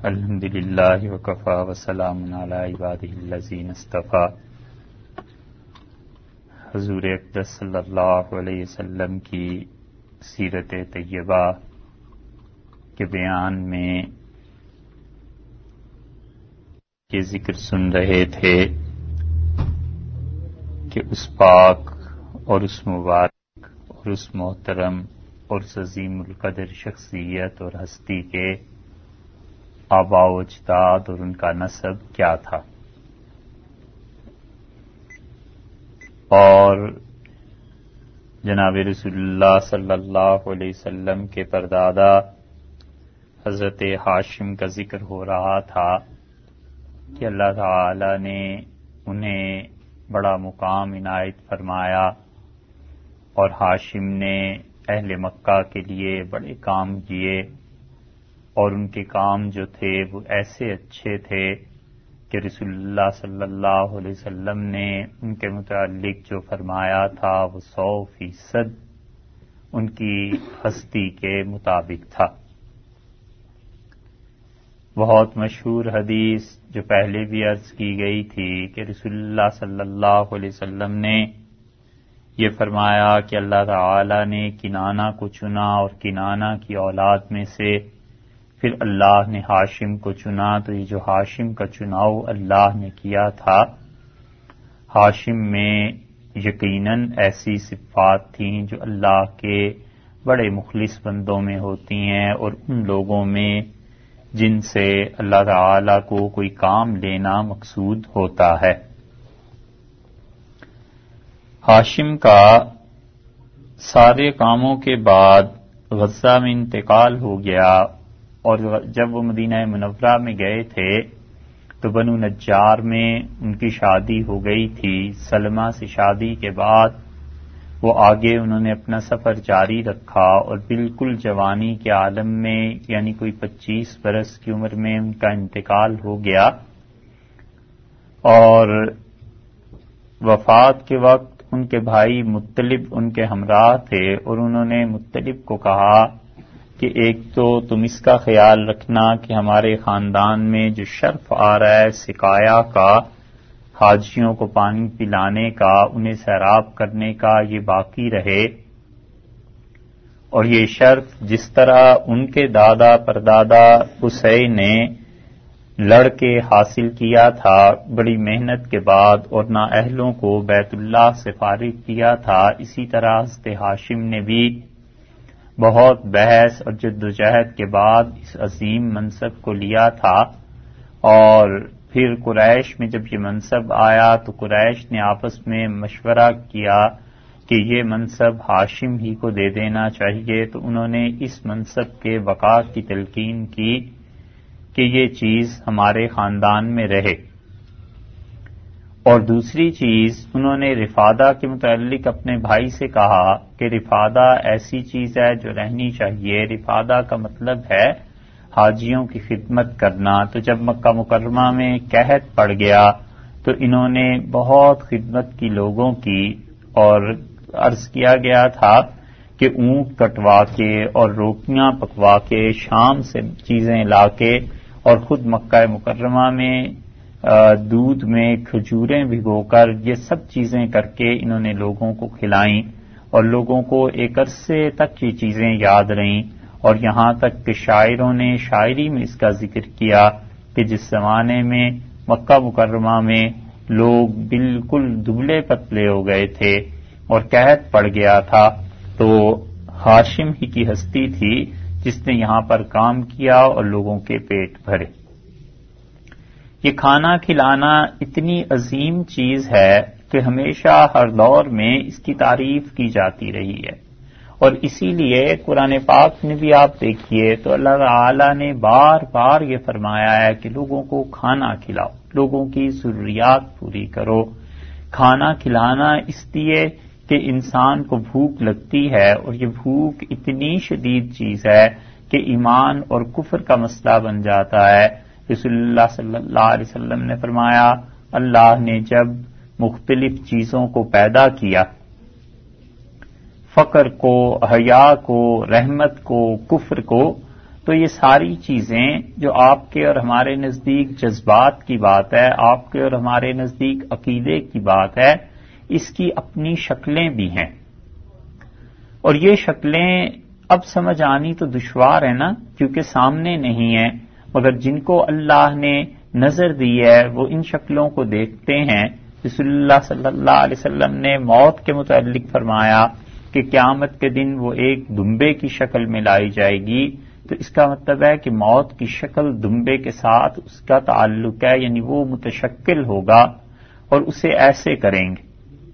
الحمدللہ وکفی وسلام علی عبادہ الذین اصطفی۔ حضور اقدس صلی اللہ علیہ وسلم کی سیرت طیبہ کے بیان میں یہ ذکر سن رہے تھے کہ اس پاک اور اس مبارک اور اس محترم اور اس عظیم القدر شخصیت اور ہستی کے آباء و اجداد اور ان کا نسب کیا تھا، اور جناب رسول اللہ صلی اللہ علیہ وسلم کے پردادا حضرت ہاشم کا ذکر ہو رہا تھا کہ اللہ تعالی نے انہیں بڑا مقام عنایت فرمایا، اور ہاشم نے اہل مکہ کے لیے بڑے کام کیے، اور ان کے کام جو تھے وہ ایسے اچھے تھے کہ رسول اللہ صلی اللہ علیہ وسلم نے ان کے متعلق جو فرمایا تھا وہ 100% ان کی ہستی کے مطابق تھا۔ بہت مشہور حدیث جو پہلے بھی عرض کی گئی تھی کہ رسول اللہ صلی اللہ علیہ وسلم نے یہ فرمایا کہ اللہ تعالی نے کنانہ کو چنا، اور کنانہ کی اولاد میں سے پھر اللہ نے ہاشم کو چنا، تو یہ جو ہاشم کا چناؤ اللہ نے کیا تھا، ہاشم میں یقیناً ایسی صفات تھیں جو اللہ کے بڑے مخلص بندوں میں ہوتی ہیں، اور ان لوگوں میں جن سے اللہ تعالی کو کوئی کام لینا مقصود ہوتا ہے۔ ہاشم کا سارے کاموں کے بعد غزہ میں انتقال ہو گیا، اور جب وہ مدینہ منورہ میں گئے تھے تو بنو نجار میں ان کی شادی ہو گئی تھی۔ سلمہ سے شادی کے بعد وہ آگے انہوں نے اپنا سفر جاری رکھا، اور بالکل جوانی کے عالم میں یعنی کوئی 25 برس کی عمر میں ان کا انتقال ہو گیا، اور وفات کے وقت ان کے بھائی مطلب ان کے ہمراہ تھے، اور انہوں نے مطلب کو کہا کہ ایک تو تم اس کا خیال رکھنا کہ ہمارے خاندان میں جو شرف آ رہا ہے سقایا کا، حاجیوں کو پانی پلانے کا، انہیں سیراب کرنے کا، یہ باقی رہے، اور یہ شرف جس طرح ان کے دادا پردادا قصی نے لڑ کے حاصل کیا تھا بڑی محنت کے بعد، اور نااہلوں کو بیت اللہ سے فارغ کیا تھا، اسی طرح حضرت ہاشم نے بھی بہت بحث اور جدوجہد کے بعد اس عظیم منصب کو لیا تھا۔ اور پھر قریش میں جب یہ منصب آیا تو قریش نے آپس میں مشورہ کیا کہ یہ منصب ہاشم ہی کو دے دینا چاہیے، تو انہوں نے اس منصب کے بقا کی تلقین کی کہ یہ چیز ہمارے خاندان میں رہے۔ اور دوسری چیز انہوں نے رفادہ کے متعلق اپنے بھائی سے کہا کہ رفادہ ایسی چیز ہے جو رہنی چاہیے۔ رفادہ کا مطلب ہے حاجیوں کی خدمت کرنا۔ تو جب مکہ مکرمہ میں قحط پڑ گیا تو انہوں نے بہت خدمت کی لوگوں کی، اور عرض کیا گیا تھا کہ اونٹ کٹوا کے اور روٹیاں پکوا کے شام سے چیزیں لا کے، اور خود مکہ مکرمہ میں دودھ میں کھجوریں بھگو کر یہ سب چیزیں کر کے انہوں نے لوگوں کو کھلائیں، اور لوگوں کو ایک عرصے تک یہ چیزیں یاد رہیں، اور یہاں تک کہ شاعروں نے شاعری میں اس کا ذکر کیا کہ جس زمانے میں مکہ مکرمہ میں لوگ بالکل دبلے پتلے ہو گئے تھے اور قحط پڑ گیا تھا، تو ہاشم ہی کی ہستی تھی جس نے یہاں پر کام کیا اور لوگوں کے پیٹ بھرے۔ یہ کھانا کھلانا اتنی عظیم چیز ہے کہ ہمیشہ ہر دور میں اس کی تعریف کی جاتی رہی ہے، اور اسی لیے قرآن پاک میں بھی آپ دیکھیے تو اللہ تعالی نے بار بار یہ فرمایا ہے کہ لوگوں کو کھانا کھلاؤ، لوگوں کی ضروریات پوری کرو۔ کھانا کھلانا اس لیے کہ انسان کو بھوک لگتی ہے، اور یہ بھوک اتنی شدید چیز ہے کہ ایمان اور کفر کا مسئلہ بن جاتا ہے۔ رسول اللہ صلی اللہ علیہ وسلم نے فرمایا اللہ نے جب مختلف چیزوں کو پیدا کیا، فقر کو، حیا کو، رحمت کو، کفر کو، تو یہ ساری چیزیں جو آپ کے اور ہمارے نزدیک جذبات کی بات ہے، آپ کے اور ہمارے نزدیک عقیدے کی بات ہے، اس کی اپنی شکلیں بھی ہیں، اور یہ شکلیں اب سمجھ آنی تو دشوار ہے نا، کیونکہ سامنے نہیں ہے، مگر جن کو اللہ نے نظر دی ہے وہ ان شکلوں کو دیکھتے ہیں۔ رسول اللہ صلی اللہ علیہ وسلم نے موت کے متعلق فرمایا کہ قیامت کے دن وہ ایک دمبے کی شکل میں لائی جائے گی، تو اس کا مطلب ہے کہ موت کی شکل دمبے کے ساتھ اس کا تعلق ہے، یعنی وہ متشکل ہوگا اور اسے ایسے کریں گے۔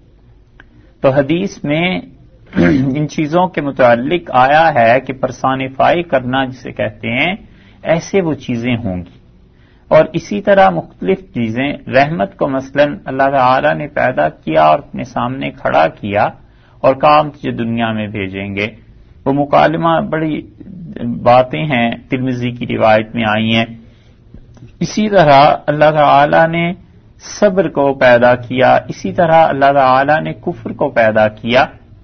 تو حدیث میں ان چیزوں کے متعلق آیا ہے کہ پرسانیفائی کرنا جسے کہتے ہیں، ایسے وہ چیزیں ہوں گی، اور اسی طرح مختلف چیزیں، رحمت کو مثلا اللہ تعالی نے پیدا کیا اور اپنے سامنے کھڑا کیا اور کہا ہم تجھے دنیا میں بھیجیں گے۔ وہ مکالمہ بڑی باتیں ہیں، ترمذی کی روایت میں آئی ہیں۔ اسی طرح اللہ تعالی نے صبر کو پیدا کیا، اسی طرح اللہ تعالی نے کفر کو پیدا کیا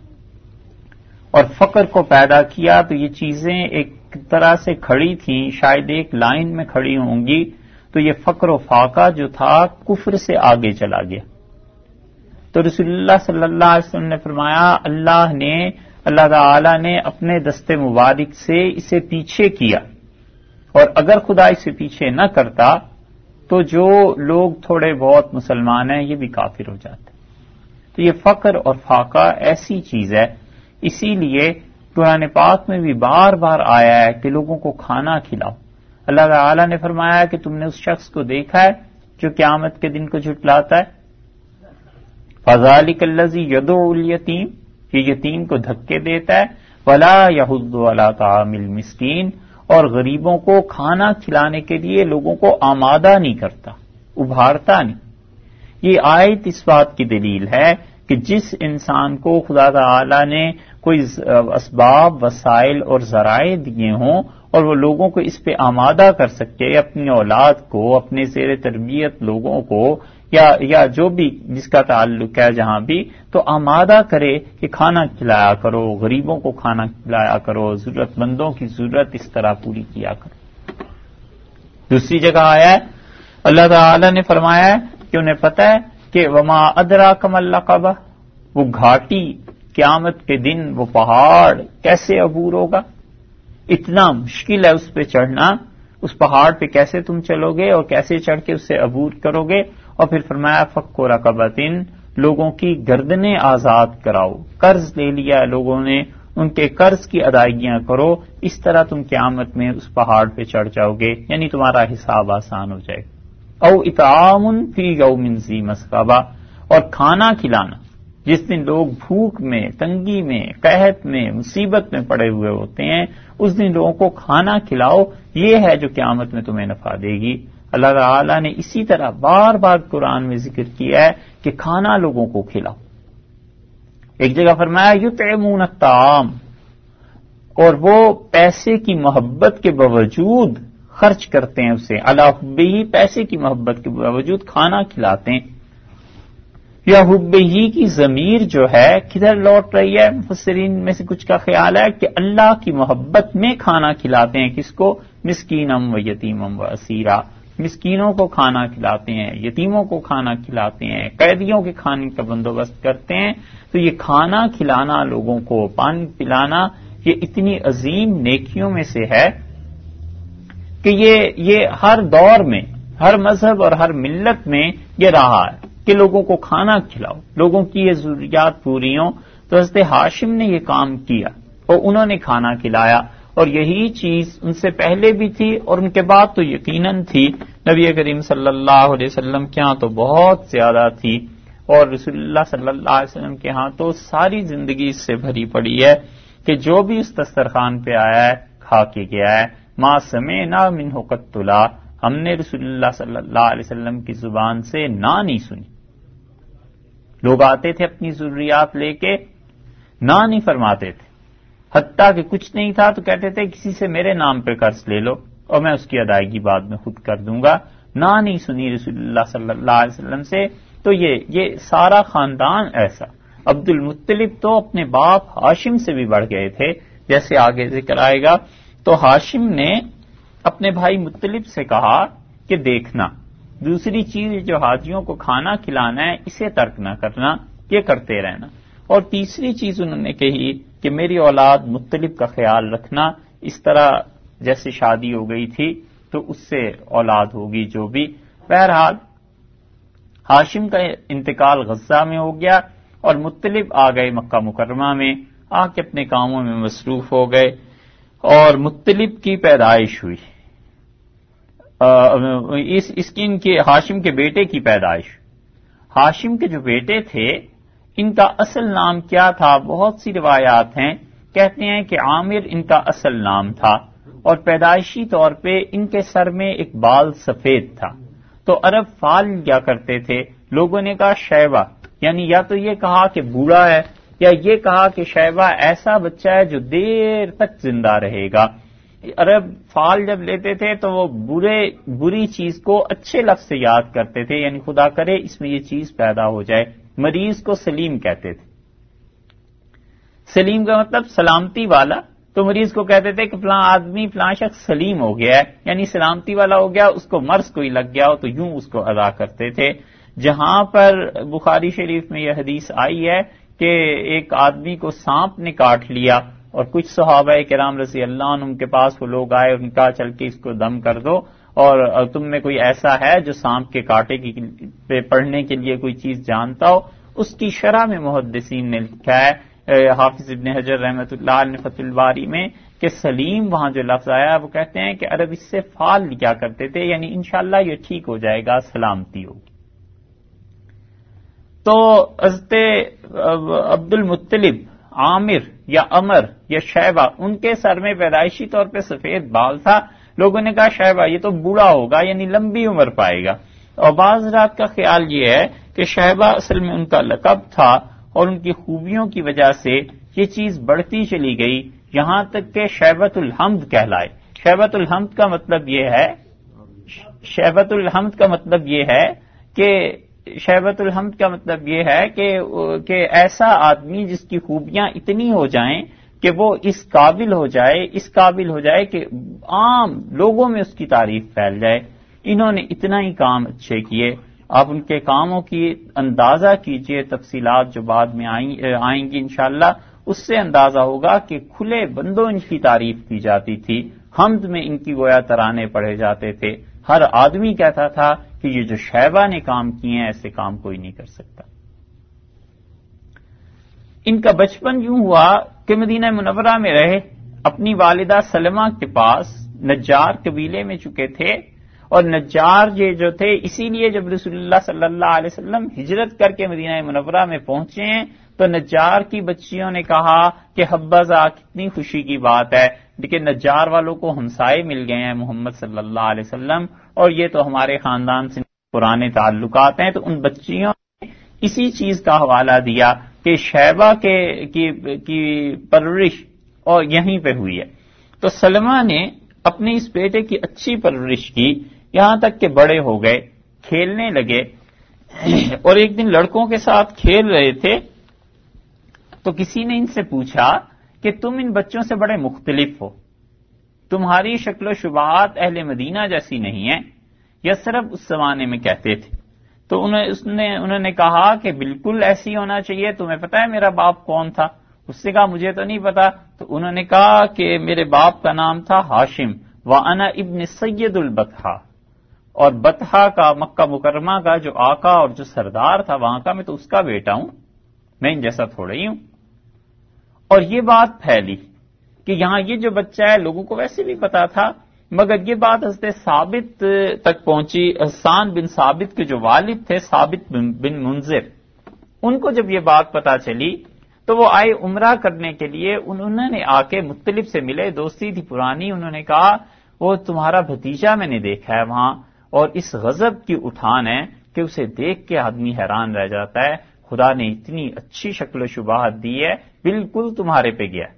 اور فقر کو پیدا کیا، تو یہ چیزیں ایک طرح سے کھڑی تھیں، شاید ایک لائن میں کھڑی ہوں گی، تو یہ فقر و فاقہ جو تھا کفر سے آگے چلا گیا۔ تو رسول اللہ صلی اللہ علیہ وسلم نے فرمایا اللہ تعالی نے اپنے دست مبارک سے اسے پیچھے کیا، اور اگر خدا اسے پیچھے نہ کرتا تو جو لوگ تھوڑے بہت مسلمان ہیں یہ بھی کافر ہو جاتے۔ تو یہ فقر اور فاقہ ایسی چیز ہے، اسی لیے قرآن پاک میں بھی بار بار آیا ہے کہ لوگوں کو کھانا کھلاؤ۔ اللہ تعالی نے فرمایا کہ تم نے اس شخص کو دیکھا ہے جو قیامت کے دن کو جھٹلاتا ہے، فَذَلِكَ الَّذِي يَدْعُو الْيَتِيمَ، یہ یتیم کو دھکے دیتا ہے، وَلَا يَحُضُّ عَلَىٰ طَعَامِ الْمِسْكِينِ، اور غریبوں کو کھانا کھلانے کے لیے لوگوں کو آمادہ نہیں کرتا، ابھارتا نہیں۔ یہ آیت اس بات کی دلیل ہے کہ جس انسان کو خدا تعالی نے کوئی اسباب، وسائل اور ذرائع دیے ہوں اور وہ لوگوں کو اس پہ آمادہ کر سکے، اپنی اولاد کو، اپنے زیر تربیت لوگوں کو، یا جو بھی جس کا تعلق ہے جہاں بھی، تو آمادہ کرے کہ کھانا کھلایا کرو، غریبوں کو کھانا کھلایا کرو، ضرورت مندوں کی ضرورت اس طرح پوری کیا کرو۔ دوسری جگہ آیا ہے اللہ تعالی نے فرمایا ہے کہ انہیں پتہ ہے کہ وما ادراک ما العقبہ، وہ گھاٹی قیامت کے دن، وہ پہاڑ کیسے عبور ہوگا، اتنا مشکل ہے اس پہ چڑھنا، اس پہاڑ پہ کیسے تم چلو گے اور کیسے چڑھ کے اس سے عبور کرو گے۔ اور پھر فرمایا فک رقبۃ، لوگوں کی گردنیں آزاد کراؤ، قرض لے لیا لوگوں نے، ان کے قرض کی ادائیگیاں کرو، اس طرح تم قیامت میں اس پہاڑ پہ چڑھ جاؤ گے، یعنی تمہارا حساب آسان ہو جائے گا۔ او اطعام فی یوم ذی مسغبہ، اور کھانا کھلانا جس دن لوگ بھوک میں، تنگی میں، قحط میں، مصیبت میں پڑے ہوئے ہوتے ہیں، اس دن لوگوں کو کھانا کھلاؤ، یہ ہے جو قیامت میں تمہیں نفع دے گی۔ اللہ تعالی نے اسی طرح بار بار قرآن میں ذکر کیا ہے کہ کھانا لوگوں کو کھلاؤ۔ ایک جگہ فرمایا یطعمون الطعام، اور وہ پیسے کی محبت کے باوجود خرچ کرتے ہیں اسے، علی حبہ، پیسے کی محبت کے باوجود کھانا کھلاتے ہیں۔ یا حبہ کی ضمیر جو ہے کدھر لوٹ رہی ہے؟ مفسرین میں سے کچھ کا خیال ہے کہ اللہ کی محبت میں کھانا کھلاتے ہیں، کس کو؟ مسکینم و یتیمم و اسیرا، مسکینوں کو کھانا کھلاتے ہیں، یتیموں کو کھانا کھلاتے ہیں، قیدیوں کے کھانے کا بندوبست کرتے ہیں۔ تو یہ کھانا کھلانا، لوگوں کو پانی پلانا، یہ اتنی عظیم نیکیوں میں سے ہے کہ یہ ہر دور میں، ہر مذہب اور ہر ملت میں یہ رہا ہے کہ لوگوں کو کھانا کھلاؤ، لوگوں کی یہ ضروریات پوری ہوں۔ تو حضرت ہاشم نے یہ کام کیا اور انہوں نے کھانا کھلایا، اور یہی چیز ان سے پہلے بھی تھی اور ان کے بعد تو یقیناً تھی، نبی کریم صلی اللہ علیہ وسلم کے ہاں تو بہت زیادہ تھی، اور رسول اللہ صلی اللہ علیہ وسلم کے ہاں تو ساری زندگی اس سے بھری پڑی ہے کہ جو بھی اس دسترخوان پہ آیا ہے کھا کے گیا ہے۔ ما سمعنا منہ قط لا، ہم نے رسول اللہ صلی اللہ علیہ وسلم کی زبان سے نہ نہیں سنی۔ لوگ آتے تھے اپنی ضروریات لے کے، نہ نہیں فرماتے تھے، حتیٰ کہ کچھ نہیں تھا تو کہتے تھے کسی سے میرے نام پہ قرض لے لو اور میں اس کی ادائیگی بعد میں خود کر دوں گا۔ نہ نہیں سنی رسول اللہ صلی اللہ علیہ وسلم سے۔ تو یہ سارا خاندان ایسا، عبد المطلب تو اپنے باپ ہاشم سے بھی بڑھ گئے تھے، جیسے آگے ذکر آئے گا تو ہاشم نے اپنے بھائی مطلب سے کہا کہ دیکھنا، دوسری چیز جو حاجیوں کو کھانا کھلانا ہے اسے ترک نہ کرنا، یہ کرتے رہنا، اور تیسری چیز انہوں نے کہی کہ میری اولاد مطلب کا خیال رکھنا، اس طرح جیسے شادی ہو گئی تھی تو اس سے اولاد ہوگی جو بھی۔ بہرحال ہاشم کا انتقال غزہ میں ہو گیا اور مطلب آ گئے مکہ مکرمہ میں، آ کے اپنے کاموں میں مصروف ہو گئے، اور مطلب کی پیدائش ہوئی، ان کے ہاشم کے بیٹے کی پیدائش۔ ہاشم کے جو بیٹے تھے ان کا اصل نام کیا تھا؟ بہت سی روایات ہیں، کہتے ہیں کہ عامر ان کا اصل نام تھا، اور پیدائشی طور پہ ان کے سر میں ایک بال سفید تھا۔ تو عرب فال کیا کرتے تھے، لوگوں نے کہا شیبہ، یعنی یا تو یہ کہا کہ بوڑھا ہے، یا یہ کہا کہ شیبہ ایسا بچہ ہے جو دیر تک زندہ رہے گا۔ عرب فال جب لیتے تھے تو وہ بری چیز کو اچھے لفظ سے یاد کرتے تھے، یعنی خدا کرے اس میں یہ چیز پیدا ہو جائے۔ مریض کو سلیم کہتے تھے، سلیم کا مطلب سلامتی والا، تو مریض کو کہتے تھے کہ فلاں آدمی فلاں شخص سلیم ہو گیا ہے، یعنی سلامتی والا ہو گیا، اس کو مرض کوئی لگ گیا ہو تو یوں اس کو ادا کرتے تھے۔ جہاں پر بخاری شریف میں یہ حدیث آئی ہے کہ ایک آدمی کو سانپ نے کاٹ لیا اور کچھ صحابہ کرام رضی اللہ عنہم کے پاس وہ لوگ آئے، ان کا چل کے اس کو دم کر دو، اور تم میں کوئی ایسا ہے جو سانپ کے کاٹے پہ پڑھنے کے لیے کوئی چیز جانتا ہو۔ اس کی شرح میں محدثین نے لکھا ہے، حافظ ابن حجر رحمۃ اللہ علیہ نے فتح الباری میں، کہ سلیم وہاں جو لفظ آیا وہ کہتے ہیں کہ عرب اس سے فال لیا کرتے تھے، یعنی انشاءاللہ یہ ٹھیک ہو جائے گا، سلامتی ہوگی۔ تو حضرت عبد المطلب، عامر یا عمر یا شیبہ، ان کے سر میں پیدائشی طور پہ سفید بال تھا۔ لوگوں نے کہا شیبہ یہ تو بوڑھا ہوگا، یعنی لمبی عمر پائے گا، اور بعض رات کا خیال یہ ہے کہ شیبہ اصل میں ان کا لقب تھا، اور ان کی خوبیوں کی وجہ سے یہ چیز بڑھتی چلی گئی، یہاں تک کہ شیبۃ الحمد کہلائے۔ شیبۃ الحمد کا مطلب یہ ہے، شیبۃ الحمد کا مطلب یہ ہے کہ شیبۃ الحمد کا مطلب یہ ہے کہ ایسا آدمی جس کی خوبیاں اتنی ہو جائیں کہ وہ اس قابل ہو جائے کہ عام لوگوں میں اس کی تعریف پھیل جائے۔ انہوں نے اتنا ہی کام اچھے کیے، آپ ان کے کاموں کی اندازہ کیجئے، تفصیلات جو بعد میں آئیں گی انشاءاللہ، اس سے اندازہ ہوگا کہ کھلے بندوں ان کی تعریف کی جاتی تھی، حمد میں ان کی گویا ترانے پڑھے جاتے تھے، ہر آدمی کہتا تھا کہ یہ جو شیبہ نے کام کیے ہیں ایسے کام کوئی نہیں کر سکتا۔ ان کا بچپن یوں ہوا کہ مدینہ منورہ میں رہے، اپنی والدہ سلمہ کے پاس، نجار قبیلے میں چکے تھے، اور نجار یہ جو تھے اسی لیے جب رسول اللہ صلی اللہ علیہ وسلم ہجرت کر کے مدینہ منورہ میں پہنچے ہیں تو نجار کی بچیوں نے کہا کہ حبذا کتنی خوشی کی بات ہے، لیکن نجار والوں کو ہمسائے مل گئے ہیں محمد صلی اللہ علیہ وسلم، اور یہ تو ہمارے خاندان سے پرانے تعلقات ہیں۔ تو ان بچیوں نے اسی چیز کا حوالہ دیا کہ شیبہ کی پرورش اور یہیں پہ ہوئی ہے۔ تو سلمہ نے اپنے اس بیٹے کی اچھی پرورش کی، یہاں تک کہ بڑے ہو گئے، کھیلنے لگے، اور ایک دن لڑکوں کے ساتھ کھیل رہے تھے تو کسی نے ان سے پوچھا کہ تم ان بچوں سے بڑے مختلف ہو، تمہاری شکل و شبہات اہل مدینہ جیسی نہیں ہیں، یثرب اس زمانے میں کہتے تھے۔ تو انہوں نے کہا کہ بالکل ایسی ہونا چاہیے، تمہیں پتہ ہے میرا باپ کون تھا؟ اس سے کہا مجھے تو نہیں پتا۔ تو انہوں نے کہا کہ میرے باپ کا نام تھا ہاشم، وَأَنَا ابن سید البطحہ، اور بطحہ کا مکہ مکرمہ کا جو آقا اور جو سردار تھا وہاں کا، میں تو اس کا بیٹا ہوں، میں ان جیسا تھوڑا ہی ہوں۔ اور یہ بات پھیلی کہ یہاں یہ جو بچہ ہے، لوگوں کو ویسے بھی پتا تھا، مگر یہ بات حضرت ثابت تک پہنچی، حسان بن ثابت کے جو والد تھے ثابت بن منذر، ان کو جب یہ بات پتا چلی تو وہ آئے عمرہ کرنے کے لیے، انہوں نے آ کے مطلب سے ملے، دوستی تھی پرانی، انہوں نے کہا وہ تمہارا بھتیجا میں نے دیکھا ہے وہاں، اور اس غضب کی اٹھان ہے کہ اسے دیکھ کے آدمی حیران رہ جاتا ہے، خدا نے اتنی اچھی شکل و شباہت دی ہے، بالکل تمہارے پہ گیا۔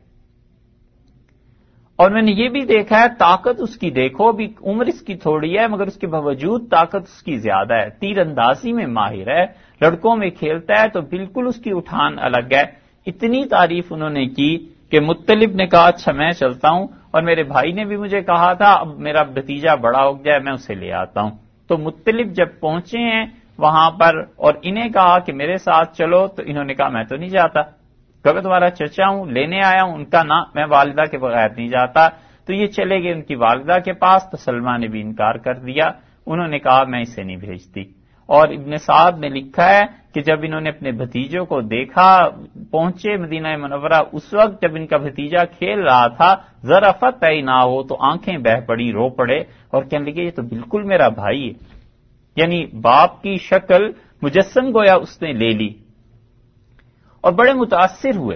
اور میں نے یہ بھی دیکھا ہے طاقت اس کی دیکھو، بھی عمر اس کی تھوڑی ہے مگر اس کے باوجود طاقت اس کی زیادہ ہے، تیر اندازی میں ماہر ہے، لڑکوں میں کھیلتا ہے تو بالکل اس کی اٹھان الگ ہے۔ اتنی تعریف انہوں نے کی کہ مطلب نے کہا اچھا میں چلتا ہوں، اور میرے بھائی نے بھی مجھے کہا تھا اب میرا بھتیجا بڑا ہو گیا ہے میں اسے لے آتا ہوں. تو مطلب جب پہنچے ہیں وہاں پر اور انہیں کہا کہ میرے ساتھ چلو، تو انہوں نے کہا میں تو نہیں جاتا، کیونکہ تمہارا چچا ہوں، لینے آیا ہوں، ان کا نام میں والدہ کے بغیر نہیں جاتا. تو یہ چلے گئے ان کی والدہ کے پاس، تو سلمہ نے بھی انکار کر دیا. انہوں نے کہا میں اسے نہیں بھیجتی. اور ابن سعد نے لکھا ہے کہ جب انہوں نے اپنے بھتیجوں کو دیکھا، پہنچے مدینہ منورہ، اس وقت جب ان کا بھتیجا کھیل رہا تھا، ذرا فتح نہ ہو تو آنکھیں بہ پڑی، رو پڑے اور کہنے لگے یہ تو بالکل میرا بھائی ہے. یعنی باپ کی شکل مجسم گویا اس نے لے لی، اور بڑے متاثر ہوئے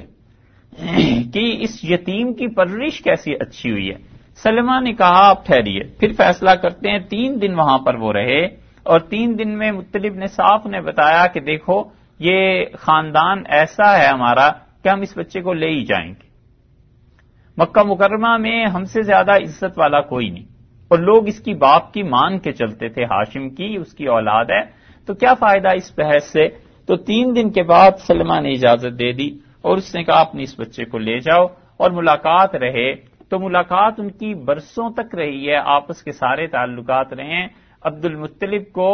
کہ اس یتیم کی پرورش کیسی اچھی ہوئی ہے. سلمہ نے کہا آپ ٹھہریے، پھر فیصلہ کرتے ہیں. 3 دن وہاں پر وہ رہے، اور 3 دن میں مطلب نے صاف نے بتایا کہ دیکھو یہ خاندان ایسا ہے ہمارا کہ ہم اس بچے کو لے ہی جائیں گے. مکہ مکرمہ میں ہم سے زیادہ عزت والا کوئی نہیں، اور لوگ اس کی باپ کی مان کے چلتے تھے، ہاشم کی اس کی اولاد ہے، تو کیا فائدہ اس بحث سے. تو 3 دن کے بعد سلمہ نے اجازت دے دی اور اس نے کہا اپنے اس بچے کو لے جاؤ. اور ملاقات رہے، تو ملاقات ان کی برسوں تک رہی ہے، آپس کے سارے تعلقات رہے ہیں. عبد المطلب کو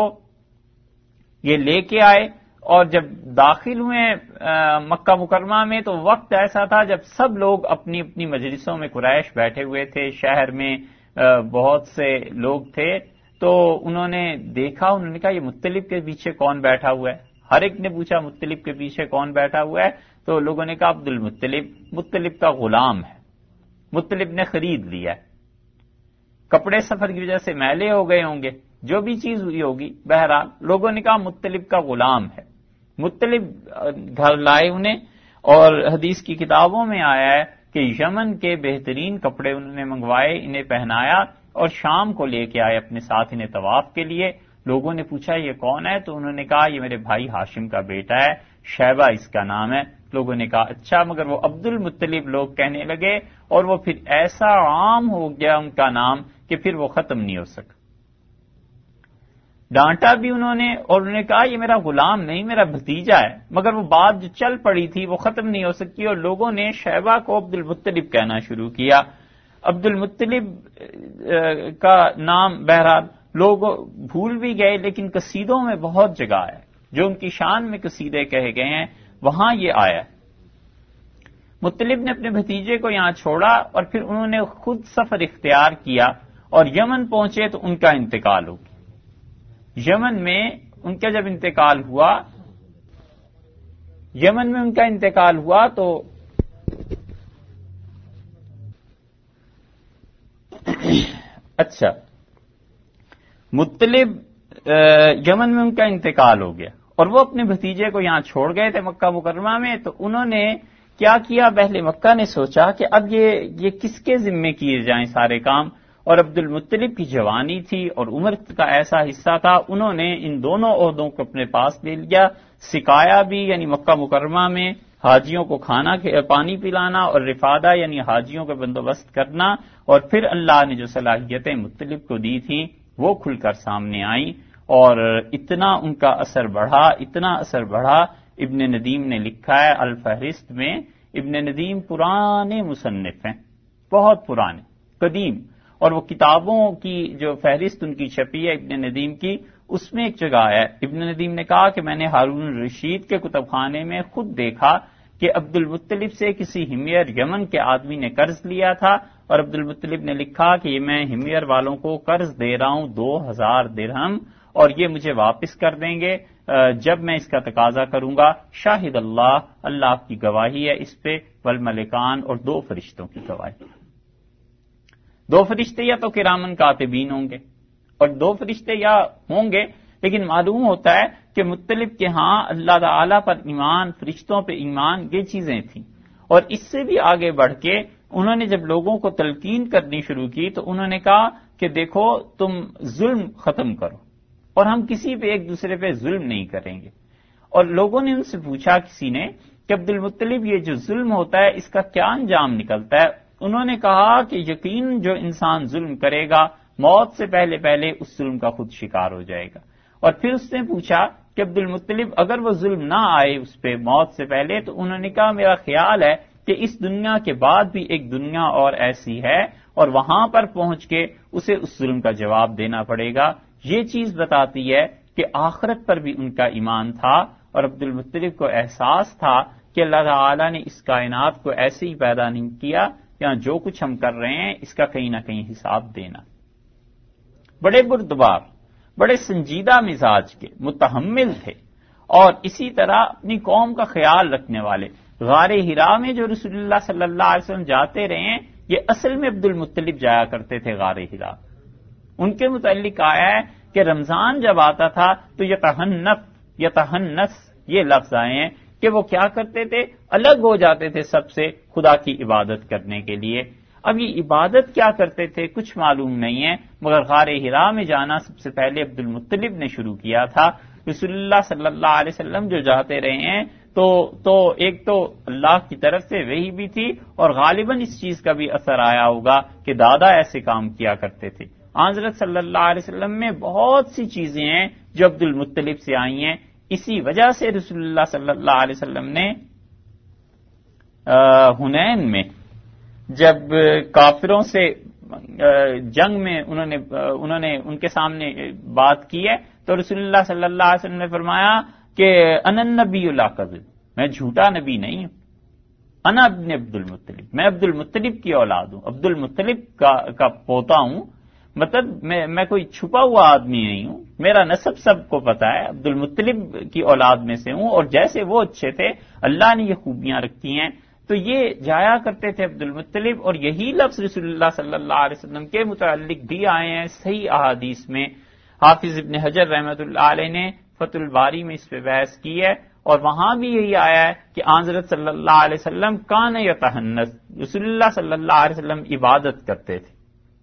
یہ لے کے آئے، اور جب داخل ہوئے مکہ مکرمہ میں تو وقت ایسا تھا جب سب لوگ اپنی اپنی مجلسوں میں قریش بیٹھے ہوئے تھے، شہر میں بہت سے لوگ تھے. تو انہوں نے دیکھا، انہوں نے کہا یہ مطلب کے پیچھے کون بیٹھا ہوا ہے. ہر ایک نے پوچھا مطلب کے پیچھے کون بیٹھا ہوا ہے. تو لوگوں نے کہا عبد المطلب، مطلب کا غلام ہے، مطلب نے خرید لیا ہے. کپڑے سفر کی وجہ سے میلے ہو گئے ہوں گے، جو بھی چیز ہوئی ہوگی، بہرحال لوگوں نے کہا مطلب کا غلام ہے. مطلب گھر لائے انہیں، اور حدیث کی کتابوں میں آیا ہے کہ یمن کے بہترین کپڑے انہوں نے منگوائے، انہیں پہنایا اور شام کو لے کے آئے اپنے ساتھ انہیں طواف کے لیے. لوگوں نے پوچھا یہ کون ہے، تو انہوں نے کہا یہ میرے بھائی ہاشم کا بیٹا ہے، شیبہ اس کا نام ہے. لوگوں نے کہا اچھا، مگر وہ عبد المطلب لوگ کہنے لگے، اور وہ پھر ایسا عام ہو گیا ان کا نام کہ پھر وہ ختم نہیں ہو سکا. ڈانٹا بھی انہوں نے، اور انہوں نے کہا یہ میرا غلام نہیں، میرا بھتیجا ہے، مگر وہ بات جو چل پڑی تھی وہ ختم نہیں ہو سکی، اور لوگوں نے شیبہ کو عبد المطلب کہنا شروع کیا. عبد المطلب کا نام بہرحال لوگ بھول بھی گئے، لیکن قصیدوں میں بہت جگہ ہے، جو ان کی شان میں قصیدے کہے گئے ہیں وہاں یہ آیا. مطلب نے اپنے بھتیجے کو یہاں چھوڑا، اور پھر انہوں نے خود سفر اختیار کیا اور یمن پہنچے تو ان کا انتقال ہو گیا. یمن میں ان کا جب انتقال ہوا تو اچھا، مطلب یمن میں ان کا انتقال ہو گیا اور وہ اپنے بھتیجے کو یہاں چھوڑ گئے تھے مکہ مکرمہ میں. تو انہوں نے کیا کیا، اہل مکہ نے سوچا کہ اب یہ کس کے ذمے کیے جائیں سارے کام. اور عبد المطلب کی جوانی تھی اور عمر کا ایسا حصہ تھا، انہوں نے ان دونوں عہدوں کو اپنے پاس لے لیا. سکایا بھی یعنی مکہ مکرمہ میں حاجیوں کو کھانا پانی پلانا، اور رفادہ یعنی حاجیوں کا بندوبست کرنا. اور پھر اللہ نے جو صلاحیتیں مطلب کو دی تھیں وہ کھل کر سامنے آئیں، اور اتنا ان کا اثر بڑھا. ابن ندیم نے لکھا ہے الفہرست میں. ابن ندیم پرانے مصنف ہیں، بہت پرانے، قدیم، اور وہ کتابوں کی جو فہرست ان کی چھپی ہے ابن ندیم کی، اس میں ایک جگہ ہے ابن ندیم نے کہا کہ میں نے ہارون الرشید کے کتب خانے میں خود دیکھا کہ عبد المطلب سے کسی ہمیر یمن کے آدمی نے قرض لیا تھا، اور عبد المطلب نے لکھا کہ یہ میں ہمیر والوں کو قرض دے رہا ہوں 2000 درہم، اور یہ مجھے واپس کر دیں گے جب میں اس کا تقاضا کروں گا. شاہد اللہ کی گواہی ہے اس پہ، والملکان، اور 2 فرشتوں کی گواہی. 2 فرشتے یا تو کرامن کاتبین ہوں گے، اور 2 فرشتے یا ہوں گے، لیکن معلوم ہوتا ہے کہ مطلب کے ہاں اللہ تعالی پر ایمان، فرشتوں پہ ایمان، یہ چیزیں تھیں. اور اس سے بھی آگے بڑھ کے انہوں نے جب لوگوں کو تلقین کرنی شروع کی تو انہوں نے کہا کہ دیکھو تم ظلم ختم کرو، اور ہم کسی پہ ایک دوسرے پہ ظلم نہیں کریں گے. اور لوگوں نے ان سے پوچھا کسی نے کہ عبد المطلب یہ جو ظلم ہوتا ہے اس کا کیا انجام نکلتا ہے. انہوں نے کہا کہ یقین جو انسان ظلم کرے گا موت سے پہلے اس ظلم کا خود شکار ہو جائے گا. اور پھر اس نے پوچھا کہ عبد المطلب اگر وہ ظلم نہ آئے اس پہ موت سے پہلے، تو انہوں نے کہا میرا خیال ہے کہ اس دنیا کے بعد بھی ایک دنیا اور ایسی ہے اور وہاں پر پہنچ کے اسے اس ظلم کا جواب دینا پڑے گا. یہ چیز بتاتی ہے کہ آخرت پر بھی ان کا ایمان تھا اور عبد المطلب کو احساس تھا کہ اللہ تعالی نے اس کائنات کو ایسے ہی پیدا نہیں کیا کہ جو کچھ ہم کر رہے ہیں اس کا کہیں نہ کہیں حساب دینا. بڑے بردبار، بڑے سنجیدہ مزاج کے، متحمل تھے اور اسی طرح اپنی قوم کا خیال رکھنے والے. غار حرا میں جو رسول اللہ صلی اللہ علیہ وسلم جاتے رہے ہیں یہ اصل میں عبد المطلب جایا کرتے تھے غار حرا. ان کے متعلق آیا ہے کہ رمضان جب آتا تھا تو یتحنف یہ لفظ آئے ہیں کہ وہ کیا کرتے تھے، الگ ہو جاتے تھے سب سے خدا کی عبادت کرنے کے لیے. اب یہ عبادت کیا کرتے تھے کچھ معلوم نہیں ہے، مگر غار حرا میں جانا سب سے پہلے عبد المطلب نے شروع کیا تھا. رسول اللہ صلی اللہ علیہ وسلم جو جاتے رہے ہیں تو ایک تو اللہ کی طرف سے وحی بھی تھی اور غالباً اس چیز کا بھی اثر آیا ہوگا کہ دادا ایسے کام کیا کرتے تھے. حضرت صلی اللہ علیہ وسلم میں بہت سی چیزیں ہیں جو عبد المطلب سے آئی ہیں. اسی وجہ سے رسول اللہ صلی اللہ علیہ وسلم نے حنین میں جب کافروں سے جنگ میں انہوں نے ان کے سامنے بات کی ہے تو رسول اللہ صلی اللہ علیہ وسلم نے فرمایا کہ انا النبی لا کذب، میں جھوٹا نبی نہیں ہوں. انا ابن عبد المطلب، میں عبد المطلب کی اولاد ہوں، عبد المطلب کا پوتا ہوں. مطلب میں کوئی چھپا ہوا آدمی نہیں ہوں، میرا نسب سب کو پتا ہے، عبد المطلب کی اولاد میں سے ہوں اور جیسے وہ اچھے تھے اللہ نے یہ خوبیاں رکھی ہیں. تو یہ جایا کرتے تھے عبد المطلب اور یہی لفظ رسول اللہ صلی اللہ علیہ وسلم کے متعلق بھی آئے ہیں صحیح احادیث میں. حافظ ابن حجر رحمۃ اللہ علیہ نے فتح الباری میں اس پہ بحث کی ہے اور وہاں بھی یہی آیا ہے کہ حضرت صلی اللہ علیہ وسلم کان یتحنث، رسول اللہ صلی اللہ علیہ وسلم عبادت کرتے تھے.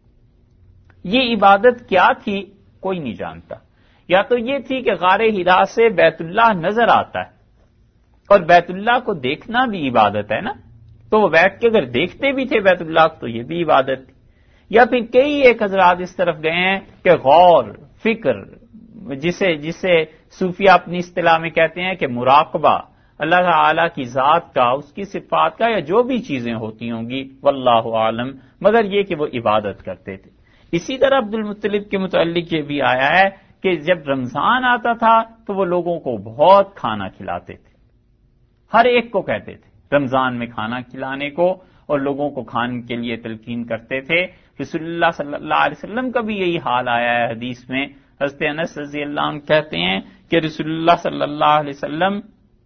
یہ عبادت کیا تھی کوئی نہیں جانتا. یا تو یہ تھی کہ غار حرا سے بیت اللہ نظر آتا ہے اور بیت اللہ کو دیکھنا بھی عبادت ہے نا، تو وہ بیٹھ کے اگر دیکھتے بھی تھے بیت اللہ تو یہ بھی عبادت تھی. یا پھر کئی ایک حضرات اس طرف گئے ہیں کہ غور فکر جسے صوفیہ اپنی اصطلاح میں کہتے ہیں کہ مراقبہ اللہ تعالی کی ذات کا، اس کی صفات کا یا جو بھی چیزیں ہوتی ہوں گی واللہ عالم، مگر یہ کہ وہ عبادت کرتے تھے. اسی طرح عبد المطلب کے متعلق یہ بھی آیا ہے کہ جب رمضان آتا تھا تو وہ لوگوں کو بہت کھانا کھلاتے تھے، ہر ایک کو کہتے تھے رمضان میں کھانا کھلانے کو اور لوگوں کو کھانے کے لیے تلقین کرتے تھے. رسول اللہ صلی اللہ علیہ وسلم کا بھی یہی حال آیا ہے حدیث میں. حضرت انس رضی اللہ عنہ کہتے ہیں کہ رسول اللہ صلی اللہ علیہ وسلم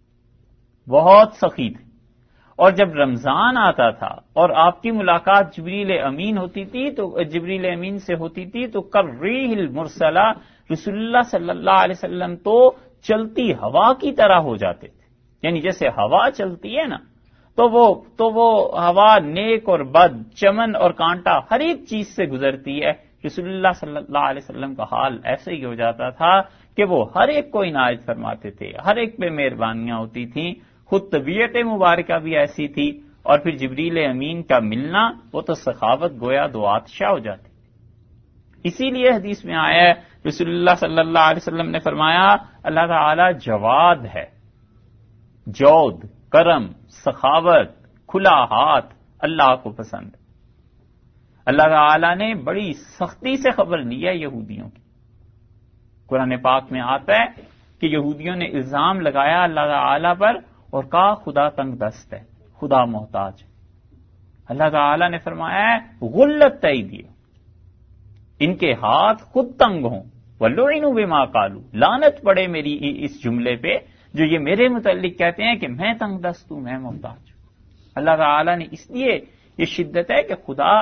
بہت سخی تھے اور جب رمضان آتا تھا اور آپ کی ملاقات جبریل امین ہوتی تھی تو جبریل امین سے ہوتی تھی تو کالریح المرسلہ، رسول اللہ صلی اللہ علیہ وسلم تو چلتی ہوا کی طرح ہو جاتے تھے. یعنی جیسے ہوا چلتی ہے نا تو وہ ہوا نیک اور بد، چمن اور کانٹا ہر ایک چیز سے گزرتی ہے. رسول اللہ صلی اللہ علیہ وسلم کا حال ایسے ہی ہو جاتا تھا کہ وہ ہر ایک کو عنایت فرماتے تھے، ہر ایک پہ مہربانیاں ہوتی تھیں. خود طبیعت مبارکہ بھی ایسی تھی اور پھر جبریل امین کا ملنا وہ تو سخاوت گویا دو آتشاں ہو جاتی. اسی لیے حدیث میں آیا ہے رسول اللہ صلی اللہ علیہ وسلم نے فرمایا اللہ تعالی جواد ہے، جود، کرم، سخاوت، کھلا ہاتھ اللہ کو پسند. اللہ تعالی نے بڑی سختی سے خبر لی ہے یہودیوں کی. قرآن پاک میں آتا ہے کہ یہودیوں نے الزام لگایا اللہ تعالی پر اور کہا خدا تنگ دست ہے، خدا محتاج ہے. اللہ تعالی نے فرمایا ہے غلت ایدیہم، ان کے ہاتھ خود تنگ ہوں، وَلُعِنُوا بِمَا قَالُوا، لعنت پڑے میری اس جملے پہ جو یہ میرے متعلق کہتے ہیں کہ میں تنگ دست ہوں، میں محتاج ہوں. اللہ تعالی نے اس لیے یہ شدت ہے کہ خدا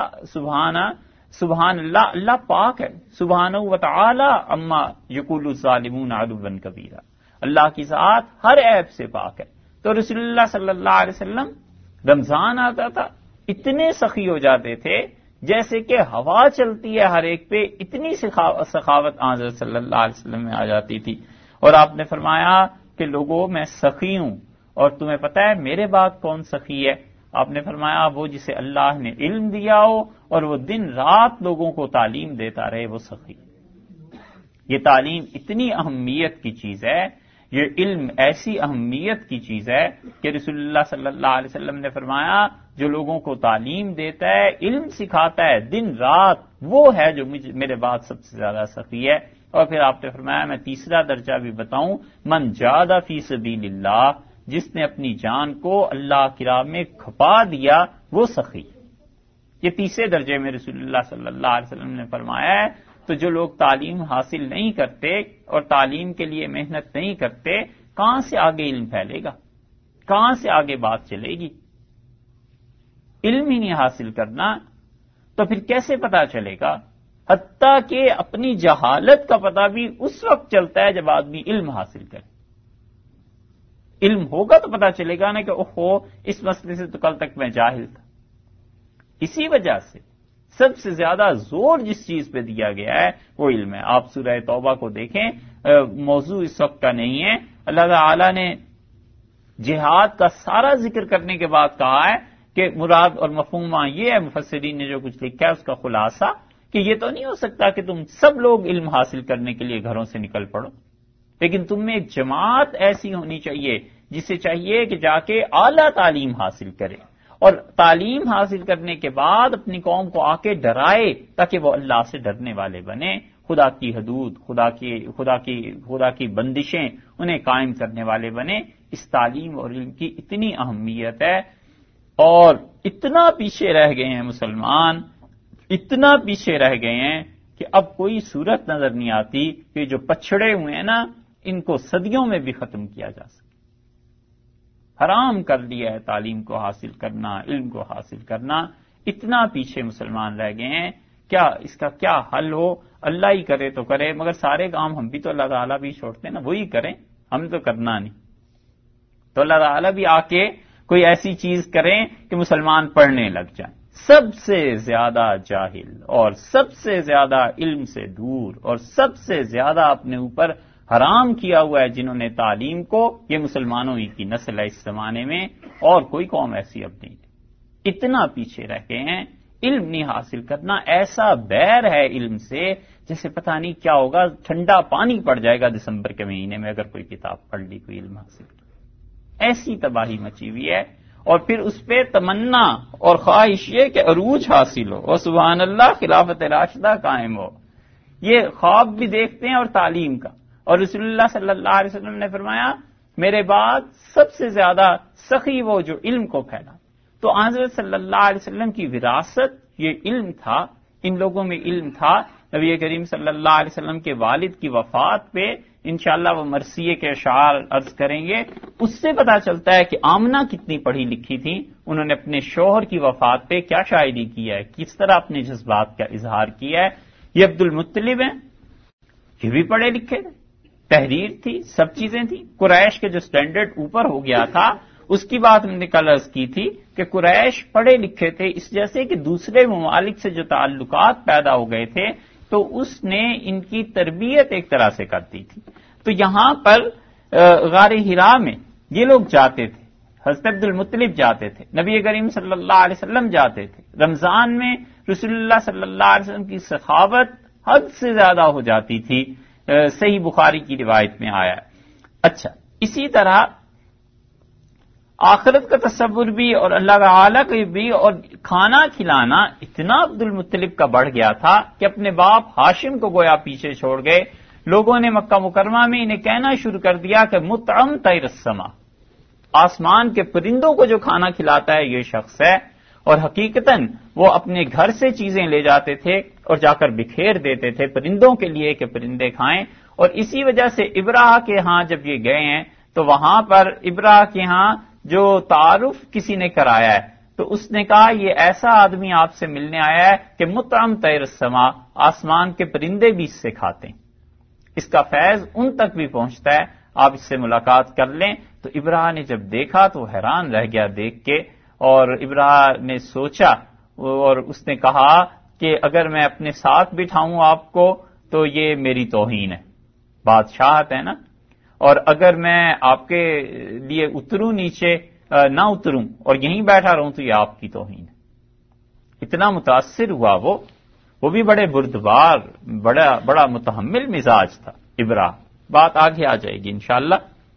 سبحان اللہ، اللہ پاک ہے، سبحانہ وتعالی اما یقول الظالمون عدوا کبیرا، اللہ کی ذات ہر عیب سے پاک ہے. تو رسول اللہ صلی اللہ علیہ وسلم رمضان آتا تھا اتنے سخی ہو جاتے تھے جیسے کہ ہوا چلتی ہے ہر ایک پہ، اتنی سخاوت حضرت صلی اللہ علیہ وسلم میں آ جاتی تھی. اور آپ نے فرمایا کہ لوگوں میں سخی ہوں اور تمہیں پتہ ہے میرے بعد کون سخی ہے؟ آپ نے فرمایا وہ جسے اللہ نے علم دیا ہو اور وہ دن رات لوگوں کو تعلیم دیتا رہے، وہ سخی. یہ تعلیم اتنی اہمیت کی چیز ہے یہ علم ایسی اہمیت کی چیز ہے کہ رسول اللہ صلی اللہ علیہ وسلم نے فرمایا جو لوگوں کو تعلیم دیتا ہے، علم سکھاتا ہے دن رات، وہ ہے جو میرے بعد سب سے زیادہ سخی ہے۔ اور پھر آپ نے فرمایا میں تیسرا درجہ بھی بتاؤں، من جاہد فی سبیل اللہ، جس نے اپنی جان کو اللہ کی راہ میں کھپا دیا وہ سخی۔ یہ تیسرے درجے میں رسول اللہ صلی اللہ علیہ وسلم نے فرمایا ہے۔ تو جو لوگ تعلیم حاصل نہیں کرتے اور تعلیم کے لیے محنت نہیں کرتے، کہاں سے آگے علم پھیلے گا؟ کہاں سے آگے بات چلے گی؟ علم ہی نہیں حاصل کرنا تو پھر کیسے پتا چلے گا؟ حتیٰ کہ اپنی جہالت کا پتہ بھی اس وقت چلتا ہے جب آدمی علم حاصل کرے۔ علم ہوگا تو پتا چلے گا نا کہ اوہو اس مسئلے سے تو کل تک میں جاہل تھا۔ اسی وجہ سے سب سے زیادہ زور جس چیز پہ دیا گیا ہے وہ علم ہے۔ آپ سورہ توبہ کو دیکھیں، موضوع اس وقت کا نہیں ہے، اللہ تعالی نے جہاد کا سارا ذکر کرنے کے بعد کہا ہے کہ مراد اور مفہوم یہ ہے، مفسرین نے جو کچھ لکھا ہے اس کا خلاصہ کہ یہ تو نہیں ہو سکتا کہ تم سب لوگ علم حاصل کرنے کے لیے گھروں سے نکل پڑو، لیکن تم میں ایک جماعت ایسی ہونی چاہیے جسے چاہیے کہ جا کے اعلیٰ تعلیم حاصل کرے اور تعلیم حاصل کرنے کے بعد اپنی قوم کو آ کے ڈرائے تاکہ وہ اللہ سے ڈرنے والے بنے، خدا کی حدود، خدا کی بندشیں انہیں قائم کرنے والے بنے۔ اس تعلیم اور علم کی اتنی اہمیت ہے اور اتنا پیچھے رہ گئے ہیں مسلمان، اتنا پیچھے رہ گئے ہیں کہ اب کوئی صورت نظر نہیں آتی کہ جو پچھڑے ہوئے ہیں نا ان کو صدیوں میں بھی ختم کیا جا سکے۔ حرام کر دیا ہے تعلیم کو حاصل کرنا، علم کو حاصل کرنا، اتنا پیچھے مسلمان رہ گئے ہیں۔ کیا اس کا کیا حل ہو؟ اللہ ہی کرے تو کرے، مگر سارے کام ہم بھی تو اللہ تعالیٰ بھی چھوڑتے ہیں نا، وہی کریں، ہم تو کرنا نہیں۔ تو اللہ تعالیٰ بھی آ کے کوئی ایسی چیز کریں کہ مسلمان پڑھنے لگ جائیں۔ سب سے زیادہ جاہل اور سب سے زیادہ علم سے دور اور سب سے زیادہ اپنے اوپر حرام کیا ہوا ہے جنہوں نے تعلیم کو، یہ مسلمانوں ہی کی نسل ہے اس زمانے میں، اور کوئی قوم ایسی اب نہیں ہے۔ اتنا پیچھے رہ گئے ہیں، علم نہیں حاصل کرنا ایسا بیر ہے علم سے جیسے پتہ نہیں کیا ہوگا، ٹھنڈا پانی پڑ جائے گا دسمبر کے مہینے میں اگر کوئی کتاب پڑھ لی، کوئی علم حاصل کی۔ ایسی تباہی مچی ہوئی ہے، اور پھر اس پہ تمنا اور خواہش یہ کہ عروج حاصل ہو اور سبحان اللہ خلافت راشدہ قائم ہو، یہ خواب بھی دیکھتے ہیں اور تعلیم کا۔ اور رسول اللہ صلی اللہ علیہ وسلم نے فرمایا میرے بعد سب سے زیادہ سخی وہ جو علم کو پھیلا۔ تو حضرت صلی اللہ علیہ وسلم کی وراثت یہ علم تھا، ان لوگوں میں علم تھا۔ نبی کریم صلی اللہ علیہ وسلم کے والد کی وفات پہ انشاءاللہ وہ مرثیے کے اشعار عرض کریں گے، اس سے پتا چلتا ہے کہ آمنہ کتنی پڑھی لکھی تھی، انہوں نے اپنے شوہر کی وفات پہ کیا شاعری کی ہے، کس طرح اپنے جذبات کا اظہار کیا ہے۔ یہ عبد المطلب ہیں، یہ بھی پڑھے لکھے تھے، تحریر تھی، سب چیزیں تھیں۔ قریش کے جو سٹینڈرڈ اوپر ہو گیا تھا اس کی بات ہم نے کل عرض کی تھی کہ قریش پڑھے لکھے تھے، اس جیسے کہ دوسرے ممالک سے جو تعلقات پیدا ہو گئے تھے تو اس نے ان کی تربیت ایک طرح سے کر دی تھی۔ تو یہاں پر غار حرا میں یہ لوگ جاتے تھے، حضرت عبد المطلب جاتے تھے، نبی کریم صلی اللہ علیہ وسلم جاتے تھے، رمضان میں رسول اللہ صلی اللہ علیہ وسلم کی سخاوت حد سے زیادہ ہو جاتی تھی، صحیح بخاری کی روایت میں آیا ہے۔ اچھا، اسی طرح آخرت کا تصور بھی اور اللہ تعالیٰ کا بھی، اور کھانا کھلانا اتنا عبد المطلب کا بڑھ گیا تھا کہ اپنے باپ ہاشم کو گویا پیچھے چھوڑ گئے۔ لوگوں نے مکہ مکرمہ میں انہیں کہنا شروع کر دیا کہ مطعم طیر السما، آسمان کے پرندوں کو جو کھانا کھلاتا ہے یہ شخص ہے، اور حقیقتاً وہ اپنے گھر سے چیزیں لے جاتے تھے اور جا کر بکھیر دیتے تھے پرندوں کے لیے کہ پرندے کھائیں۔ اور اسی وجہ سے ابراہ کے ہاں جب یہ گئے ہیں تو وہاں پر ابراہ کے ہاں جو تعارف کسی نے کرایا ہے تو اس نے کہا یہ ایسا آدمی آپ سے ملنے آیا ہے کہ مطعم طیر السما، آسمان کے پرندے بھی اس سے کھاتے ہیں، اس کا فیض ان تک بھی پہنچتا ہے، آپ اس سے ملاقات کر لیں۔ تو ابراہ نے جب دیکھا تو حیران رہ گیا دیکھ کے، اور ابراہ نے سوچا اور اس نے کہا کہ اگر میں اپنے ساتھ بٹھاؤں آپ کو تو یہ میری توہین ہے، بادشاہت ہے نا، اور اگر میں آپ کے لیے اتروں نیچے نہ اتروں اور یہیں بیٹھا رہوں تو یہ آپ کی توہین ہے۔ اتنا متاثر ہوا وہ بھی بڑے بردبار، بڑا متحمل مزاج تھا ابراہ، بات آگے آ جائے گی انشاءاللہ۔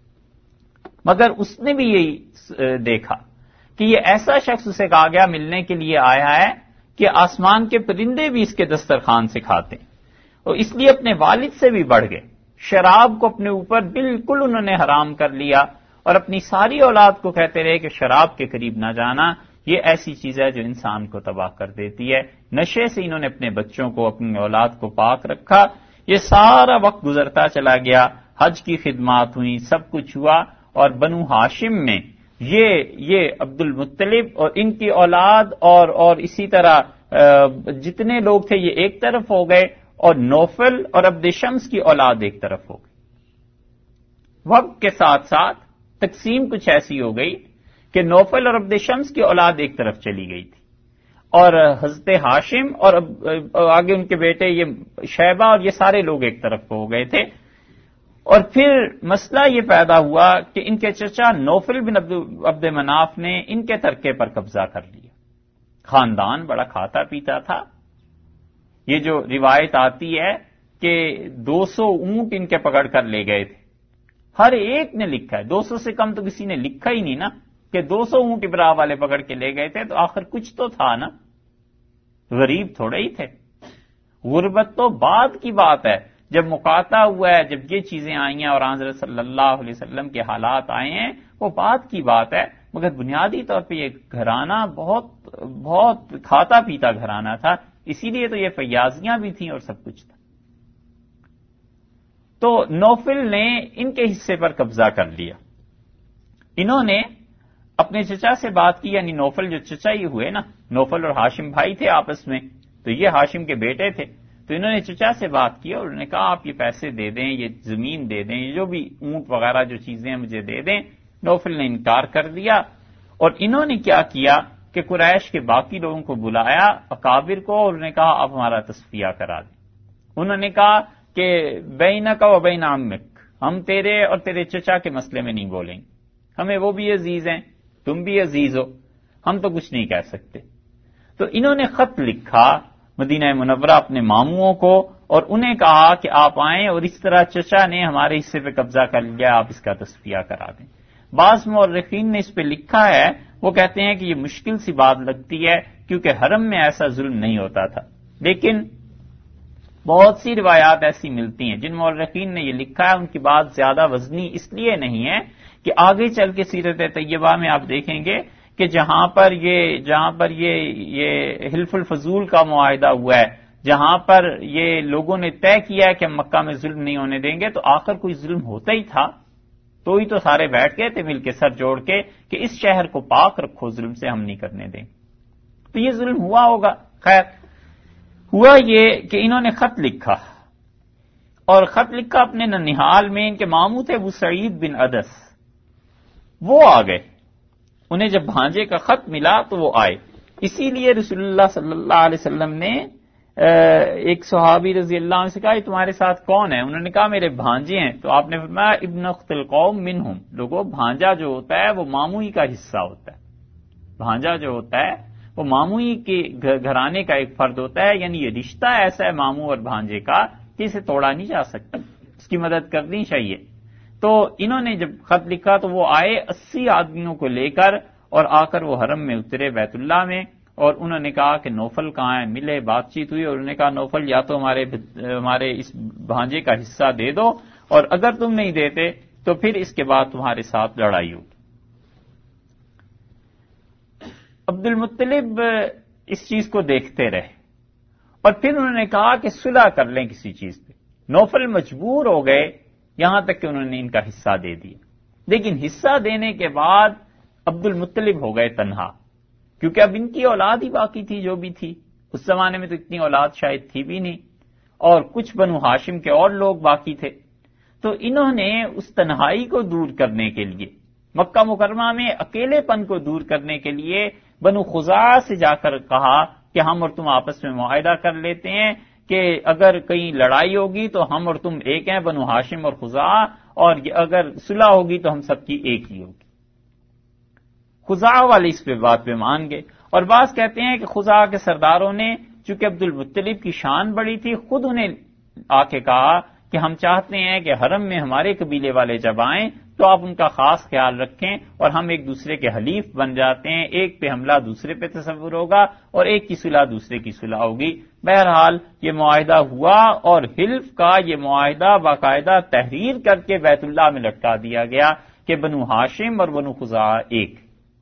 مگر اس نے بھی یہی دیکھا کہ یہ ایسا شخص اسے کہا گیا ملنے کے لیے آیا ہے کہ آسمان کے پرندے بھی اس کے دسترخوان سے کھاتے ہیں، اور اس لیے اپنے والد سے بھی بڑھ گئے، شراب کو اپنے اوپر بالکل انہوں نے حرام کر لیا، اور اپنی ساری اولاد کو کہتے رہے کہ شراب کے قریب نہ جانا، یہ ایسی چیز ہے جو انسان کو تباہ کر دیتی ہے۔ نشے سے انہوں نے اپنے بچوں کو، اپنی اولاد کو پاک رکھا۔ یہ سارا وقت گزرتا چلا گیا، حج کی خدمات ہوئی، سب کچھ ہوا، اور بنو ہاشم میں یہ عبد المطلب اور ان کی اولاد اور اسی طرح جتنے لوگ تھے یہ ایک طرف ہو گئے، اور نوفل اور عبد شمس کی اولاد ایک طرف ہو گئی۔ وقت کے ساتھ ساتھ تقسیم کچھ ایسی ہو گئی کہ نوفل اور عبد شمس کی اولاد ایک طرف چلی گئی تھی، اور حضرت ہاشم اور آگے ان کے بیٹے یہ شیبہ اور یہ سارے لوگ ایک طرف ہو گئے تھے۔ اور پھر مسئلہ یہ پیدا ہوا کہ ان کے چچا نوفل بن عبد مناف نے ان کے ترکے پر قبضہ کر لیا۔ خاندان بڑا کھاتا پیتا تھا۔ یہ جو روایت آتی ہے کہ 200 اونٹ ان کے پکڑ کر لے گئے تھے، ہر ایک نے لکھا ہے، 200 سے کم تو کسی نے لکھا ہی نہیں نا، کہ 200 اونٹ ابراہ والے پکڑ کے لے گئے تھے، تو آخر کچھ تو تھا نا، غریب تھوڑے ہی تھے۔ غربت تو بعد کی بات ہے، جب مقاطع ہوا ہے، جب یہ چیزیں آئی ہیں اور حضرت صلی اللہ علیہ وسلم کے حالات آئے ہیں، وہ بعد کی بات ہے، مگر بنیادی طور پہ یہ گھرانہ بہت کھاتا پیتا گھرانہ تھا، اسی لیے تو یہ فیاضیاں بھی تھیں اور سب کچھ تھا۔ تو نوفل نے ان کے حصے پر قبضہ کر لیا۔ انہوں نے اپنے چچا سے بات کی، یعنی نوفل جو چچا ہی ہوئے نا، نوفل اور ہاشم بھائی تھے آپس میں، تو یہ ہاشم کے بیٹے تھے، تو انہوں نے چچا سے بات کی اور انہوں نے کہا آپ یہ پیسے دے دیں، یہ زمین دے دیں، یہ جو بھی اونٹ وغیرہ جو چیزیں ہیں مجھے دے دیں۔ نوفل نے انکار کر دیا، اور انہوں نے کیا کیا کہ قریش کے باقی لوگوں کو بلایا، اکابر کو، اور انہوں نے کہا آپ ہمارا تصفیہ کرا دیں۔ انہوں نے کہا کہ بینک و بین عمک، ہم تیرے اور تیرے چچا کے مسئلے میں نہیں بولیں گے، ہمیں وہ بھی عزیز ہیں، تم بھی عزیز ہو، ہم تو کچھ نہیں کہہ سکتے۔ تو انہوں نے خط لکھا مدینہ منورہ اپنے ماموں کو، اور انہیں کہا کہ آپ آئیں، اور اس طرح چچا نے ہمارے حصے پہ قبضہ کر لیا، آپ اس کا تصفیہ کرا دیں۔ بعض مورخین نے اس پہ لکھا ہے، وہ کہتے ہیں کہ یہ مشکل سی بات لگتی ہے کیونکہ حرم میں ایسا ظلم نہیں ہوتا تھا، لیکن بہت سی روایات ایسی ملتی ہیں۔ جن مورخین نے یہ لکھا ہے ان کی بات زیادہ وزنی اس لیے نہیں ہے کہ آگے چل کے سیرت طیبہ میں آپ دیکھیں گے کہ جہاں پر یہ حلف الفضول کا معاہدہ ہوا ہے، جہاں پر یہ لوگوں نے طے کیا ہے کہ ہم مکہ میں ظلم نہیں ہونے دیں گے، تو آخر کوئی ظلم ہوتا ہی تھا، تو ہی تو سارے بیٹھ گئے تھے مل کے سر جوڑ کے کہ اس شہر کو پاک رکھو، ظلم سے ہم نہیں کرنے دیں، تو یہ ظلم ہوا ہوگا۔ خیر ہوا یہ کہ انہوں نے خط لکھا، اور خط لکھا اپنے ننھیال میں، ان کے ماموں تھے ابو سعید بن عدس، وہ آ گئے، انہیں جب بھانجے کا خط ملا تو وہ آئے۔ اسی لیے رسول اللہ صلی اللہ علیہ وسلم نے ایک صحابی رضی اللہ عنہ سے کہا یہ تمہارے ساتھ کون ہے؟ انہوں نے کہا میرے بھانجے ہیں، تو آپ نے فرمایا ابن اخت القوم منہم، لوگوں بھانجا جو ہوتا ہے وہ ماموئی کا حصہ ہوتا ہے، بھانجا جو ہوتا ہے وہ ماموئی کے گھرانے کا ایک فرد ہوتا ہے، یعنی یہ رشتہ ایسا ہے ماموں اور بھانجے کا کہ اسے توڑا نہیں جا سکتا، اس کی مدد کرنی چاہیے۔ تو انہوں نے جب خط لکھا تو وہ آئے 80 آدمیوں کو لے کر، اور آ کر وہ حرم میں اترے بیت اللہ میں، اور انہوں نے کہا کہ نوفل کہاں ہے؟ ملے، بات چیت ہوئی، اور انہوں نے کہا نوفل یا تو ہمارے اس بھانجے کا حصہ دے دو، اور اگر تم نہیں دیتے تو پھر اس کے بعد تمہارے ساتھ لڑائی ہوگی۔ عبد المطلب اس چیز کو دیکھتے رہے، اور پھر انہوں نے کہا کہ صلح کر لیں کسی چیز پہ۔ نوفل مجبور ہو گئے، یہاں تک کہ انہوں نے ان کا حصہ دے دیا، لیکن حصہ دینے کے بعد عبد المطلب ہو گئے تنہا، کیونکہ اب ان کی اولاد ہی باقی تھی جو بھی تھی، اس زمانے میں تو اتنی اولاد شاید تھی بھی نہیں، اور کچھ بنو ہاشم کے اور لوگ باقی تھے۔ تو انہوں نے اس تنہائی کو دور کرنے کے لیے، مکہ مکرمہ میں اکیلے پن کو دور کرنے کے لیے بنو خزاعہ سے جا کر کہا کہ ہم اور تم آپس میں معاہدہ کر لیتے ہیں کہ اگر کہیں لڑائی ہوگی تو ہم اور تم ایک ہیں، بنو ہاشم اور خزاعہ، اور اگر صلح ہوگی تو ہم سب کی ایک ہی ہوگی۔ خزاعہ والے اس پہ بات پہ مان گئے، اور بعض کہتے ہیں کہ خزاعہ کے سرداروں نے چونکہ عبد المطلب کی شان بڑی تھی، خود انہیں آ کے کہا کہ ہم چاہتے ہیں کہ حرم میں ہمارے قبیلے والے جب آئیں تو تو آپ ان کا خاص خیال رکھیں اور ہم ایک دوسرے کے حلیف بن جاتے ہیں، ایک پہ حملہ دوسرے پہ تصور ہوگا اور ایک کی صلح دوسرے کی صلح ہوگی۔ بہرحال یہ معاہدہ ہوا اور حلف کا یہ معاہدہ باقاعدہ تحریر کر کے بیت اللہ میں لٹکا دیا گیا کہ بنو ہاشم اور بنو خزاعہ ایک۔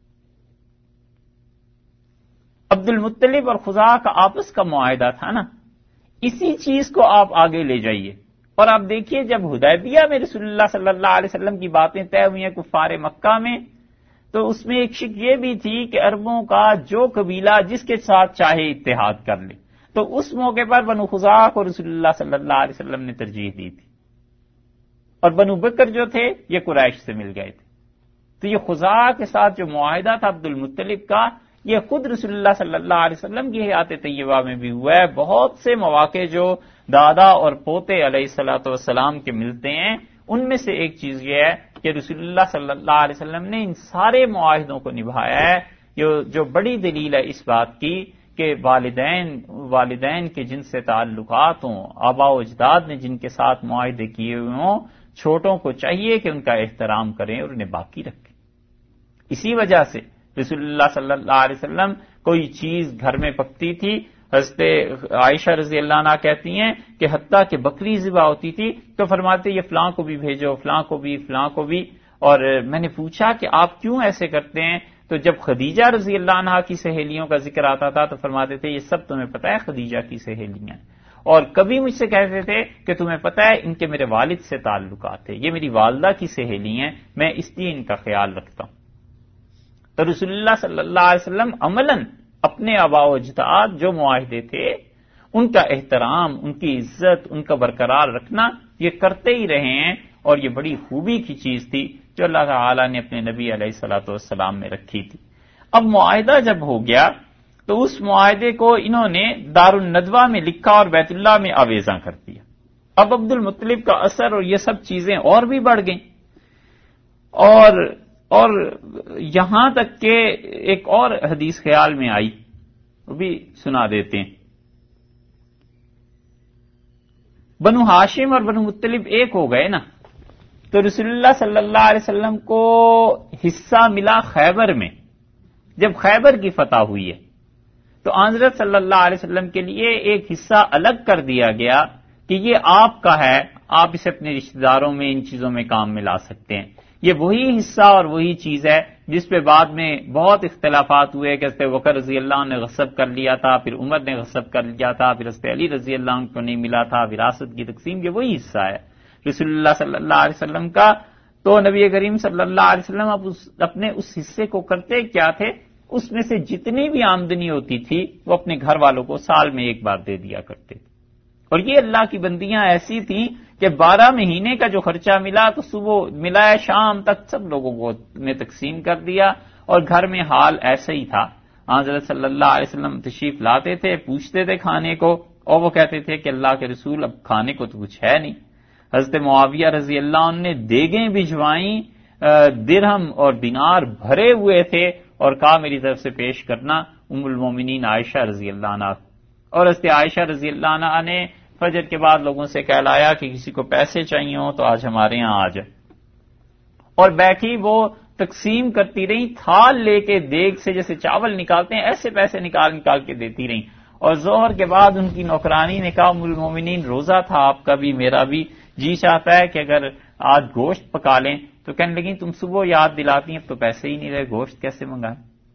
عبد المطلب اور خزاعہ کا آپس کا معاہدہ تھا نا، اسی چیز کو آپ آگے لے جائیے اور آپ دیکھیے جب حدیبیہ میں رسول اللہ صلی اللہ علیہ وسلم کی باتیں طے ہوئی ہیں کفار مکہ میں، تو اس میں ایک شک یہ بھی تھی کہ عربوں کا جو قبیلہ جس کے ساتھ چاہے اتحاد کر لے، تو اس موقع پر بنو خزاعہ کو رسول اللہ صلی اللہ علیہ وسلم نے ترجیح دی تھی، اور بنو بکر جو تھے یہ قریش سے مل گئے تھے۔ تو یہ خزاعہ کے ساتھ جو معاہدہ تھا عبد المطلب کا، یہ خود رسول اللہ صلی اللہ علیہ وسلم کی حیات طیبہ میں بھی ہوا ہے۔ بہت سے مواقع جو دادا اور پوتے علیہ الصلوۃ والسلام کے ملتے ہیں، ان میں سے ایک چیز یہ ہے کہ رسول اللہ صلی اللہ علیہ وسلم نے ان سارے معاہدوں کو نبھایا ہے، جو بڑی دلیل ہے اس بات کی کہ والدین کے جن سے تعلقات ہوں، آبا و اجداد نے جن کے ساتھ معاہدے کیے ہوئے ہوں، چھوٹوں کو چاہیے کہ ان کا احترام کریں اور انہیں باقی رکھیں۔ اسی وجہ سے رسول اللہ صلی اللہ علیہ وسلم کوئی چیز گھر میں پکتی تھی، حضرت عائشہ رضی اللہ عنہا کہتی ہیں کہ حتیٰ کہ بکری ذبح ہوتی تھی تو فرماتے یہ فلاں کو بھی بھیجو، فلاں کو بھی، فلاں کو بھی۔ اور میں نے پوچھا کہ آپ کیوں ایسے کرتے ہیں؟ تو جب خدیجہ رضی اللہ عنہا کی سہیلیوں کا ذکر آتا تھا تو فرماتے تھے یہ سب تمہیں پتہ ہے خدیجہ کی سہیلیاں، اور کبھی مجھ سے کہتے تھے کہ تمہیں پتہ ہے ان کے میرے والد سے تعلقات ہیں، یہ میری والدہ کی سہیلی ہیں، میں اس لیے ان کا خیال رکھتا ہوں۔ تو رسول اللہ صلی اللہ علیہ وسلم عملاً اپنے آباء و اجداد جو معاہدے تھے ان کا احترام، ان کی عزت، ان کا برقرار رکھنا یہ کرتے ہی رہے ہیں، اور یہ بڑی خوبی کی چیز تھی جو اللہ تعالی نے اپنے نبی علیہ الصلوۃ والسلام میں رکھی تھی۔ اب معاہدہ جب ہو گیا تو اس معاہدے کو انہوں نے دار الندوہ میں لکھا اور بیت اللہ میں آویزاں کر دیا۔ اب عبد المطلب کا اثر اور یہ سب چیزیں اور بھی بڑھ گئیں، اور یہاں تک کہ ایک اور حدیث خیال میں آئی، وہ بھی سنا دیتے ہیں۔ بنو ہاشم اور بنو مطلب ایک ہو گئے نا، تو رسول اللہ صلی اللہ علیہ وسلم کو حصہ ملا خیبر میں۔ جب خیبر کی فتح ہوئی ہے تو حضرت صلی اللہ علیہ وسلم کے لیے ایک حصہ الگ کر دیا گیا کہ یہ آپ کا ہے، آپ اسے اپنے رشتہ داروں میں ان چیزوں میں کام میں لا سکتے ہیں۔ یہ وہی حصہ اور وہی چیز ہے جس پہ بعد میں بہت اختلافات ہوئے کہ حضرت بکر رضی اللہ عنہ نے غصب کر لیا تھا، پھر عمر نے غصب کر لیا تھا، پھر حضرت علی رضی اللہ عنہ کو نہیں ملا تھا، وراثت کی تقسیم، یہ وہی حصہ ہے رسول اللہ صلی اللہ علیہ وسلم کا۔ تو نبی کریم صلی اللہ علیہ وسلم اب اپنے اس حصے کو کرتے کیا تھے، اس میں سے جتنی بھی آمدنی ہوتی تھی وہ اپنے گھر والوں کو سال میں ایک بار دے دیا کرتے تھے۔ اور یہ اللہ کی بندیاں ایسی تھیں کہ 12 مہینے کا جو خرچہ ملا تو صبح ملا ہے شام تک سب لوگوں کو میں تقسیم کر دیا، اور گھر میں حال ایسا ہی تھا۔ حضرت صلی اللہ علیہ وسلم تشریف لاتے تھے، پوچھتے تھے کھانے کو، اور وہ کہتے تھے کہ اللہ کے رسول اب کھانے کو تو کچھ ہے نہیں۔ حضرت معاویہ رضی اللہ عنہ نے دیگیں بھجوائیں، درہم اور دینار بھرے ہوئے تھے، اور کہا میری طرف سے پیش کرنا ام المومنین عائشہ رضی اللہ عنہ۔ اور حضرت عائشہ رضی اللہ عنہ نے فجر کے بعد لوگوں سے کہلایا کہ کسی کو پیسے چاہیے ہوں تو آج ہمارے یہاں آ جائے، اور بیٹھی وہ تقسیم کرتی رہی، تھال لے کے دیگ سے جیسے چاول نکالتے ہیں ایسے پیسے نکال کے دیتی رہی۔ اور ظہر کے بعد ان کی نوکرانی نے کہا ام المومنین روزہ تھا آپ کا بھی میرا بھی، جی چاہتا ہے کہ اگر آج گوشت پکا لیں، تو کہنے لگی تم صبح یاد دلاتی ہیں اب تو پیسے ہی نہیں رہے، گوشت کیسے منگائیں۔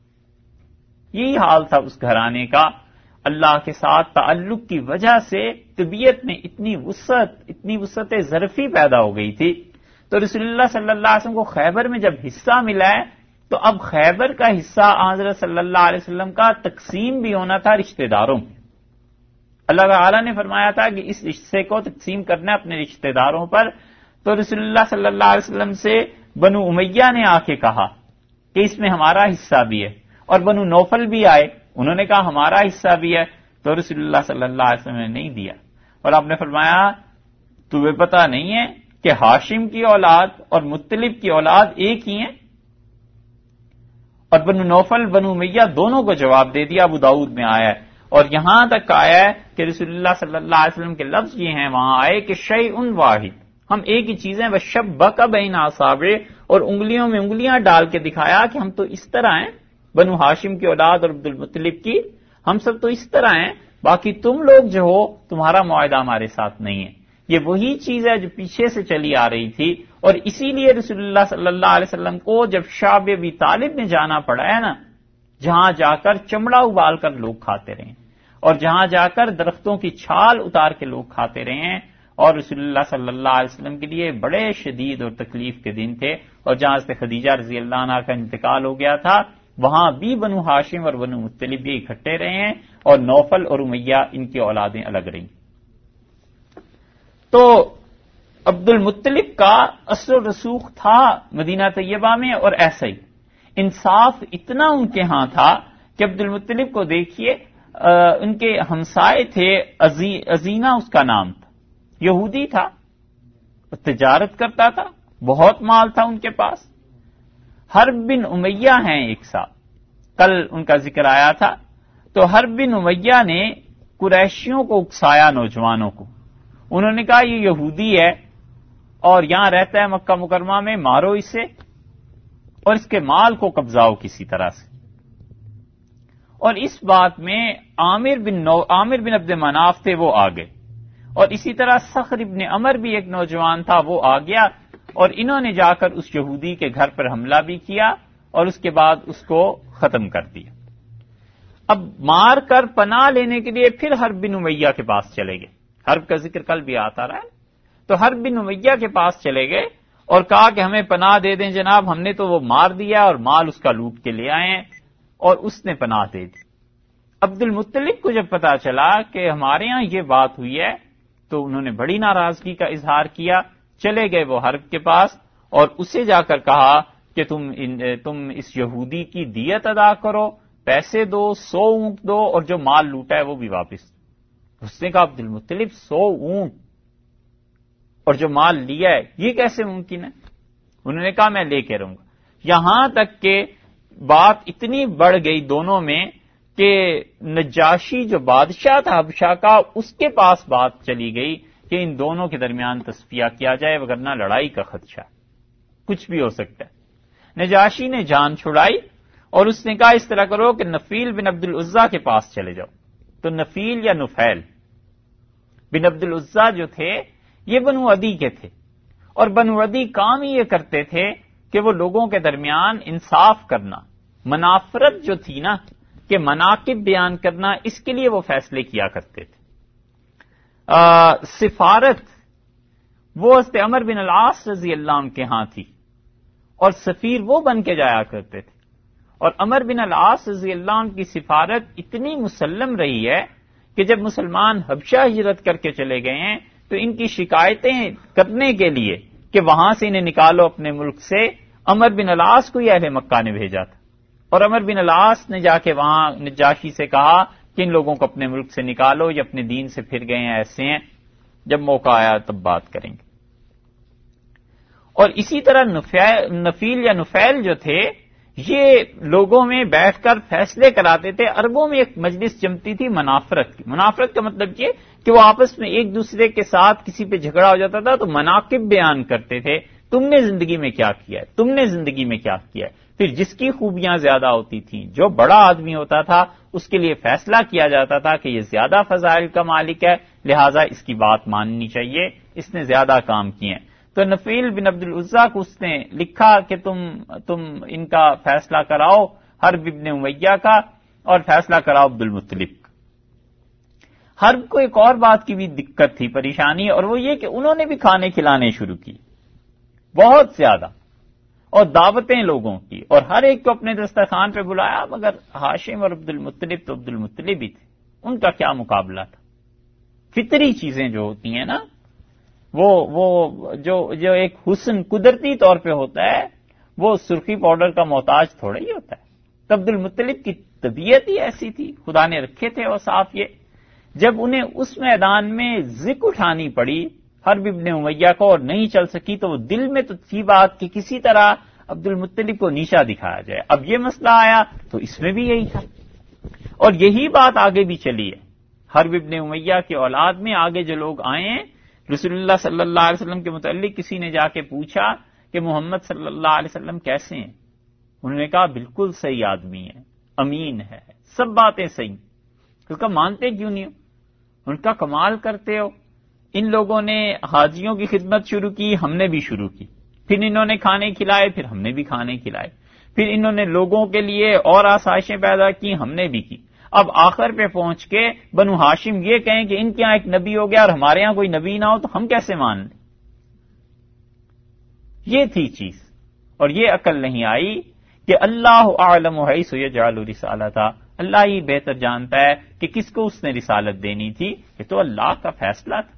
یہی حال تھا اس گھرانے کا۔ اللہ کے ساتھ تعلق کی وجہ سے طبیعت میں اتنی وسعت ظرفی پیدا ہو گئی تھی۔ تو رسول اللہ صلی اللہ علیہ وسلم کو خیبر میں جب حصہ ملا ہے تو اب خیبر کا حصہ حضرت صلی اللہ علیہ وسلم کا تقسیم بھی ہونا تھا رشتہ داروں میں۔ اللہ تعالی نے فرمایا تھا کہ اس حصے کو تقسیم کرنا اپنے رشتہ داروں پر، تو رسول اللہ صلی اللہ علیہ وسلم سے بنو امیہ نے آ کے کہا کہ اس میں ہمارا حصہ بھی ہے، اور بنو نوفل بھی آئے، انہوں نے کہا ہمارا حصہ بھی ہے، تو رسول اللہ صلی اللہ علیہ وسلم نے نہیں دیا، اور آپ نے فرمایا تمہیں پتہ نہیں ہے کہ ہاشم کی اولاد اور مطلب کی اولاد ایک ہی ہیں؟ اور بنو نوفل بنو امیہ دونوں کو جواب دے دیا، ابو داؤد میں آیا ہے، اور یہاں تک آیا ہے کہ رسول اللہ صلی اللہ علیہ وسلم کے لفظ یہ ہیں وہاں آئے کہ شیء واحد، ہم ایک ہی چیزیں وشبک بین اصابع، اور انگلیوں میں انگلیاں ڈال کے دکھایا کہ ہم تو اس طرح ہیں، بنو ہاشم کی اولاد اور عبد المطلب کی، ہم سب تو اس طرح ہیں، باقی تم لوگ جو ہو تمہارا معاہدہ ہمارے ساتھ نہیں ہے۔ یہ وہی چیز ہے جو پیچھے سے چلی آ رہی تھی، اور اسی لیے رسول اللہ صلی اللہ علیہ وسلم کو جب شعب ابی طالب میں جانا پڑا ہے نا، جہاں جا کر چمڑا ابال کر لوگ کھاتے رہے، اور جہاں جا کر درختوں کی چھال اتار کے لوگ کھاتے رہے ہیں، اور رسول اللہ صلی اللہ علیہ وسلم کے لیے بڑے شدید اور تکلیف کے دن تھے، اور جہاں سے خدیجہ رضی اللہ عنہا کا انتقال ہو گیا تھا، وہاں بھی بنو ہاشم اور بنو مطلب بھی اکٹھے رہے ہیں، اور نوفل اور امیہ ان کی اولادیں الگ رہیں۔ تو عبد المطلب کا اثر و رسوخ تھا مدینہ طیبہ میں، اور ایسا ہی انصاف اتنا ان کے ہاں تھا کہ عبد المطلب کو دیکھیے، ان کے ہمسائے تھے، ازینہ اس کا نام تھا، یہودی تھا، تجارت کرتا تھا، بہت مال تھا ان کے پاس۔ حرب بن امیہ ہیں ایک ساتھ، کل ان کا ذکر آیا تھا، تو حرب بن امیہ نے قریشیوں کو اکسایا، نوجوانوں کو، انہوں نے کہا یہ یہودی ہے اور یہاں رہتا ہے مکہ مکرمہ میں، مارو اسے اور اس کے مال کو قبضاؤ کسی طرح سے۔ اور اس بات میں عامر بن عبد مناف تھے، وہ آ گئے، اور اسی طرح صخر ابن عمر بھی ایک نوجوان تھا، وہ آ گیا، اور انہوں نے جا کر اس یہودی کے گھر پر حملہ بھی کیا اور اس کے بعد اس کو ختم کر دیا۔ اب مار کر پناہ لینے کے لیے پھر حرب بن امیہ کے پاس چلے گئے، حرب کا ذکر کل بھی آتا رہا ہے، تو حرب بن امیہ کے پاس چلے گئے اور کہا کہ ہمیں پناہ دے دیں جناب، ہم نے تو وہ مار دیا اور مال اس کا لوٹ کے لے آئے ہیں، اور اس نے پناہ دے دی۔ عبد المطلب کو جب پتا چلا کہ ہمارے ہاں یہ بات ہوئی ہے تو انہوں نے بڑی ناراضگی کا اظہار کیا، چلے گئے وہ حرب کے پاس اور اسے جا کر کہا کہ تم اس یہودی کی دیت ادا کرو، پیسے دو، 100 اونٹ دو، اور جو مال لوٹا ہے وہ بھی واپس۔ اس نے کہا عبد المطلب 100 اونٹ اور جو مال لیا ہے یہ کیسے ممکن ہے؟ انہوں نے کہا میں لے کے رہوں گا، یہاں تک کہ بات اتنی بڑھ گئی دونوں میں کہ نجاشی جو بادشاہ تھا حبشہ کا، اس کے پاس بات چلی گئی کہ ان دونوں کے درمیان تصفیہ کیا جائے، وگرنہ لڑائی کا خدشہ ہے، کچھ بھی ہو سکتا ہے۔ نجاشی نے جان چھڑائی اور اس نے کہا اس طرح کرو کہ نفیل بن عبد العزیٰ کے پاس چلے جاؤ۔ تو نفیل یا نفیل بن عبد العزیٰ جو تھے یہ بنو عدی کے تھے، اور بنو عدی کام ہی یہ کرتے تھے کہ وہ لوگوں کے درمیان انصاف کرنا، منافرت جو تھی نا کہ مناقب بیان کرنا، اس کے لیے وہ فیصلے کیا کرتے تھے۔ سفارت وہ حضرت عمر بن العاص رضی اللہ عنہ کے ہاں تھی، اور سفیر وہ بن کے جایا کرتے تھے، اور عمر بن العاص رضی اللہ عنہ کی سفارت اتنی مسلم رہی ہے کہ جب مسلمان حبشہ ہجرت کر کے چلے گئے ہیں تو ان کی شکایتیں کرنے کے لیے کہ وہاں سے انہیں نکالو اپنے ملک سے، عمر بن العاص کو ہی اہل مکہ نے بھیجا تھا، اور عمر بن العاص نے جا کے وہاں نجاشی سے کہا کہ ان لوگوں کو اپنے ملک سے نکالو، یہ اپنے دین سے پھر گئے ہیں، ایسے ہیں، جب موقع آیا تب بات کریں گے۔ اور اسی طرح نفیل یا نفیل جو تھے یہ لوگوں میں بیٹھ کر فیصلے کراتے تھے۔ عربوں میں ایک مجلس جمتی تھی منافرت کی، منافرت کا مطلب یہ کہ وہ آپس میں ایک دوسرے کے ساتھ کسی پہ جھگڑا ہو جاتا تھا تو مناقب بیان کرتے تھے، تم نے زندگی میں کیا کیا ہے، تم نے زندگی میں کیا کیا ہے۔ پھر جس کی خوبیاں زیادہ ہوتی تھیں، جو بڑا آدمی ہوتا تھا، اس کے لیے فیصلہ کیا جاتا تھا کہ یہ زیادہ فضائل کا مالک ہے، لہذا اس کی بات ماننی چاہیے، اس نے زیادہ کام کیے ہیں۔ تو نفیل بن عبد العزیٰ کو اس نے لکھا کہ تم ان کا فیصلہ کراؤ، حرب ابن امیہ کا، اور فیصلہ کراؤ عبد المطلب کا۔ حرب کو ایک اور بات کی بھی دقت تھی، پریشانی، اور وہ یہ کہ انہوں نے بھی کھانے کھلانے شروع کی بہت زیادہ، اور دعوتیں لوگوں کی، اور ہر ایک کو اپنے دسترخوان پہ بلایا، مگر ہاشم اور عبد المطلب تو عبد المطلب ہی تھے، ان کا کیا مقابلہ تھا۔ فطری چیزیں جو ہوتی ہیں نا، وہ جو ایک حسن قدرتی طور پہ ہوتا ہے، وہ سرخی پاؤڈر کا محتاج تھوڑا ہی ہوتا ہے۔ تو عبد المطلب کی طبیعت ہی ایسی تھی، خدا نے رکھے تھے وہ صاف۔ یہ جب انہیں اس میدان میں ذک اٹھانی پڑی حرب ابن امیہ کو اور نہیں چل سکی، تو وہ دل میں تو تھی بات کہ کسی طرح عبد المطلب کو نیچا دکھایا جائے۔ اب یہ مسئلہ آیا تو اس میں بھی یہی تھا، اور یہی بات آگے بھی چلی ہے۔ حرب ابن امیہ کی اولاد میں آگے جو لوگ آئے ہیں رسول اللہ صلی اللہ علیہ وسلم کے متعلق کسی نے جا کے پوچھا کہ محمد صلی اللہ علیہ وسلم کیسے ہیں؟ انہوں نے کہا بالکل صحیح آدمی ہے، امین ہے، سب باتیں صحیح. اس کا مانتے کیوں نہیں ہو؟ ان کا کمال کرتے ہو. ان لوگوں نے حاجیوں کی خدمت شروع کی، ہم نے بھی شروع کی، پھر انہوں نے کھانے کھلائے، پھر ہم نے بھی کھانے کھلائے، پھر انہوں نے لوگوں کے لیے اور آسائشیں پیدا کی، ہم نے بھی کی. اب آخر پہ پہنچ کے بنو ہاشم یہ کہیں کہ ان کے یہاں ایک نبی ہو گیا اور ہمارے یہاں کوئی نبی نہ ہو تو ہم کیسے مان لیں؟ یہ تھی چیز. اور یہ عقل نہیں آئی کہ اللہ اعلم حیث یجعل رسالتہ، اللہ ہی بہتر جانتا ہے کہ کس کو اس نے رسالت دینی تھی. یہ تو اللہ کا فیصلہ تھا.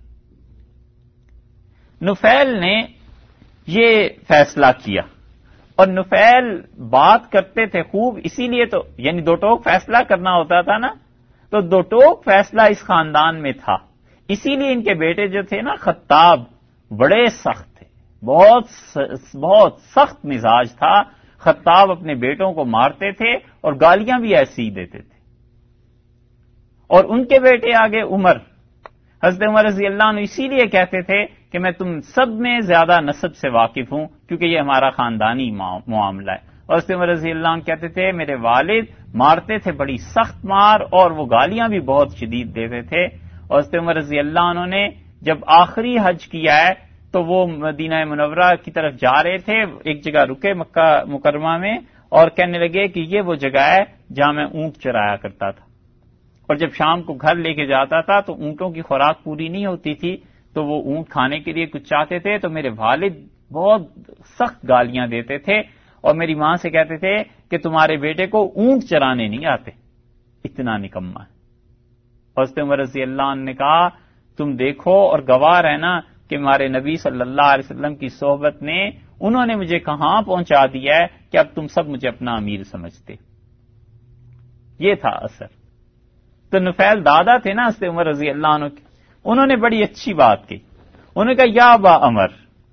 نفیل نے یہ فیصلہ کیا، اور نفیل بات کرتے تھے خوب، اسی لیے تو یعنی دو ٹوک فیصلہ کرنا ہوتا تھا نا، تو دو ٹوک فیصلہ اس خاندان میں تھا. اسی لیے ان کے بیٹے جو تھے نا خطاب، بڑے سخت تھے، بہت سخت مزاج تھا. خطاب اپنے بیٹوں کو مارتے تھے اور گالیاں بھی ایسی ہی دیتے تھے. اور ان کے بیٹے آگے عمر، حضرت عمر رضی اللہ عنہ اسی لیے کہتے تھے کہ میں تم سب میں زیادہ نسب سے واقف ہوں کیونکہ یہ ہمارا خاندانی معاملہ ہے. اور حضرت عمر رضی اللہ عنہ کہتے تھے میرے والد مارتے تھے بڑی سخت مار، اور وہ گالیاں بھی بہت شدید دیتے تھے. اور حضرت عمر رضی اللہ عنہ نے جب آخری حج کیا ہے تو وہ مدینہ منورہ کی طرف جا رہے تھے، ایک جگہ رکے مکہ مکرمہ میں، اور کہنے لگے کہ یہ وہ جگہ ہے جہاں میں اونٹ چرایا کرتا تھا. اور جب شام کو گھر لے کے جاتا تھا تو اونٹوں کی خوراک پوری نہیں ہوتی تھی، تو وہ اونٹ کھانے کے لیے کچھ چاہتے تھے تو میرے والد بہت سخت گالیاں دیتے تھے، اور میری ماں سے کہتے تھے کہ تمہارے بیٹے کو اونٹ چرانے نہیں آتے، اتنا نکما ہے. اور حضرت عمر رضی اللہ عنہ نے کہا تم دیکھو اور گواہ رہنا کہ ہمارے نبی صلی اللہ علیہ وسلم کی صحبت نے انہوں نے مجھے کہاں پہنچا دیا ہے کہ اب تم سب مجھے اپنا امیر سمجھتے. یہ تھا اثر. تو نفیل دادا تھے نا حضرت عمر رضی اللہ عنہ کے، انہوں نے بڑی اچھی بات کی. انہوں نے کہا یا ابا عمر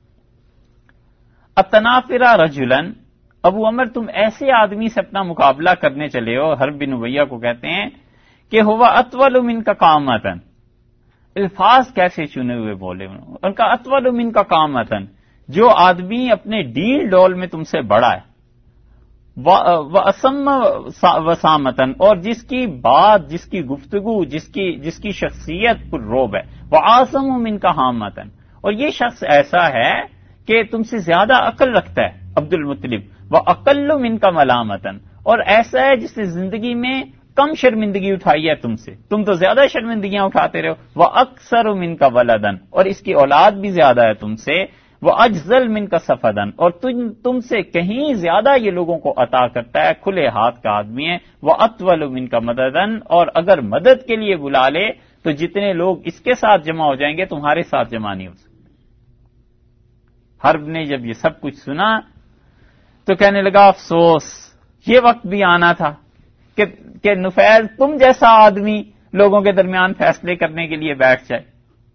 اتنافرا رجلن، ابو عمر تم ایسے آدمی سے اپنا مقابلہ کرنے چلے ہو، حرب بن امیہ کو کہتے ہیں، کہ ہوا اطول من کا قامتن. الفاظ کیسے چنے ہوئے بولے ان کا، اطول من کا قامتن، جو آدمی اپنے ڈیل ڈول میں تم سے بڑا ہے، وَأَسَمَّ وَسَامَتًا، اور جس کی بات، جس کی گفتگو، جس کی شخصیت پر روب ہے، وَآسَمُ مِنْكَ حَامَّةً، اور یہ شخص ایسا ہے کہ تم سے زیادہ عقل رکھتا ہے، عبد المطلب، وَأَقَلُّ مِنْكَ مَلَامَةً، اور ایسا ہے جس نے زندگی میں کم شرمندگی اٹھائی ہے تم سے، تم تو زیادہ شرمندگیاں اٹھاتے رہو، وَأَكْثَرُ مِنْكَ وَلَدًا، اور اس کی اولاد بھی زیادہ ہے تم سے، وَأَجْزَلْ مِنْكَ صَفَدًا، اور تم سے کہیں زیادہ یہ لوگوں کو عطا کرتا ہے، کھلے ہاتھ کا آدمی ہے، وَأَطْوَلُ مِنْكَ مَدَدًا، اور اگر مدد کے لیے بلا لے تو جتنے لوگ اس کے ساتھ جمع ہو جائیں گے تمہارے ساتھ جمع نہیں ہو سکتے. حرب نے جب یہ سب کچھ سنا تو کہنے لگا افسوس یہ وقت بھی آنا تھا کہ نفیل تم جیسا آدمی لوگوں کے درمیان فیصلے کرنے کے لیے بیٹھ جائے.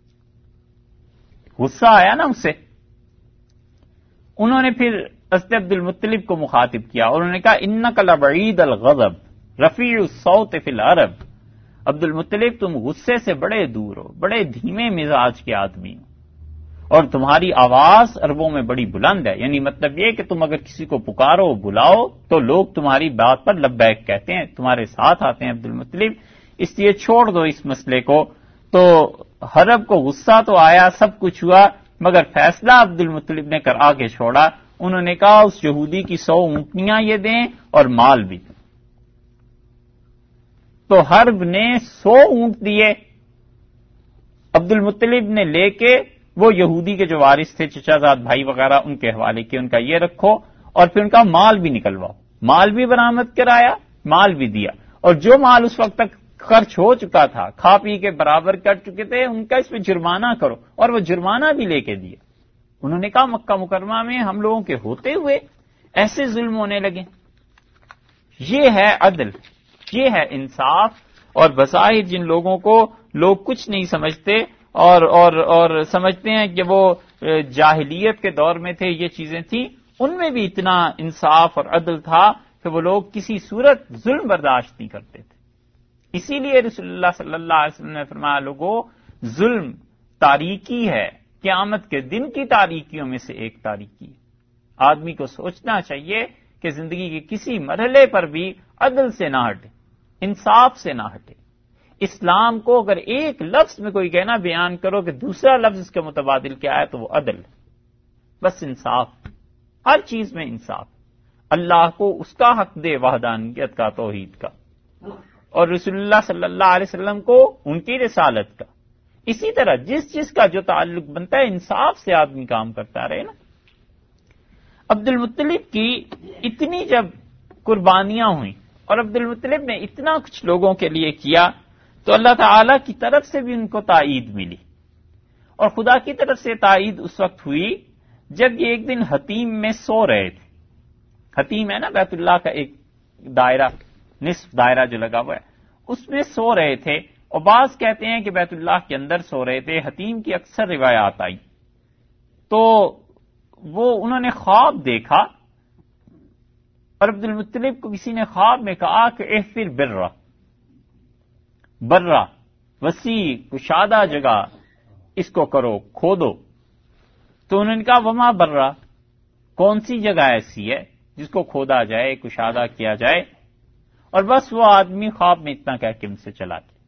غصہ آیا نا اسے. انہوں نے پھر حضرت عبد المطلب کو مخاطب کیا اور انہوں نے کہا انک لبعید الغضب رفیع الصوت فی العرب. عبد المطلب تم غصے سے بڑے دور ہو، بڑے دھیمے مزاج کے آدمی ہو، اور تمہاری آواز عربوں میں بڑی بلند ہے. یعنی مطلب یہ کہ تم اگر کسی کو پکارو بلاؤ تو لوگ تمہاری بات پر لبیک کہتے ہیں، تمہارے ساتھ آتے ہیں عبد المطلب، اس لیے چھوڑ دو اس مسئلے کو. تو حرب کو غصہ تو آیا، سب کچھ ہوا، مگر فیصلہ عبد المطلب نے کر آگے چھوڑا. انہوں نے کہا اس یہودی کی 100 اونٹنیاں یہ دیں اور مال بھی. تو حرب نے 100 اونٹ دیے، عبد المطلب نے لے کے وہ یہودی کے جو وارث تھے، چچا زاد بھائی وغیرہ، ان کے حوالے کیے، ان کا یہ رکھو، اور پھر ان کا مال بھی نکلواؤ. مال بھی برآمد کرایا، مال بھی دیا، اور جو مال اس وقت تک خرچ ہو چکا تھا، کھا پی کے برابر کر چکے تھے، ان کا اس پہ جرمانہ کرو، اور وہ جرمانہ بھی لے کے دیا. انہوں نے کہا مکہ مکرمہ میں ہم لوگوں کے ہوتے ہوئے ایسے ظلم ہونے لگے. یہ ہے عدل، یہ ہے انصاف. اور بظاہر جن لوگوں کو لوگ کچھ نہیں سمجھتے اور سمجھتے ہیں کہ وہ جاہلیت کے دور میں تھے، یہ چیزیں تھیں، ان میں بھی اتنا انصاف اور عدل تھا کہ وہ لوگ کسی صورت ظلم برداشت نہیں کرتے تھے. اسی لیے رسول اللہ صلی اللہ علیہ وسلم نے فرمایا لوگوں ظلم تاریکی ہے، قیامت کے دن کی تاریکیوں میں سے ایک تاریکی ہے۔ آدمی کو سوچنا چاہیے کہ زندگی کے کسی مرحلے پر بھی عدل سے نہ ہٹے، انصاف سے نہ ہٹے۔ اسلام کو اگر ایک لفظ میں کوئی کہنا بیان کرو کہ دوسرا لفظ اس کے متبادل کیا ہے تو وہ عدل ہے، بس انصاف، ہر چیز میں انصاف۔ اللہ کو اس کا حق دے وحدانیت کا، توحید کا، اور رسول اللہ صلی اللہ علیہ وسلم کو ان کی رسالت کا۔ اسی طرح جس کا جو تعلق بنتا ہے انصاف سے آدمی کام کرتا رہے نا۔ عبد المطلب کی اتنی جب قربانیاں ہوئیں اور عبد المطلب نے اتنا کچھ لوگوں کے لیے کیا تو اللہ تعالی کی طرف سے بھی ان کو تائید ملی، اور خدا کی طرف سے تائید اس وقت ہوئی جب یہ ایک دن حتیم میں سو رہے تھے۔ حتیم ہے نا بیت اللہ کا ایک دائرہ، نصف دائرہ جو لگا ہوا ہے، اس میں سو رہے تھے، اور بعض کہتے ہیں کہ بیت اللہ کے اندر سو رہے تھے۔ حتیم کی اکثر روایات آئی تو وہ انہوں نے خواب دیکھا، اور عبد المطلب کو کسی نے خواب میں کہا کہ احفر برہ وسیع کشادہ جگہ اس کو کرو، کھودو۔ تو انہوں نے کہا وما برہ، کون سی جگہ ایسی ہے جس کو کھودا جائے، کشادہ کیا جائے؟ اور بس وہ آدمی خواب میں اتنا کہہ کے ان سے چلا گیا۔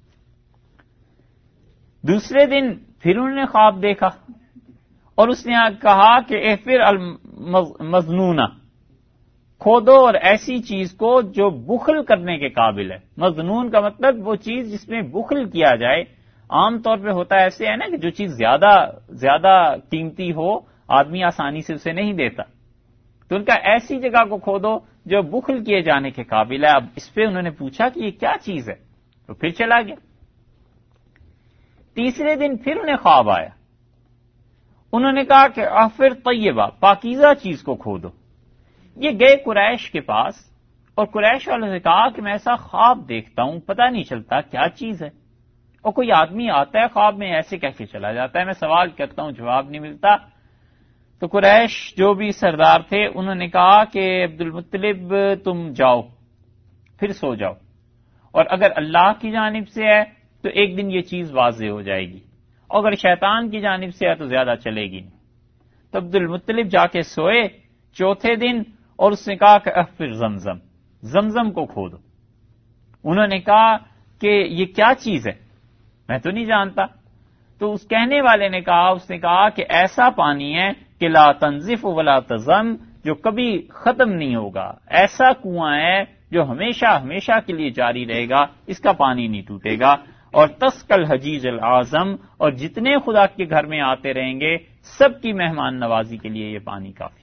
دوسرے دن پھر انہوں نے خواب دیکھا اور اس نے کہا کہ احفر المظنونہ، کھودو اور ایسی چیز کو جو بخل کرنے کے قابل ہے۔ مظنون کا مطلب وہ چیز جس میں بخل کیا جائے۔ عام طور پہ ہوتا ہے ایسے ہے نا کہ جو چیز زیادہ قیمتی ہو آدمی آسانی سے اسے نہیں دیتا، تو ان کا ایسی جگہ کو کھودو جو بخل کیے جانے کے قابل ہے۔ اب اس پہ انہوں نے پوچھا کہ یہ کیا چیز ہے، تو پھر چلا گیا۔ تیسرے دن پھر انہیں خواب آیا، انہوں نے کہا کہ احفر طیبہ، پاکیزہ چیز کو کھودو۔ یہ گئے قریش کے پاس، اور قریش والوں نے کہا کہ میں ایسا خواب دیکھتا ہوں، پتہ نہیں چلتا کیا چیز ہے، اور کوئی آدمی آتا ہے خواب میں ایسے کہہ کے چلا جاتا ہے، میں سوال کرتا ہوں جواب نہیں ملتا۔ تو قریش جو بھی سردار تھے انہوں نے کہا کہ عبد المطلب تم جاؤ، پھر سو جاؤ، اور اگر اللہ کی جانب سے ہے تو ایک دن یہ چیز واضح ہو جائے گی، اور اگر شیطان کی جانب سے ہے تو زیادہ چلے گی نہیں۔ تو عبد المطلب جا کے سوئے چوتھے دن، اور اس نے کہا کہ احفر زمزم، زمزم کو کھودو۔ انہوں نے کہا کہ یہ کیا چیز ہے، میں تو نہیں جانتا۔ تو اس کہنے والے نے کہا، اس نے کہا کہ ایسا پانی ہے کہ لا تنزف ولا تزم، جو کبھی ختم نہیں ہوگا، ایسا کنواں ہے جو ہمیشہ ہمیشہ کے لیے جاری رہے گا، اس کا پانی نہیں ٹوٹے گا۔ اور تسقل حجیج العظم، اور جتنے خدا کے گھر میں آتے رہیں گے سب کی مہمان نوازی کے لیے یہ پانی کافی۔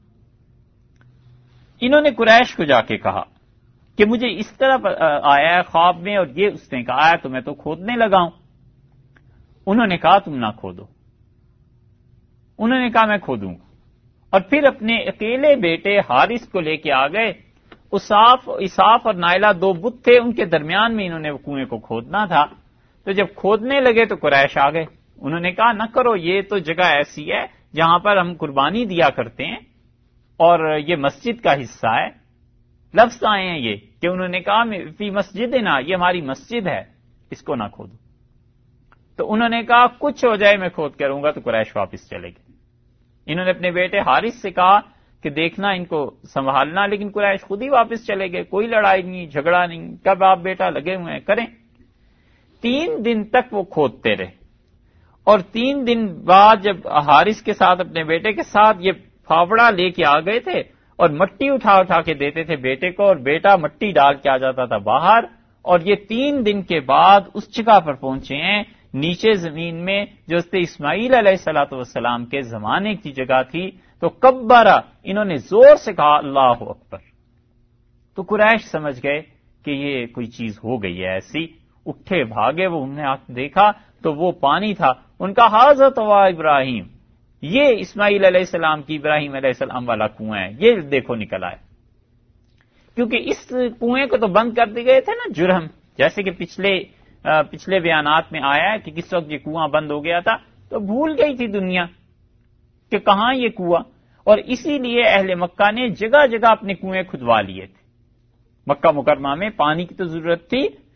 انہوں نے قریش کو جا کے کہا کہ مجھے اس طرح آیا ہے خواب میں، اور یہ اس نے کہا ہے تو میں تو کھودنے لگا ہوں۔ انہوں نے کہا تم نہ کھودو، انہوں نے کہا میں کھودوں گا، اور پھر اپنے اکیلے بیٹے حارث کو لے کے آ گئے۔ اساف اور نائلہ دو بت تھے، ان کے درمیان میں انہوں نے کنویں کو کھودنا تھا۔ تو جب کھودنے لگے تو قریش آ گئے، انہوں نے کہا نہ کرو، یہ تو جگہ ایسی ہے جہاں پر ہم قربانی دیا کرتے ہیں، اور یہ مسجد کا حصہ ہے۔ لفظ آئے ہیں یہ کہ انہوں نے کہا فی مسجدنا، یہ ہماری مسجد ہے، اس کو نہ کھودو۔ تو انہوں نے کہا کچھ ہو جائے میں کھود کروں گا، تو قریش واپس چلے گئے۔ انہوں نے اپنے بیٹے حارث سے کہا کہ دیکھنا ان کو سنبھالنا، لیکن قریش خود ہی واپس چلے گئے، کوئی لڑائی نہیں، جھگڑا نہیں، کب آپ بیٹا لگے ہوئے ہیں کریں۔ 3 دن تک وہ کھودتے رہے، اور 3 دن بعد جب حارث کے ساتھ اپنے بیٹے کے ساتھ یہ پھاوڑا لے کے آ گئے تھے، اور مٹی اٹھا کے دیتے تھے بیٹے کو، اور بیٹا مٹی ڈال کے آ جاتا تھا باہر، اور یہ 3 دن کے بعد اس جگہ پر پہنچے ہیں نیچے زمین میں جو اسماعیل علیہ الصلوۃ والسلام کے زمانے کی جگہ تھی۔ تو کبرا، انہوں نے زور سے کہا اللہ اکبر۔ تو قریش سمجھ گئے کہ یہ کوئی چیز ہو گئی ہے ایسی، اٹھے بھاگے، وہ انہوں نے دیکھا تو وہ پانی تھا، ان کا حاضت ہوا ابراہیم، یہ اسماعیل علیہ السلام کی ابراہیم علیہ السلام والا کنواں ہے، یہ دیکھو نکل آئے۔ کیونکہ اس کنویں کو تو بند کر دی گئے تھے نا جرہم، جیسے کہ پچھلے بیانات میں آیا ہے کہ کس وقت یہ کنواں بند ہو گیا تھا، تو بھول گئی تھی دنیا کہ کہاں یہ کنواں، اور اسی لیے اہل مکہ نے جگہ جگہ اپنے کنویں کھدوا لیے تھے۔ مکہ مکرمہ میں پانی کی تو ضرورت تھی،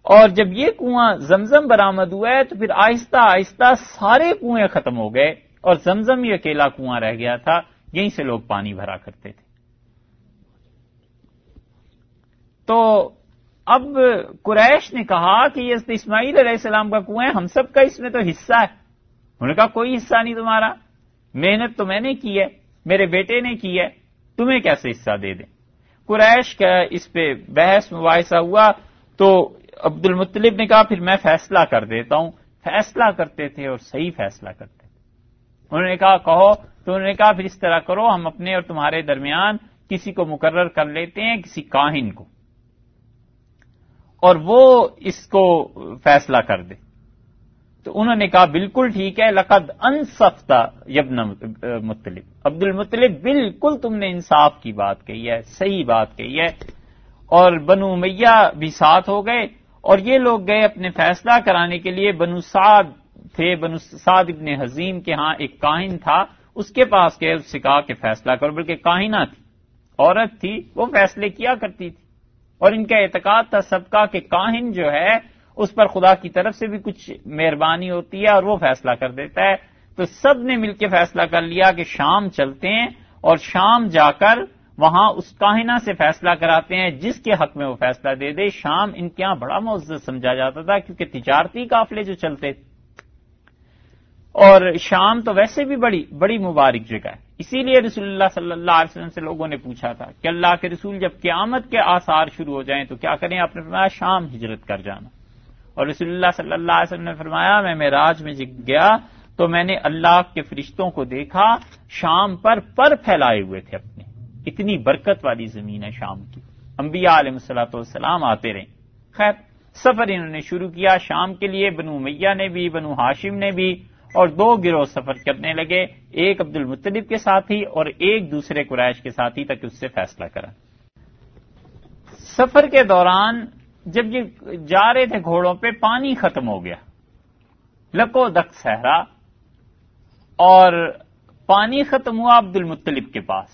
اور جب یہ کنواں زمزم برآمد ہوا ہے تو پھر آہستہ آہستہ سارے کنویں ختم ہو گئے اور زمزم ہی اکیلا کنواں رہ گیا تھا، یہیں سے لوگ پانی بھرا کرتے تھے۔ تو اب قریش نے کہا کہ یہ اسماعیل علیہ السلام کا کنواں ہے، ہم سب کا اس میں تو حصہ ہے۔ انہوں نے کہا کوئی حصہ نہیں تمہارا، محنت تو میں نے کی ہے، میرے بیٹے نے کی ہے، تمہیں کیسے حصہ دے دیں؟ قریش کا اس پہ بحث مباحثہ ہوا تو عبد المطلب نے کہا پھر میں فیصلہ کر دیتا ہوں۔ فیصلہ کرتے تھے اور صحیح فیصلہ کرتے تھے۔ انہوں نے کہا کہو، تو انہوں نے کہا پھر اس طرح کرو، ہم اپنے اور تمہارے درمیان کسی کو مقرر کر لیتے ہیں، کسی کاہن کو، اور وہ اس کو فیصلہ کر دے۔ تو انہوں نے کہا بالکل ٹھیک ہے، لقد انصفت یا ابن مطلب، عبد المطلب بالکل تم نے انصاف کی بات کہی ہے، صحیح بات کہی ہے۔ اور بنو امیہ بھی ساتھ ہو گئے اور یہ لوگ گئے اپنے فیصلہ کرانے کے لیے۔ بنو سعد تھے، بنو سعد ابن حزیم کے ہاں ایک کاہن تھا، اس کے پاس گئے، اس سے کہا کہ فیصلہ کرو، بلکہ کاہنہ تھی، عورت تھی، وہ فیصلے کیا کرتی تھی، اور ان کا اعتقاد تھا سب کا کہ کاہن جو ہے اس پر خدا کی طرف سے بھی کچھ مہربانی ہوتی ہے اور وہ فیصلہ کر دیتا ہے۔ تو سب نے مل کے فیصلہ کر لیا کہ شام چلتے ہیں اور شام جا کر وہاں اس کاہنہ سے فیصلہ کراتے ہیں جس کے حق میں وہ فیصلہ دے دے۔ شام ان کے یہاں بڑا معزز سمجھا جاتا تھا کیونکہ تجارتی قافلے جو چلتے تھے، اور شام تو ویسے بھی بڑی مبارک جگہ ہے۔ اسی لیے رسول اللہ صلی اللہ علیہ وسلم سے لوگوں نے پوچھا تھا کہ اللہ کے رسول جب قیامت کے آثار شروع ہو جائیں تو کیا کریں؟ آپ نے فرمایا شام ہجرت کر جانا۔ اور رسول اللہ صلی اللہ علیہ وسلم نے فرمایا میں معراج میں گیا تو میں نے اللہ کے فرشتوں کو دیکھا، شام پر پھیلائے ہوئے تھے اپنے، اتنی برکت والی زمین ہے شام کی، انبیاء علیہ الصلوۃ والسلام آتے رہے۔ خیر سفر انہوں نے شروع کیا شام کے لیے، بنو امیہ نے بھی، بنو ہاشم نے بھی، اور دو گروہ سفر کرنے لگے، ایک عبد المطلب کے ساتھی اور ایک دوسرے قریش کے ساتھی، تک اس سے فیصلہ کرا۔ سفر کے دوران جب یہ جا رہے تھے گھوڑوں پہ، پانی ختم ہو گیا، لکو دک صحرا، اور پانی ختم ہوا عبد المطلب کے پاس۔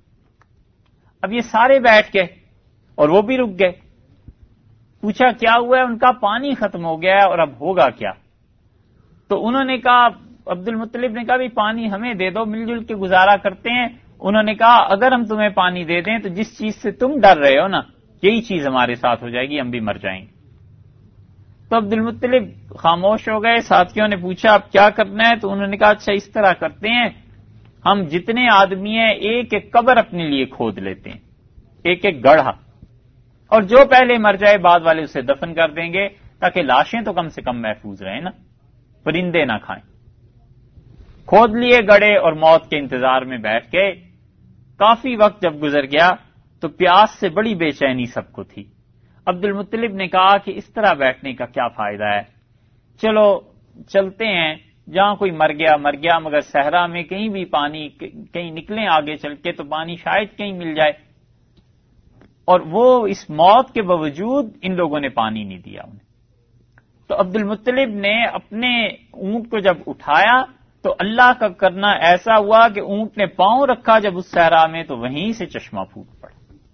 اب یہ سارے بیٹھ گئے اور وہ بھی رک گئے۔ پوچھا کیا ہوا ہے؟ ان کا پانی ختم ہو گیا ہے اور اب ہوگا کیا؟ تو انہوں نے کہا، عبد المطلب نے کہا بھی پانی ہمیں دے دو، مل جل کے گزارا کرتے ہیں۔ انہوں نے کہا اگر ہم تمہیں پانی دے دیں تو جس چیز سے تم ڈر رہے ہو نا، یہی چیز ہمارے ساتھ ہو جائے گی، ہم بھی مر جائیں گے۔ تو عبد المطلب خاموش ہو گئے۔ ساتھیوں نے پوچھا اب کیا کرنا ہے؟ تو انہوں نے کہا اچھا اس طرح کرتے ہیں، ہم جتنے آدمی ہیں ایک ایک قبر اپنے لیے کھود لیتے ہیں، ایک ایک گڑھا، اور جو پہلے مر جائے بعد والے اسے دفن کر دیں گے تاکہ لاشیں تو کم سے کم محفوظ رہیں نا، پرندے نہ کھائیں۔ کھود لیے گڑھے اور موت کے انتظار میں بیٹھ گئے۔ کافی وقت جب گزر گیا تو پیاس سے بڑی بے چینی سب کو تھی۔ عبد المطلب نے کہا کہ اس طرح بیٹھنے کا کیا فائدہ ہے، چلو چلتے ہیں، جہاں کوئی مر گیا، مگر صحرا میں کہیں بھی پانی، کہیں نکلیں آگے چل کے تو پانی شاید کہیں مل جائے۔ اور وہ اس موت کے باوجود ان لوگوں نے پانی نہیں دیا انہیں۔ تو عبد المطلب نے اپنے اونٹ کو جب اٹھایا تو اللہ کا کرنا ایسا ہوا کہ اونٹ نے پاؤں رکھا جب اس صحرا میں تو وہیں سے چشمہ پھوٹ پڑا۔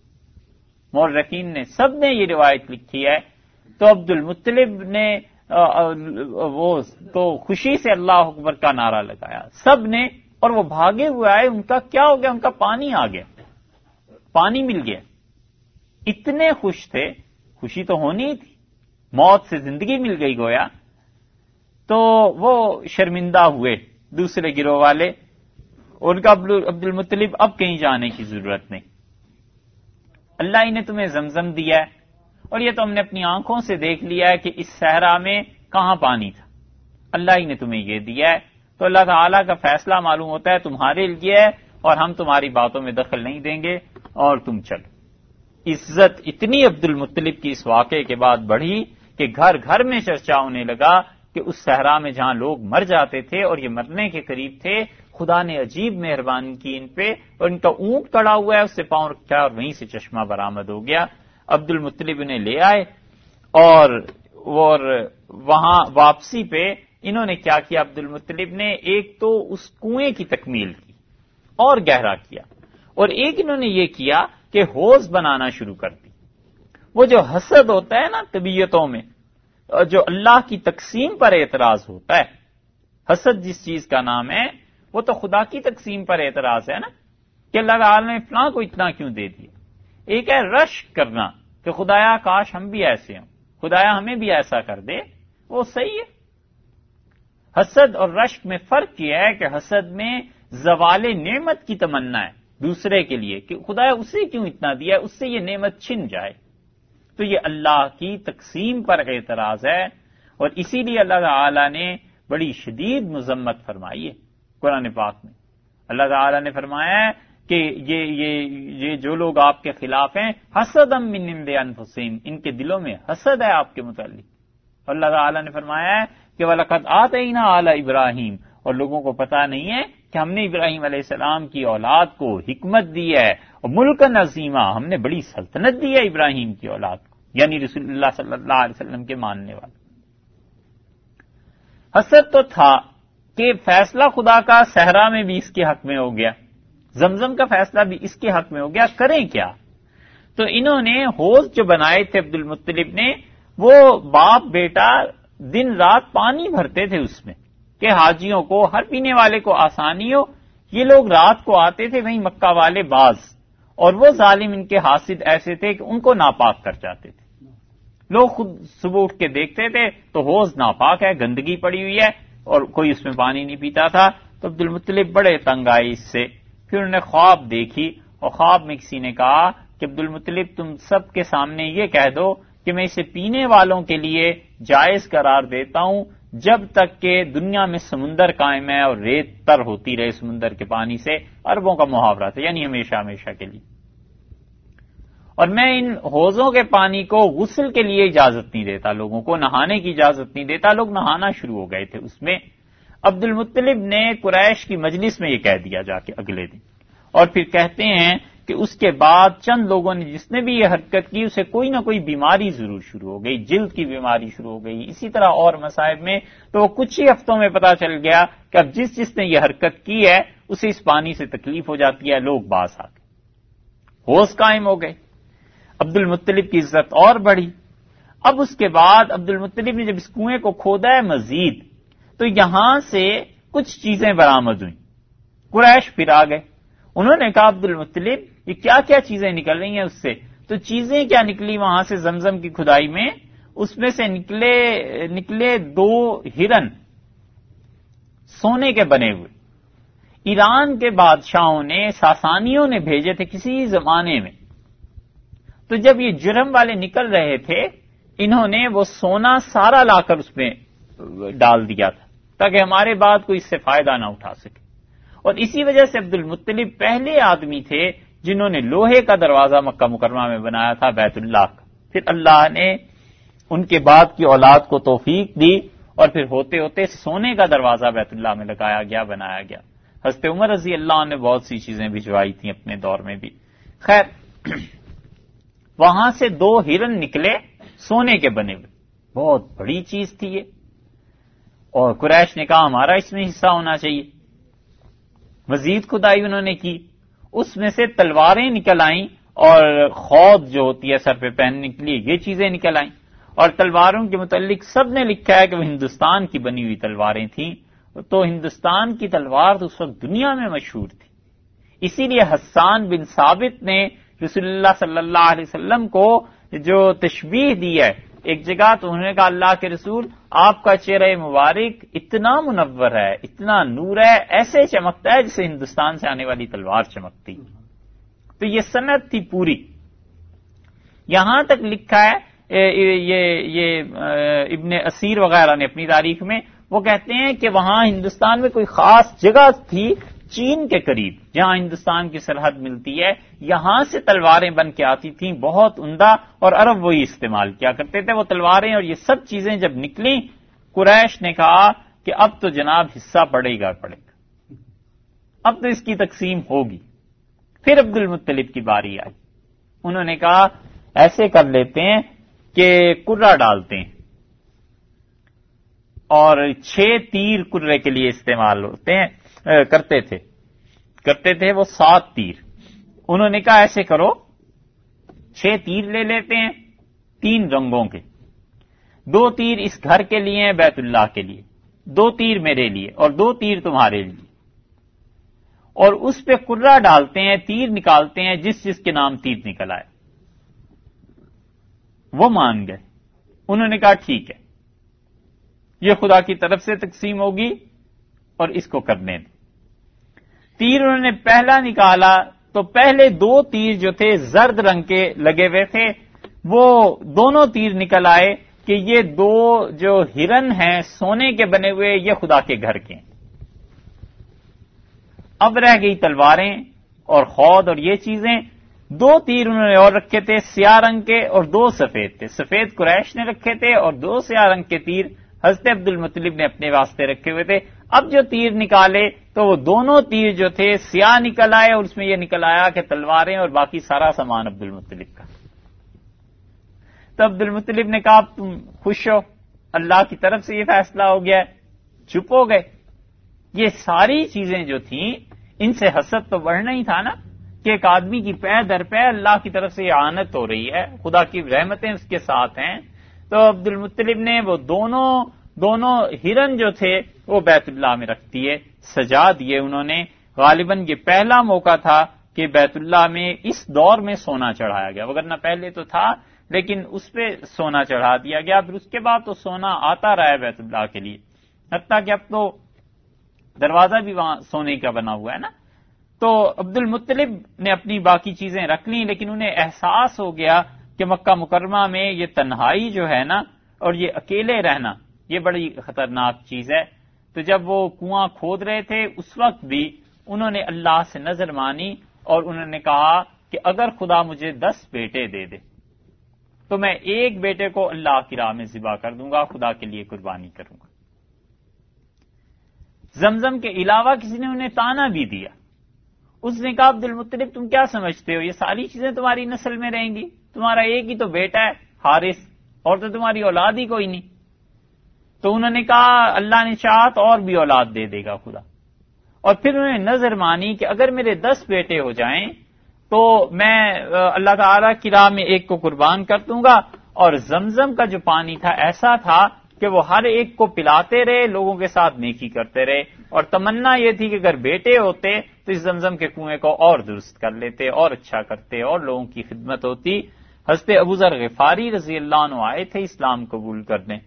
مورخین نے سب نے یہ روایت لکھی ہے۔ تو عبد المطلب نے وہ تو خوشی سے اللہ اکبر کا نعرہ لگایا سب نے، اور وہ بھاگے ہوئے آئے۔ ان کا کیا ہو گیا؟ ان کا پانی آ گیا، پانی مل گیا۔ اتنے خوش تھے، خوشی تو ہونی تھی، موت سے زندگی مل گئی گویا۔ تو وہ شرمندہ ہوئے دوسرے گروہ والے، ان کا عبد المطلب اب کہیں جانے کی ضرورت نہیں، اللہ ہی نے تمہیں زمزم دیا ہے، اور یہ تو ہم نے اپنی آنکھوں سے دیکھ لیا ہے کہ اس صحرا میں کہاں پانی تھا، اللہ ہی نے تمہیں یہ دیا ہے، تو اللہ تعالیٰ کا فیصلہ معلوم ہوتا ہے تمہارے لیے ہے، اور ہم تمہاری باتوں میں دخل نہیں دیں گے، اور تم چلو۔ عزت اتنی عبد المطلب کی اس واقعے کے بعد بڑھی کہ گھر گھر میں چرچا ہونے لگا کہ اس صحرا میں جہاں لوگ مر جاتے تھے اور یہ مرنے کے قریب تھے، خدا نے عجیب مہربانی کی ان پہ، اور ان کا اونٹ کڑا ہوا ہے، اس سے پاؤں رکھا اور وہیں سے چشمہ برآمد ہو گیا۔ عبد المطلب نے لے آئے، اور وہاں واپسی پہ انہوں نے کیا کیا؟ عبد المطلب نے ایک تو اس کنویں کی تکمیل کی اور گہرا کیا، اور ایک انہوں نے یہ کیا کہ حوض بنانا شروع کر دی۔ وہ جو حسد ہوتا ہے نا طبیعتوں میں، جو اللہ کی تقسیم پر اعتراض ہوتا ہے، حسد جس چیز کا نام ہے وہ تو خدا کی تقسیم پر اعتراض ہے نا، کہ اللہ تعالی نے فلاں کو اتنا کیوں دے دیا۔ ایک ہے رشک کرنا کہ خدایا کاش ہم بھی ایسے ہوں، خدایا ہمیں بھی ایسا کر دے، وہ صحیح ہے۔ حسد اور رشک میں فرق یہ ہے کہ حسد میں زوال نعمت کی تمنا ہے دوسرے کے لیے کہ خدایا اسے کیوں اتنا دیا، اس سے یہ نعمت چھن جائے، تو یہ اللہ کی تقسیم پر اعتراض ہے، اور اسی لیے اللہ تعالی نے بڑی شدید مذمت فرمائی ہے قرآن پاک میں۔ اللہ تعالی نے فرمایا ہے کہ یہ جو لوگ آپ کے خلاف ہیں، حسدا من عند انفسہم، ان کے دلوں میں حسد ہے آپ کے متعلق۔ اللہ تعالی نے فرمایا ہے کہ وَلَقَدْ آتَيْنَا آلَ ابراہیم، اور لوگوں کو پتہ نہیں ہے کہ ہم نے ابراہیم علیہ السلام کی اولاد کو حکمت دی ہے، اور ملکن عظیمہ، ہم نے بڑی سلطنت دی ہے ابراہیم کی اولاد کو، یعنی رسول اللہ صلی اللہ علیہ وسلم کے ماننے والے۔ حسد تو تھا کہ فیصلہ خدا کا صحرا میں بھی اس کے حق میں ہو گیا، زمزم کا فیصلہ بھی اس کے حق میں ہو گیا، کریں کیا؟ تو انہوں نے حوض جو بنائے تھے عبد المطلب نے، وہ باپ بیٹا دن رات پانی بھرتے تھے اس میں کہ حاجیوں کو، ہر پینے والے کو آسانی ہو۔ یہ لوگ رات کو آتے تھے، وہیں مکہ والے باز، اور وہ ظالم ان کے حاسد ایسے تھے کہ ان کو ناپاک کر جاتے تھے۔ لوگ خود صبح اٹھ کے دیکھتے تھے تو حوض ناپاک ہے، گندگی پڑی ہوئی ہے، اور کوئی اس میں پانی نہیں پیتا تھا۔ تو عبد المطلب بڑے تنگ آئے اس سے، پھر انہوں نے خواب دیکھی، اور خواب میں کسی نے کہا کہ عبد المطلب تم سب کے سامنے یہ کہہ دو کہ میں اسے پینے والوں کے لیے جائز قرار دیتا ہوں جب تک کہ دنیا میں سمندر قائم ہے اور ریت تر ہوتی رہے سمندر کے پانی سے۔ عربوں کا محاورہ تھا، یعنی ہمیشہ ہمیشہ کے لیے۔ اور میں ان حوضوں کے پانی کو غسل کے لیے اجازت نہیں دیتا، لوگوں کو نہانے کی اجازت نہیں دیتا۔ لوگ نہانا شروع ہو گئے تھے اس میں۔ عبد المطلب نے قریش کی مجلس میں یہ کہہ دیا جا کے اگلے دن، اور پھر کہتے ہیں کہ اس کے بعد چند لوگوں نے جس نے بھی یہ حرکت کی اسے کوئی نہ کوئی بیماری ضرور شروع ہو گئی، جلد کی بیماری شروع ہو گئی، اسی طرح اور مصائب میں۔ تو وہ کچھ ہی ہفتوں میں پتا چل گیا کہ اب جس نے یہ حرکت کی ہے اسے اس پانی سے تکلیف ہو جاتی ہے، لوگ باز آ گئے، ہوش قائم ہو گئے۔ عبد المطلب کی عزت اور بڑھی۔ اب اس کے بعد عبد المطلب نے جب اس کنویں کو کھودا ہے مزید، تو یہاں سے کچھ چیزیں برآمد ہوئیں۔ قریش پھر آ گئے، انہوں نے کہا عبد المطلب یہ کیا کیا چیزیں نکل رہی ہیں اس سے؟ تو چیزیں کیا نکلی وہاں سے زمزم کی کھدائی میں؟ اس میں سے نکلے 2 ہرن سونے کے بنے ہوئے۔ ایران کے بادشاہوں نے، ساسانیوں نے بھیجے تھے کسی زمانے میں۔ تو جب یہ جرم والے نکل رہے تھے، انہوں نے وہ سونا سارا لا کر اس میں ڈال دیا تھا تاکہ ہمارے بعد کوئی اس سے فائدہ نہ اٹھا سکے۔ اور اسی وجہ سے عبد المطلب پہلے آدمی تھے جنہوں نے لوہے کا دروازہ مکہ مکرمہ میں بنایا تھا بیت اللہ کا۔ پھر اللہ نے ان کے بعد کی اولاد کو توفیق دی، اور پھر ہوتے ہوتے سونے کا دروازہ بیت اللہ میں لگایا گیا، بنایا گیا۔ حضرت عمر رضی اللہ عنہ نے بہت سی چیزیں بھجوائی تھیں اپنے دور میں بھی۔ خیر، وہاں سے 2 ہرن نکلے سونے کے بنے ہوئے، بہت بڑی چیز تھی یہ، اور قریش نے کہا ہمارا اس میں حصہ ہونا چاہیے۔ مزید کھدائی انہوں نے کی، اس میں سے تلواریں نکل آئیں، اور خود جو ہوتی ہے سر پہ پہننے کے لیے یہ چیزیں نکل آئیں، اور تلواروں کے متعلق سب نے لکھا ہے کہ وہ ہندوستان کی بنی ہوئی تلواریں تھیں۔ تو ہندوستان کی تلوار تو اس وقت دنیا میں مشہور تھی، اسی لیے حسان بن ثابت نے رسول اللہ صلی اللہ علیہ وسلم کو جو تشبیہ دی ہے ایک جگہ، تو انہوں نے کہا اللہ کے رسول آپ کا چہرہ مبارک اتنا منور ہے، اتنا نور ہے، ایسے چمکتا ہے جسے ہندوستان سے آنے والی تلوار چمکتی۔ تو یہ سند تھی پوری۔ یہاں تک لکھا ہے یہ ابن اسیر وغیرہ نے اپنی تاریخ میں، وہ کہتے ہیں کہ وہاں ہندوستان میں کوئی خاص جگہ تھی چین کے قریب جہاں ہندوستان کی سرحد ملتی ہے، یہاں سے تلواریں بن کے آتی تھیں، بہت عمدہ، اور عرب وہی استعمال کیا کرتے تھے وہ تلواریں۔ اور یہ سب چیزیں جب نکلیں، قریش نے کہا کہ اب تو جناب حصہ پڑے گا، اب تو اس کی تقسیم ہوگی۔ پھر عبد المطلب کی باری آئی، انہوں نے کہا ایسے کر لیتے ہیں کہ کرہ ڈالتے ہیں، اور 6 تیر کرے کے لیے استعمال ہوتے ہیں، کرتے تھے وہ 7 تیر۔ انہوں نے کہا ایسے کرو 6 تیر لے لیتے ہیں 3 رنگوں کے، 2 تیر اس گھر کے لیے ہیں بیت اللہ کے لیے، 2 تیر میرے لیے اور 2 تیر تمہارے لیے، اور اس پہ قرہ ڈالتے ہیں، تیر نکالتے ہیں، جس جس کے نام تیر نکل آئے۔ وہ مان گئے، انہوں نے کہا ٹھیک ہے، یہ خدا کی طرف سے تقسیم ہوگی اور اس کو کرنے دیں۔ تیر انہوں نے پہلا نکالا تو پہلے 2 تیر جو تھے زرد رنگ کے لگے ہوئے تھے، وہ دونوں تیر نکل آئے کہ یہ 2 جو ہرن ہیں سونے کے بنے ہوئے، یہ خدا کے گھر کے ہیں۔ اب رہ گئی تلواریں اور خود اور یہ چیزیں۔ 2 تیر انہوں نے اور رکھے تھے سیاہ رنگ کے اور 2 سفید تھے، سفید قریش نے رکھے تھے اور 2 سیاہ رنگ کے تیر حضرت عبد المطلب نے اپنے واسطے رکھے ہوئے تھے۔ اب جو تیر نکالے تو وہ دونوں تیر جو تھے سیاہ نکل آئے، اور اس میں یہ نکل آیا کہ تلواریں اور باقی سارا سامان عبد المطلب کا۔ تو عبد المطلب نے کہا اب تم خوش ہو، اللہ کی طرف سے یہ فیصلہ ہو گیا ہے، چپ ہو گئے۔ یہ ساری چیزیں جو تھیں ان سے حسد تو بڑھنا ہی تھا نا، کہ ایک آدمی کی پے در پے اللہ کی طرف سے اعانت ہو رہی ہے، خدا کی رحمتیں اس کے ساتھ ہیں۔ تو عبد المطلب نے وہ دونوں ہرن جو تھے وہ بیت اللہ میں رکھ دیے، سجا دیے انہوں نے۔ غالباً یہ پہلا موقع تھا کہ بیت اللہ میں اس دور میں سونا چڑھایا گیا، وگرنہ پہلے تو تھا لیکن اس پہ سونا چڑھا دیا گیا۔ پھر اس کے بعد تو سونا آتا رہا ہے بیت اللہ کے لیے، حتیٰ کہ اب تو دروازہ بھی وہاں سونے کا بنا ہوا ہے نا۔ تو عبد المطلب نے اپنی باقی چیزیں رکھ لیں، لیکن انہیں احساس ہو گیا کہ مکہ مکرمہ میں یہ تنہائی جو ہے نا اور یہ اکیلے رہنا یہ بڑی خطرناک چیز ہے۔ تو جب وہ کنواں کھود رہے تھے اس وقت بھی انہوں نے اللہ سے نظر مانی اور انہوں نے کہا کہ اگر خدا مجھے 10 بیٹے دے دے تو میں ایک بیٹے کو اللہ کی راہ میں ذبح کر دوں گا، خدا کے لیے قربانی کروں گا۔ زمزم کے علاوہ کسی نے انہیں تانا بھی دیا، اس نے کہا عبد المطلب تم کیا سمجھتے ہو یہ ساری چیزیں تمہاری نسل میں رہیں گی؟ تمہارا ایک ہی تو بیٹا ہے حارث، اور تو تمہاری اولاد ہی کوئی نہیں۔ تو انہوں نے کہا اللہ نے چاہا تو اور بھی اولاد دے دے گا خدا۔ اور پھر انہوں نے نظر مانی کہ اگر میرے 10 بیٹے ہو جائیں تو میں اللہ تعالی کی راہ میں ایک کو قربان کر دوں گا۔ اور زمزم کا جو پانی تھا ایسا تھا کہ وہ ہر ایک کو پلاتے رہے، لوگوں کے ساتھ نیکی کرتے رہے، اور تمنا یہ تھی کہ اگر بیٹے ہوتے تو اس زمزم کے کنویں کو اور درست کر لیتے اور اچھا کرتے اور لوگوں کی خدمت ہوتی۔ حضرت ابوذر غفاری رضی اللہ عنہ آئے تھے اسلام قبول کرنے،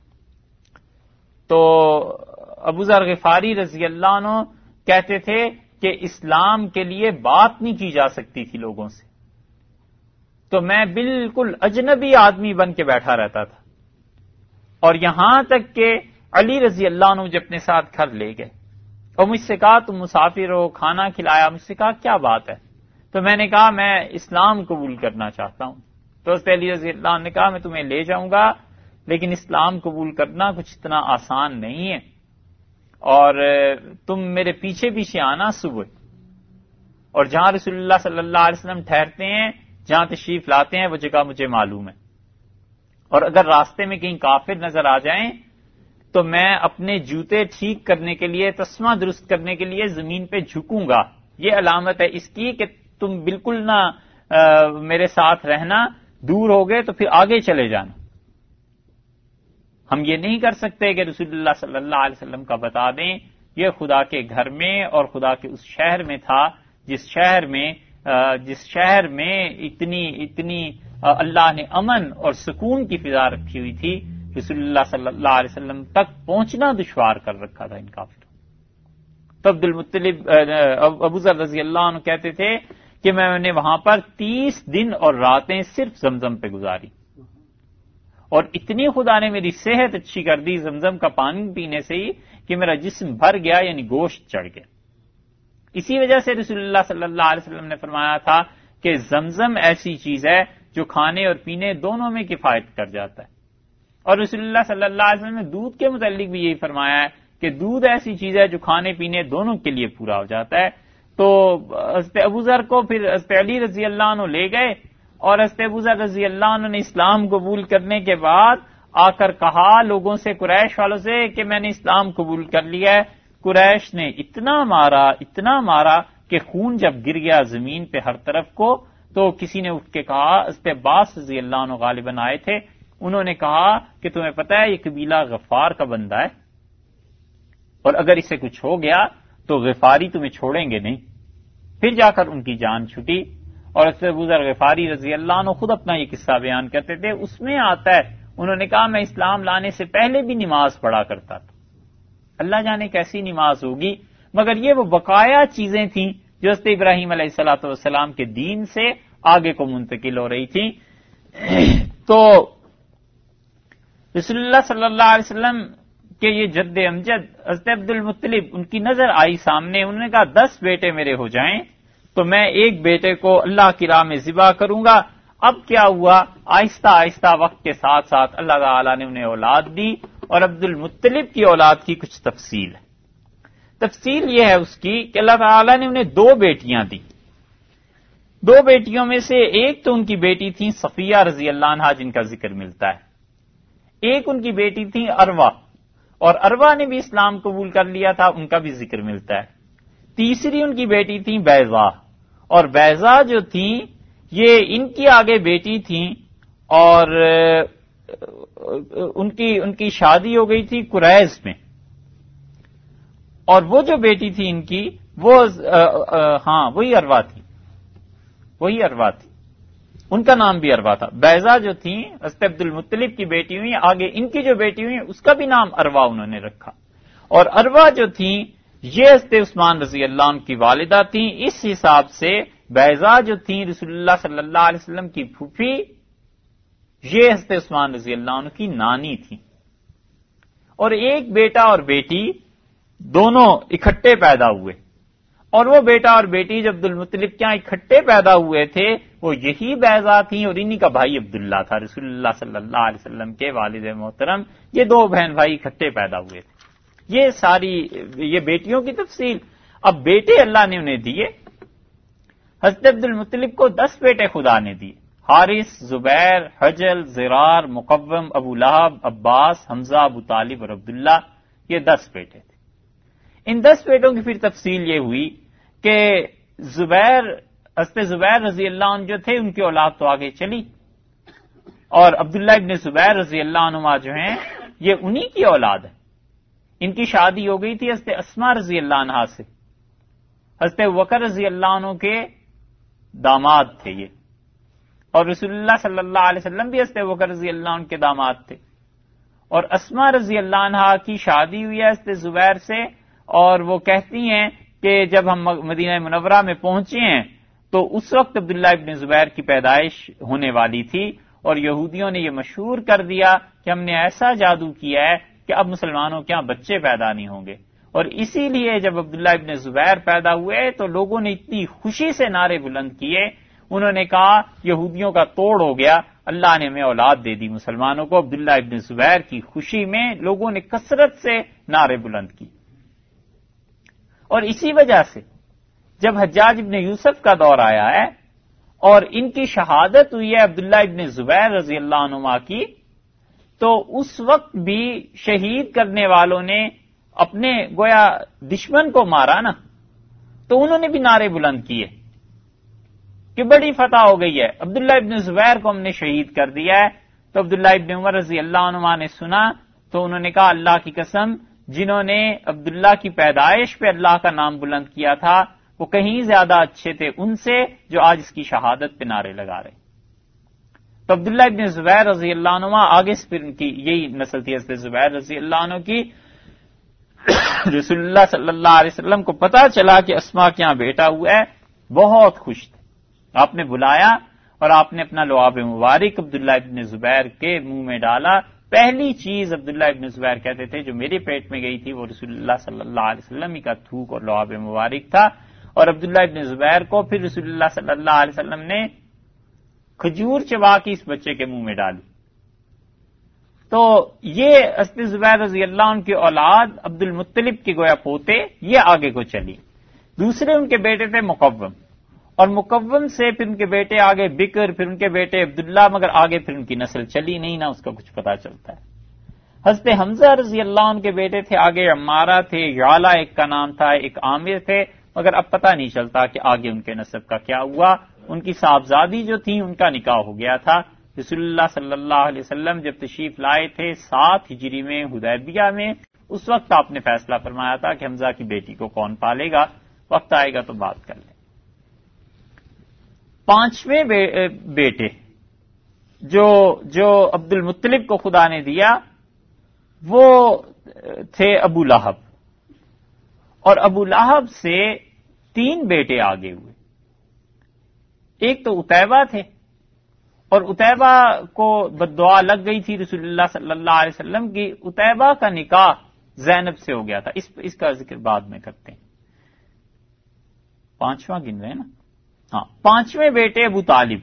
تو ابوذر غفاری رضی اللہ عنہ کہتے تھے کہ اسلام کے لیے بات نہیں کی جا سکتی تھی لوگوں سے، تو میں بالکل اجنبی آدمی بن کے بیٹھا رہتا تھا، اور یہاں تک کہ علی رضی اللہ عنہ مجھے اپنے ساتھ گھر لے گئے اور مجھ سے کہا تم مسافر ہو، کھانا کھلایا، مجھ سے کہا کیا بات ہے؟ تو میں نے کہا میں اسلام قبول کرنا چاہتا ہوں۔ تو حضرت علی رضی اللہ عنہ نے کہا میں تمہیں لے جاؤں گا، لیکن اسلام قبول کرنا کچھ اتنا آسان نہیں ہے، اور تم میرے پیچھے پیچھے آنا صبح، اور جہاں رسول اللہ صلی اللہ علیہ وسلم ٹھہرتے ہیں، جہاں تشریف لاتے ہیں، وہ جگہ مجھے معلوم ہے، اور اگر راستے میں کہیں کافر نظر آ جائیں تو میں اپنے جوتے ٹھیک کرنے کے لیے، تسمہ درست کرنے کے لیے زمین پہ جھکوں گا۔ یہ علامت ہے اس کی کہ تم بالکل نہ میرے ساتھ رہنا، دور ہو گئے تو پھر آگے چلے جانا۔ ہم یہ نہیں کر سکتے کہ رسول اللہ صلی اللہ علیہ وسلم کا بتا دیں، یہ خدا کے گھر میں اور خدا کے اس شہر میں تھا جس شہر میں اتنی اللہ نے امن اور سکون کی فضا رکھی ہوئی تھی، رسول اللہ صلی اللہ علیہ وسلم تک پہنچنا دشوار کر رکھا تھا ان کافروں۔ تو عبد المطلب ابوذر رضی اللہ عنہ کہتے تھے کہ میں نے وہاں پر 30 دن اور راتیں صرف زمزم پہ گزاری، اور اتنی خدا نے میری صحت اچھی کر دی زمزم کا پانی پینے سے ہی کہ میرا جسم بھر گیا، یعنی گوشت چڑھ گیا۔ اسی وجہ سے رسول اللہ صلی اللہ علیہ وسلم نے فرمایا تھا کہ زمزم ایسی چیز ہے جو کھانے اور پینے دونوں میں کفایت کر جاتا ہے، اور رسول اللہ صلی اللہ علیہ وسلم نے دودھ کے متعلق بھی یہی فرمایا ہے کہ دودھ ایسی چیز ہے جو کھانے پینے دونوں کے لیے پورا ہو جاتا ہے۔ تو حضرت ابوذر کو پھر حضرت علی رضی اللہ عنہ لے گئے، اور حضرت ابوذر رضی اللہ عنہ نے اسلام قبول کرنے کے بعد آ کر کہا لوگوں سے، قریش والوں سے، کہ میں نے اسلام قبول کر لیا ہے۔ قریش نے اتنا مارا کہ خون جب گر گیا زمین پہ ہر طرف کو، تو کسی نے اٹھ کے کہا، حضرت عباس رضی اللہ عنہ غالباً آئے تھے، انہوں نے کہا کہ تمہیں پتہ ہے یہ قبیلہ غفار کا بندہ ہے، اور اگر اسے کچھ ہو گیا تو غفاری تمہیں چھوڑیں گے نہیں۔ پھر جا کر ان کی جان چھٹی، اور ابو ذر غفاری رضی اللہ عنہ خود اپنا یہ قصہ بیان کرتے تھے، اس میں آتا ہے انہوں نے کہا میں اسلام لانے سے پہلے بھی نماز پڑھا کرتا تھا، اللہ جانے کیسی نماز ہوگی، مگر یہ وہ بقایا چیزیں تھیں جو حضرت ابراہیم علیہ الصلوۃ والسلام کے دین سے آگے کو منتقل ہو رہی تھیں۔ تو رسول اللہ صلی اللہ علیہ وسلم کہ یہ جد امجد حضرت عبد المطلب ان کی نظر آئی سامنے، انہوں نے کہا 10 بیٹے میرے ہو جائیں تو میں ایک بیٹے کو اللہ کی راہ میں ذبح کروں گا۔ اب کیا ہوا، آہستہ آہستہ وقت کے ساتھ ساتھ اللہ تعالیٰ نے انہیں اولاد دی، اور عبد المطلب کی اولاد کی کچھ تفصیل ہے۔ تفصیل یہ ہے اس کی کہ اللہ تعالیٰ نے انہیں 2 بیٹیاں دی۔ 2 بیٹیوں میں سے ایک تو ان کی بیٹی تھی صفیہ رضی اللہ عنہا جن کا ذکر ملتا ہے، ایک ان کی بیٹی تھی اروا، اور اروا نے بھی اسلام قبول کر لیا تھا، ان کا بھی ذکر ملتا ہے۔ تیسری ان کی بیٹی تھی بیضا، اور بیضا جو تھی یہ ان کی آگے بیٹی تھیں، اور ان کی شادی ہو گئی تھی قریظ میں، اور وہ جو بیٹی تھی ان کی وہ وہی اروا تھی، ان کا نام بھی اروا تھا۔ بیضا جو تھیں حضرت عبد المطلب کی بیٹی ہوئی، آگے ان کی جو بیٹی ہوئی اس کا بھی نام اروا انہوں نے رکھا، اور اروا جو تھیں یہ حضرت عثمان رضی اللہ عنہ کی والدہ تھیں۔ اس حساب سے بیضا جو تھیں رسول اللہ صلی اللہ علیہ وسلم کی پھوپھی، یہ حضرت عثمان رضی اللہ عنہ کی نانی تھیں، اور ایک بیٹا اور بیٹی دونوں اکٹھے پیدا ہوئے، اور وہ بیٹا اور بیٹی جو عبد المطلب کیا اکٹھے پیدا ہوئے تھے وہ یہی بیضا تھیں، اور انہی کا بھائی عبداللہ تھا رسول اللہ صلی اللہ علیہ وسلم کے والد محترم۔ یہ 2 بہن بھائی اکٹھے پیدا ہوئے تھے۔ یہ ساری یہ بیٹیوں کی تفصیل۔ اب بیٹے اللہ نے انہیں دیے، حضرت عبد المطلب کو 10 بیٹے خدا نے دیے، حارث، زبیر، حجل، زرار، مقوم، ابو لہب، عباس، حمزہ، ابو طالب اور عبداللہ، یہ 10 بیٹے تھے۔ ان 10 بیٹوں کی پھر تفصیل یہ ہوئی کہ حضرت زبیر رضی اللہ عنہ جو تھے ان کی اولاد تو آگے چلی، اور عبداللہ ابن زبیر رضی اللہ عنہ جو ہیں یہ انہی کی اولاد ہے۔ ان کی شادی ہو گئی تھی حضرت اسماء رضی اللہ عنہا سے، حضرت بکر رضی اللہ عنہ کے داماد تھے یہ، اور رسول اللہ صلی اللہ علیہ وسلم بھی حضرت بکر رضی اللہ عنہ کے داماد تھے، اور اسماء رضی اللہ عنہا کی شادی ہوئی ہے حضرت زبیر سے، اور وہ کہتی ہیں کہ جب ہم مدینہ منورہ میں پہنچے ہیں تو اس وقت عبداللہ ابن زبیر کی پیدائش ہونے والی تھی، اور یہودیوں نے یہ مشہور کر دیا کہ ہم نے ایسا جادو کیا ہے کہ اب مسلمانوں کے یہاں بچے پیدا نہیں ہوں گے، اور اسی لیے جب عبداللہ ابن زبیر پیدا ہوئے تو لوگوں نے اتنی خوشی سے نعرے بلند کیے، انہوں نے کہا یہودیوں کا توڑ ہو گیا، اللہ نے ہمیں اولاد دے دی مسلمانوں کو۔ عبداللہ ابن زبیر کی خوشی میں لوگوں نے کثرت سے نعرے بلند کی، اور اسی وجہ سے جب حجاج ابن یوسف کا دور آیا ہے اور ان کی شہادت ہوئی ہے عبداللہ ابن زبیر رضی اللہ عنہما کی، تو اس وقت بھی شہید کرنے والوں نے اپنے گویا دشمن کو مارا نا، تو انہوں نے بھی نعرے بلند کیے کہ بڑی فتح ہو گئی ہے، عبداللہ ابن زبیر کو ہم نے شہید کر دیا ہے۔ تو عبداللہ ابن عمر رضی اللہ عنہما نے سنا تو انہوں نے کہا اللہ کی قسم، جنہوں نے عبداللہ کی پیدائش پہ اللہ کا نام بلند کیا تھا وہ کہیں زیادہ اچھے تھے ان سے جو آج اس کی شہادت پہ نعرے لگا رہے۔ تو عبداللہ ابن زبیر رضی اللہ عنہ آگے سے پھر ان کی یہی نسل تھی حضرت زبیر رضی اللہ عنہ کی۔ رسول اللہ صلی اللہ علیہ وسلم کو پتا چلا کہ اسماء کے یہاں بیٹا ہوا ہے، بہت خوش تھے، آپ نے بلایا اور آپ نے اپنا لعاب مبارک عبداللہ ابن زبیر کے منہ میں ڈالا۔ پہلی چیز عبداللہ ابن زبیر کہتے تھے جو میرے پیٹ میں گئی تھی وہ رسول اللہ صلی اللہ علیہ وسلم ہی کا تھوک اور لعاب مبارک تھا، اور عبداللہ ابن زبیر کو پھر رسول اللہ صلی اللہ علیہ وسلم نے کھجور چبا کے اس بچے کے منہ میں ڈالی۔ تو یہ حضرت زبیر رضی اللہ عنہ کی اولاد عبد المطلب کے گویا پوتے، یہ آگے کو چلی۔ دوسرے ان کے بیٹے تھے مقوم، اور مقوم سے پھر ان کے بیٹے آگے بکر، پھر ان کے بیٹے عبداللہ، مگر آگے پھر ان کی نسل چلی نہیں، نہ اس کا کچھ پتا چلتا ہے۔ حضرت حمزہ رضی اللہ عنہ کے بیٹے تھے آگے عمارہ تھے، یعلا ایک کا نام تھا، ایک عامر تھے، مگر اب پتہ نہیں چلتا کہ آگے ان کے نسب کا کیا ہوا۔ ان کی صاحبزادی جو تھی ان کا نکاح ہو گیا تھا، رسول اللہ صلی اللہ علیہ وسلم جب تشریف لائے تھے 7 ہجری میں حدیبیہ میں، اس وقت آپ نے فیصلہ فرمایا تھا کہ حمزہ کی بیٹی کو کون پالے گا، وقت آئے گا تو بات کر لیں۔ 5ویں بیٹے جو عبد المطلب کو خدا نے دیا وہ تھے ابو لہب، اور ابو لہب سے 3 بیٹے آگے ہوئے۔ ایک تو عتیبہ تھے، اور عتیبہ کو بددعا لگ گئی تھی رسول اللہ صلی اللہ علیہ وسلم کی۔ عتیبہ کا نکاح زینب سے ہو گیا تھا، اس کا ذکر بعد میں کرتے ہیں۔ 5واں گن رہے ہیں نا؟ ہاں، 5ویں بیٹے ابو طالب۔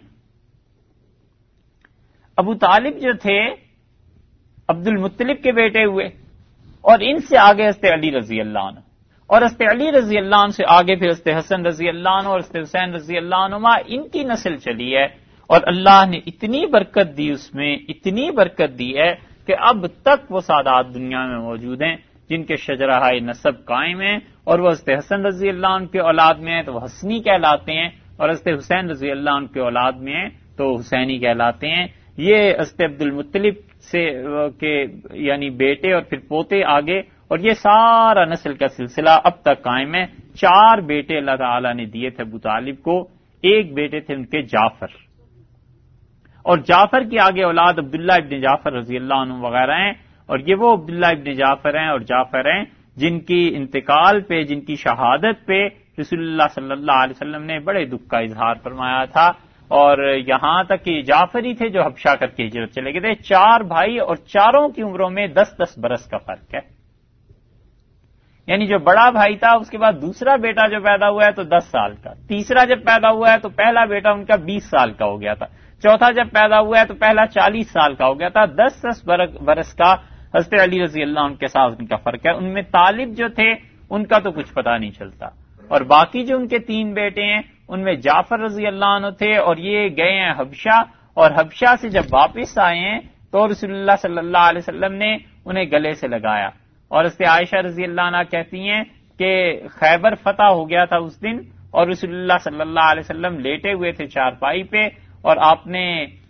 ابو طالب جو تھے عبد المطلب کے بیٹے ہوئے، اور ان سے آگے حضرت علی رضی اللہ عنہ، اور حضرت علی رضی اللہ عنہ سے آگے پھر حضرت حسن رضی اللہ عنہ اور حضرت حسین رضی اللہ عنہ، ان کی نسل چلی ہے، اور اللہ نے اتنی برکت دی، اس میں اتنی برکت دی ہے کہ اب تک وہ سادات دنیا میں موجود ہیں جن کے شجرہ نسب قائم ہیں، اور وہ حضرت حسن رضی اللہ عنہ کے اولاد میں ہیں تو وہ حسنی کہلاتے ہیں، اور حضرت حسین رضی اللہ عنہ کے اولاد میں ہیں تو حسینی کہلاتے ہیں۔ یہ حضرت عبد المطلب سے کے یعنی بیٹے اور پھر پوتے آگے، اور یہ سارا نسل کا سلسلہ اب تک قائم ہے۔ 4 بیٹے اللہ تعالیٰ نے دیے تھے ابو طالب کو، 1 بیٹے تھے ان کے جعفر، اور جعفر کی آگے اولاد عبداللہ ابن جعفر رضی اللہ عنہ وغیرہ ہیں، اور یہ وہ عبداللہ ابن جعفر ہیں اور جعفر ہیں جن کی انتقال پہ، جن کی شہادت پہ رسول اللہ صلی اللہ علیہ وسلم نے بڑے دکھ کا اظہار فرمایا تھا، اور یہاں تک کہ جعفر ہی تھے جو حبشہ کر کے ہجرت چلے گئے تھے۔ 4 بھائی اور چاروں کی عمروں میں 10-10 برس کا فرق ہے، یعنی جو بڑا بھائی تھا اس کے بعد دوسرا بیٹا جو پیدا ہوا ہے تو 10 سال کا، تیسرا جب پیدا ہوا ہے تو پہلا بیٹا ان کا 20 سال کا ہو گیا تھا، چوتھا جب پیدا ہوا ہے تو پہلا 40 سال کا ہو گیا تھا۔ 10-10 برس کا حضرت علی رضی اللہ عنہ کے ساتھ ان کا فرق ہے۔ ان میں طالب جو تھے ان کا تو کچھ پتہ نہیں چلتا، اور باقی جو ان کے 3 بیٹے ہیں ان میں جعفر رضی اللہ عنہ تھے، اور یہ گئے ہیں حبشہ، اور حبشہ سے جب واپس آئے ہیں تو رسول اللہ صلی اللہ علیہ وسلم نے انہیں گلے سے لگایا، اور حضرت عائشہ رضی اللہ عنہ کہتی ہیں کہ خیبر فتح ہو گیا تھا اس دن، اور رسول اللہ صلی اللہ علیہ وسلم لیٹے ہوئے تھے چارپائی پہ، اور آپ نے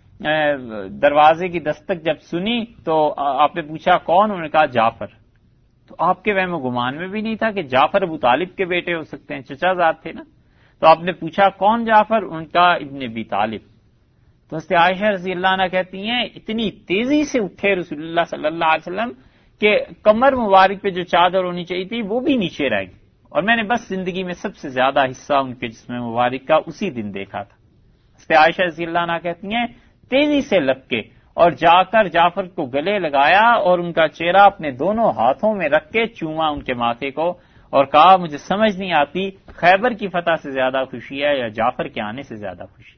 دروازے کی دستک جب سنی تو آپ نے پوچھا کون؟ انہوں نے کہا جعفر۔ تو آپ کے وہم و گمان میں بھی نہیں تھا کہ جعفر ابو طالب کے بیٹے ہو سکتے ہیں، چچا زاد تھے نا۔ تو آپ نے پوچھا کون جعفر؟ ان کا ابن ابی طالب۔ تو حضرت عائشہ رضی اللہ عنہ کہتی ہیں اتنی تیزی سے اٹھے رسول اللہ صلی اللہ علیہ وسلم کہ کمر مبارک پہ جو چادر ہونی چاہیے تھی وہ بھی نیچے رہ گئی، اور میں نے بس زندگی میں سب سے زیادہ حصہ ان کے جسم مبارک کا اسی دن دیکھا تھا۔ حضرت عائشہ رضی اللہ عنہ کہتی ہیں تیزی سے لپکے اور جا کر جعفر کو گلے لگایا، اور ان کا چہرہ اپنے دونوں ہاتھوں میں رکھ کے چوما ان کے ماتھے کو، اور کہا مجھے سمجھ نہیں آتی خیبر کی فتح سے زیادہ خوشی ہے یا جعفر کے آنے سے زیادہ خوشی۔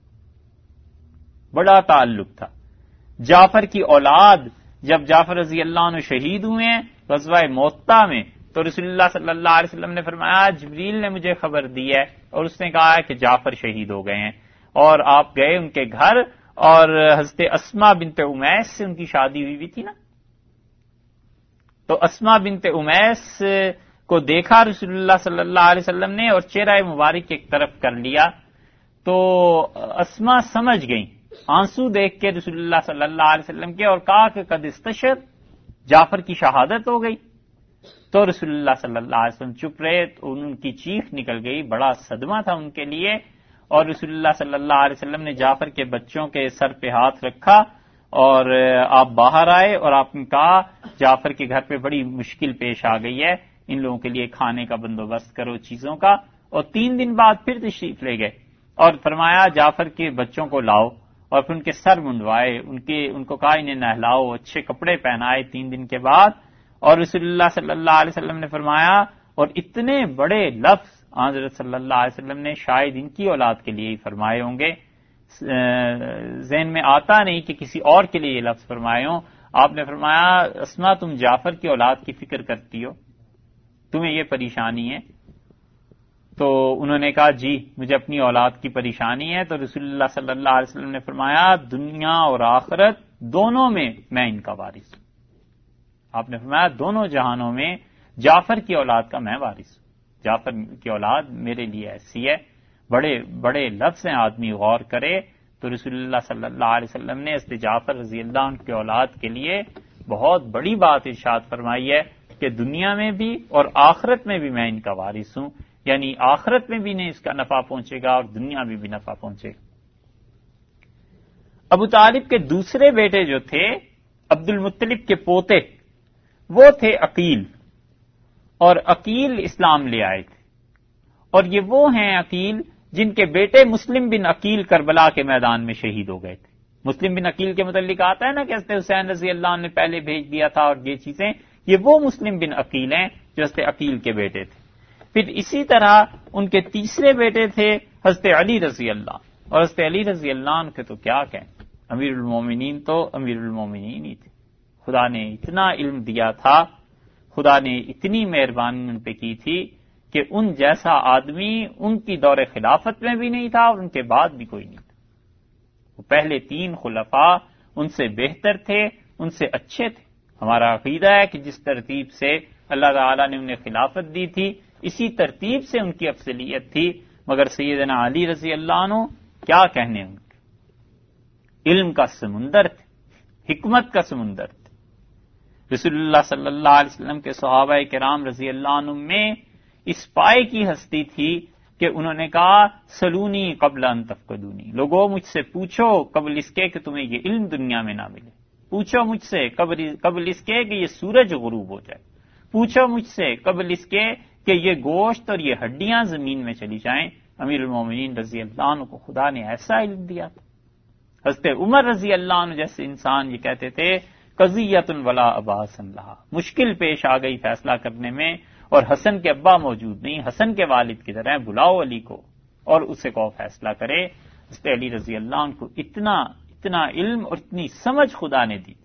بڑا تعلق تھا۔ جعفر کی اولاد جب جعفر رضی اللہ عنہ شہید ہوئے ہیں غزوہ موطا میں، تو رسول اللہ صلی اللہ علیہ وسلم نے فرمایا جبریل نے مجھے خبر دی ہے اور اس نے کہا ہے کہ جعفر شہید ہو گئے ہیں، اور آپ گئے ان کے گھر، اور حضرت اسما بنت امیس سے ان کی شادی ہوئی تھی نا، تو اسما بنت امیس کو دیکھا رسول اللہ صلی اللہ علیہ وسلم نے اور چہرہ مبارک ایک طرف کر لیا، تو اسما سمجھ گئیں آنسو دیکھ کے رسول اللہ صلی اللہ علیہ وسلم کے، اور کہا کہ قد استشہد، جعفر کی شہادت ہو گئی۔ تو رسول اللہ صلی اللہ علیہ وسلم چپ رہے، تو ان کی چیخ نکل گئی، بڑا صدمہ تھا ان کے لیے، اور رسول اللہ صلی اللہ علیہ وسلم نے جعفر کے بچوں کے سر پہ ہاتھ رکھا، اور آپ باہر آئے اور آپ نے کہا جعفر کے گھر پہ بڑی مشکل پیش آ گئی ہے، ان لوگوں کے لیے کھانے کا بندوبست کرو، چیزوں کا، اور 3 دن بعد پھر تشریف لے گئے اور فرمایا جعفر کے بچوں کو لاؤ، اور پھر ان کے سر منڈوائے، ان کو کہا انہیں نہلاؤ، اچھے کپڑے پہنائے 3 دن کے بعد، اور رسول اللہ صلی اللہ علیہ وسلم نے فرمایا، اور اتنے بڑے لفظ حضرت صلی اللہ علیہ وسلم نے شاید ان کی اولاد کے لیے ہی فرمائے ہوں گے، ذہن میں آتا نہیں کہ کسی اور کے لیے یہ لفظ فرمائے ہوں۔ آپ نے فرمایا اسما تم جعفر کی اولاد کی فکر کرتی ہو، تمہیں یہ پریشانی ہے؟ تو انہوں نے کہا جی مجھے اپنی اولاد کی پریشانی ہے، تو رسول اللہ صلی اللہ علیہ وسلم نے فرمایا دنیا اور آخرت دونوں میں میں ان کا وارث ہوں۔ آپ نے فرمایا دونوں جہانوں میں جعفر کی اولاد کا میں وارث ہوں، جعفر کی اولاد میرے لیے ایسی ہے۔ بڑے بڑے لفظ ہیں، آدمی غور کرے تو رسول اللہ صلی اللہ علیہ وسلم نے حضرت جعفر رضی اللہ عنہ کی اولاد کے لیے بہت بڑی بات ارشاد فرمائی ہے کہ دنیا میں بھی اور آخرت میں بھی میں ان کا وارث ہوں، یعنی آخرت میں بھی انہیں اس کا نفع پہنچے گا اور دنیا میں بھی نفع پہنچے گا۔ ابو طالب کے دوسرے بیٹے جو تھے عبد المطلب کے پوتے، وہ تھے عقیل، اور عقیل اسلام لے آئے تھے، اور یہ وہ ہیں عقیل جن کے بیٹے مسلم بن عقیل کربلا کے میدان میں شہید ہو گئے تھے۔ مسلم بن عقیل کے متعلق آتا ہے نا کہ حضرت حسین رضی اللہ عنہ نے پہلے بھیج دیا تھا اور یہ چیزیں، یہ وہ مسلم بن عقیل ہیں جو حضرت عقیل کے بیٹے تھے۔ پھر اسی طرح ان کے تیسرے بیٹے تھے حضرت علی رضی اللہ، اور حضرت علی رضی اللہ عنہ کے تو کیا کہیں، امیر المومنین تو امیر المومنین ہی تھے۔ خدا نے اتنا علم دیا تھا، خدا نے اتنی مہربانی ان پہ کی تھی کہ ان جیسا آدمی ان کی دور خلافت میں بھی نہیں تھا اور ان کے بعد بھی کوئی نہیں تھا۔ وہ پہلے تین خلفاء ان سے بہتر تھے، ان سے اچھے تھے۔ ہمارا عقیدہ ہے کہ جس ترتیب سے اللہ تعالیٰ نے انہیں خلافت دی تھی اسی ترتیب سے ان کی افضلیت تھی، مگر سیدنا علی رضی اللہ عنہ کیا کہنے، ان کے علم کا سمندر تھے، حکمت کا سمندر تھے۔ رسول اللہ صلی اللہ علیہ وسلم کے صحابہ کرام رضی اللہ عنہ میں اس پائے کی ہستی تھی کہ انہوں نے کہا سلونی قبل ان تفقدونی، لوگوں مجھ سے پوچھو قبل اس کے کہ تمہیں یہ علم دنیا میں نہ ملے، پوچھو مجھ سے قبل اس کے کہ یہ سورج غروب ہو جائے، پوچھو مجھ سے قبل اس کے کہ یہ گوشت اور یہ ہڈیاں زمین میں چلی جائیں۔ امیر المومنین رضی اللہ عنہ کو خدا نے ایسا علم دیا تھا۔ حضرت عمر رضی اللہ عنہ جیسے انسان یہ کہتے تھے قضیۃ ولا ابا حسن لہا، مشکل پیش آ گئی فیصلہ کرنے میں اور حسن کے ابا موجود نہیں، حسن کے والد کی طرح بلاؤ علی کو اور اسے کو فیصلہ کرے۔ حضرت علی رضی اللہ عنہ کو اتنا علم اور اتنی سمجھ خدا نے دی۔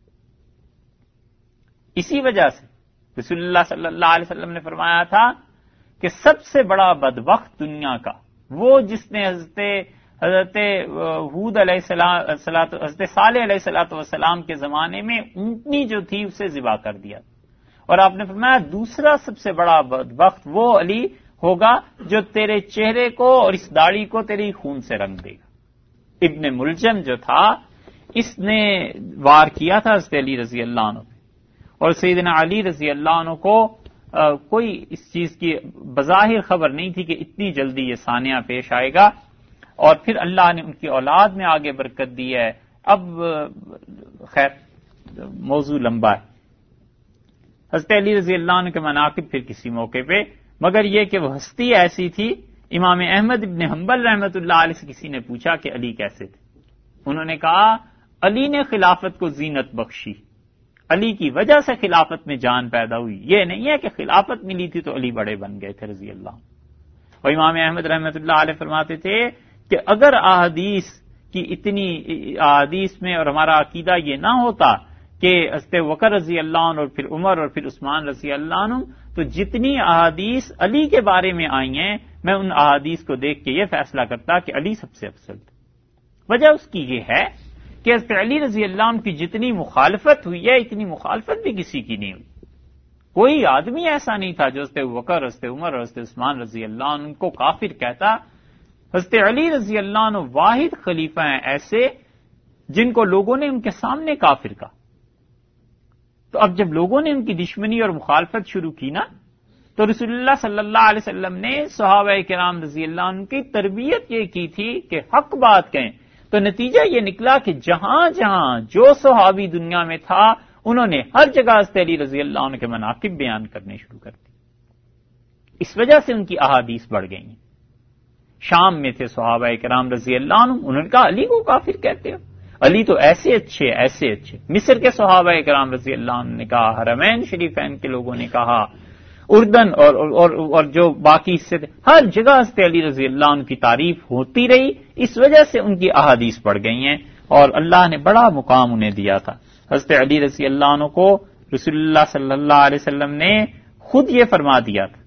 اسی وجہ سے رسول اللہ صلی اللہ علیہ وسلم نے فرمایا تھا کہ سب سے بڑا بدبخت دنیا کا وہ جس نے حضرت ہود علیہ السلام، حضرت صالح علیہ الصلوۃ والسلام کے زمانے میں اونٹنی جو تھی اسے ذبح کر دیا، اور آپ نے فرمایا دوسرا سب سے بڑا بدبخت وہ علی ہوگا جو تیرے چہرے کو اور اس داڑھی کو تیری خون سے رنگ دے گا۔ ابن ملجم جو تھا اس نے وار کیا تھا حضرت علی رضی اللہ عنہ، اور سیدنا علی رضی اللہ عنہ کو کوئی اس چیز کی بظاہر خبر نہیں تھی کہ اتنی جلدی یہ سانحہ پیش آئے گا، اور پھر اللہ نے ان کی اولاد میں آگے برکت دی ہے۔ اب خیر موضوع لمبا ہے، حضرت علی رضی اللہ عنہ کے مناقب پھر کسی موقع پہ، مگر یہ کہ وہ ہستی ایسی تھی۔ امام احمد ابن حنبل رحمۃ اللہ علیہ سے کسی نے پوچھا کہ علی کیسے تھے، انہوں نے کہا علی نے خلافت کو زینت بخشی، علی کی وجہ سے خلافت میں جان پیدا ہوئی، یہ نہیں ہے کہ خلافت ملی تھی تو علی بڑے بن گئے تھے رضی اللہ عنہ۔ اور امام احمد رحمۃ اللہ علیہ فرماتے تھے کہ اگر احادیث کی اتنی احادیث میں اور ہمارا عقیدہ یہ نہ ہوتا کہ حضرت بکر رضی اللہ عنہ اور پھر عمر اور پھر عثمان رضی اللہ عنہ، تو جتنی احادیث علی کے بارے میں آئی ہیں میں ان احادیث کو دیکھ کے یہ فیصلہ کرتا کہ علی سب سے افضل تھے۔ وجہ اس کی یہ ہے کہ حضرت علی رضی اللہ عنہ کی جتنی مخالفت ہوئی ہے اتنی مخالفت بھی کسی کی نہیں ہوئی۔ کوئی آدمی ایسا نہیں تھا جو حضرت بکر، حضرت عمر اور حضرت عثمان رضی اللہ عنہ کو کافر کہتا۔ حضرت علی رضی اللہ عنہ واحد خلیفہ ہیں ایسے جن کو لوگوں نے ان کے سامنے کافر کہا۔ تو اب جب لوگوں نے ان کی دشمنی اور مخالفت شروع کی نا، تو رسول اللہ صلی اللہ علیہ وسلم نے صحابہ کرام رضی اللہ عنہ کی تربیت یہ کی تھی کہ حق بات کہیں، تو نتیجہ یہ نکلا کہ جہاں جہاں جو صحابی دنیا میں تھا انہوں نے ہر جگہ حضرت علی رضی اللہ عنہ کے مناقب بیان کرنے شروع کر دی۔ اس وجہ سے ان کی احادیث بڑھ گئی ہیں۔ شام میں تھے صحابہ کرام رضی اللہ عنہ، انہوں نے کہا علی کو کافر کہتے ہو، علی تو ایسے اچھے ایسے اچھے۔ مصر کے صحابہ کرام رضی اللہ عنہ نے کہا، حرمین شریفین کے لوگوں نے کہا، اردن اور جو باقی حصے تھے، ہر جگہ حضرت علی رضی اللہ عنہ کی تعریف ہوتی رہی۔ اس وجہ سے ان کی احادیث بڑھ گئی ہیں اور اللہ نے بڑا مقام انہیں دیا تھا۔ حضرت علی رضی اللہ عنہ کو رسول اللہ صلی اللہ علیہ وسلم نے خود یہ فرما دیا تھا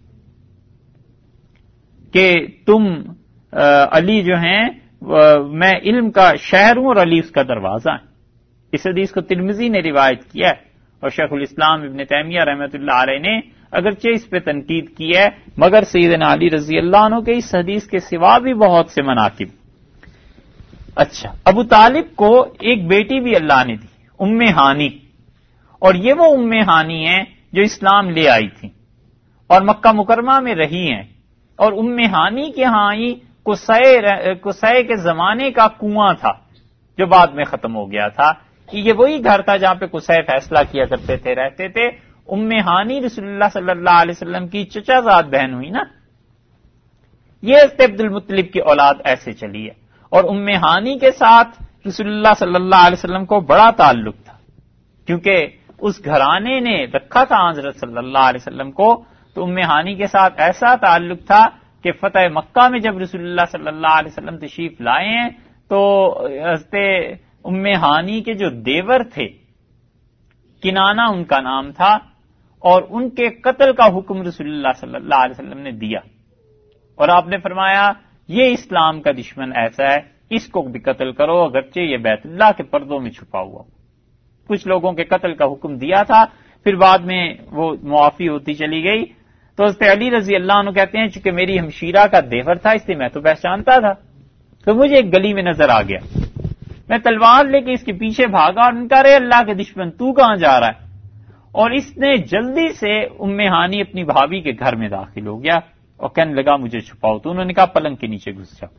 کہ تم علی جو ہیں میں علم کا شہر ہوں اور علی اس کا دروازہ ہے۔ اس حدیث کو ترمذی نے روایت کیا ہے اور شیخ الاسلام ابن تیمیہ رحمۃ اللہ علیہ نے اگرچہ اس پہ تنقید کی ہے، مگر سیدنا علی رضی اللہ عنہ کے اس حدیث کے سوا بھی بہت سے مناقب۔ اچھا، ابو طالب کو ایک بیٹی بھی اللہ نے دی، ام ہانی، اور یہ وہ ام ہانی ہیں جو اسلام لے آئی تھی اور مکہ مکرمہ میں رہی ہیں، اور ام ہانی کے ہاں ہی قصے کے زمانے کا کنواں تھا جو بعد میں ختم ہو گیا تھا، کہ یہ وہی گھر تھا جہاں پہ قصے فیصلہ کیا کرتے تھے، رہتے تھے۔ ام ہانی رسول اللہ صلی اللہ علیہ وسلم کی چچا زاد بہن ہوئی نا، یہ حضرت عبد المطلب کی اولاد ایسے چلی ہے، اور ام ہانی کے ساتھ رسول اللہ صلی اللہ علیہ وسلم کو بڑا تعلق تھا، کیونکہ اس گھرانے نے رکھا تھا حضرت صلی اللہ علیہ وسلم کو، تو ام ہانی کے ساتھ ایسا تعلق تھا کہ فتح مکہ میں جب رسول اللہ صلی اللہ علیہ وسلم تشریف لائے ہیں تو حضرت ام ہانی کے جو دیور تھے، کنانہ ان کا نام تھا، اور ان کے قتل کا حکم رسول اللہ صلی اللہ علیہ وسلم نے دیا، اور آپ نے فرمایا یہ اسلام کا دشمن ایسا ہے، اس کو بھی قتل کرو اگرچہ یہ بیت اللہ کے پردوں میں چھپا ہوا۔ کچھ لوگوں کے قتل کا حکم دیا تھا، پھر بعد میں وہ معافی ہوتی چلی گئی۔ تو حضرت علی رضی اللہ عنہ کہتے ہیں چونکہ میری ہمشیرہ کا دیور تھا اس لیے میں تو پہچانتا تھا، تو مجھے ایک گلی میں نظر آ گیا، میں تلوار لے کے اس کے پیچھے بھاگا اور ان کا رے اللہ کے دشمن تو کہاں جا رہا ہے، اور اس نے جلدی سے ام ہانی اپنی بھابھی کے گھر میں داخل ہو گیا اور کہنے لگا مجھے چھپاؤ، تو انہوں نے کہا پلنگ کے نیچے گھس جاؤ،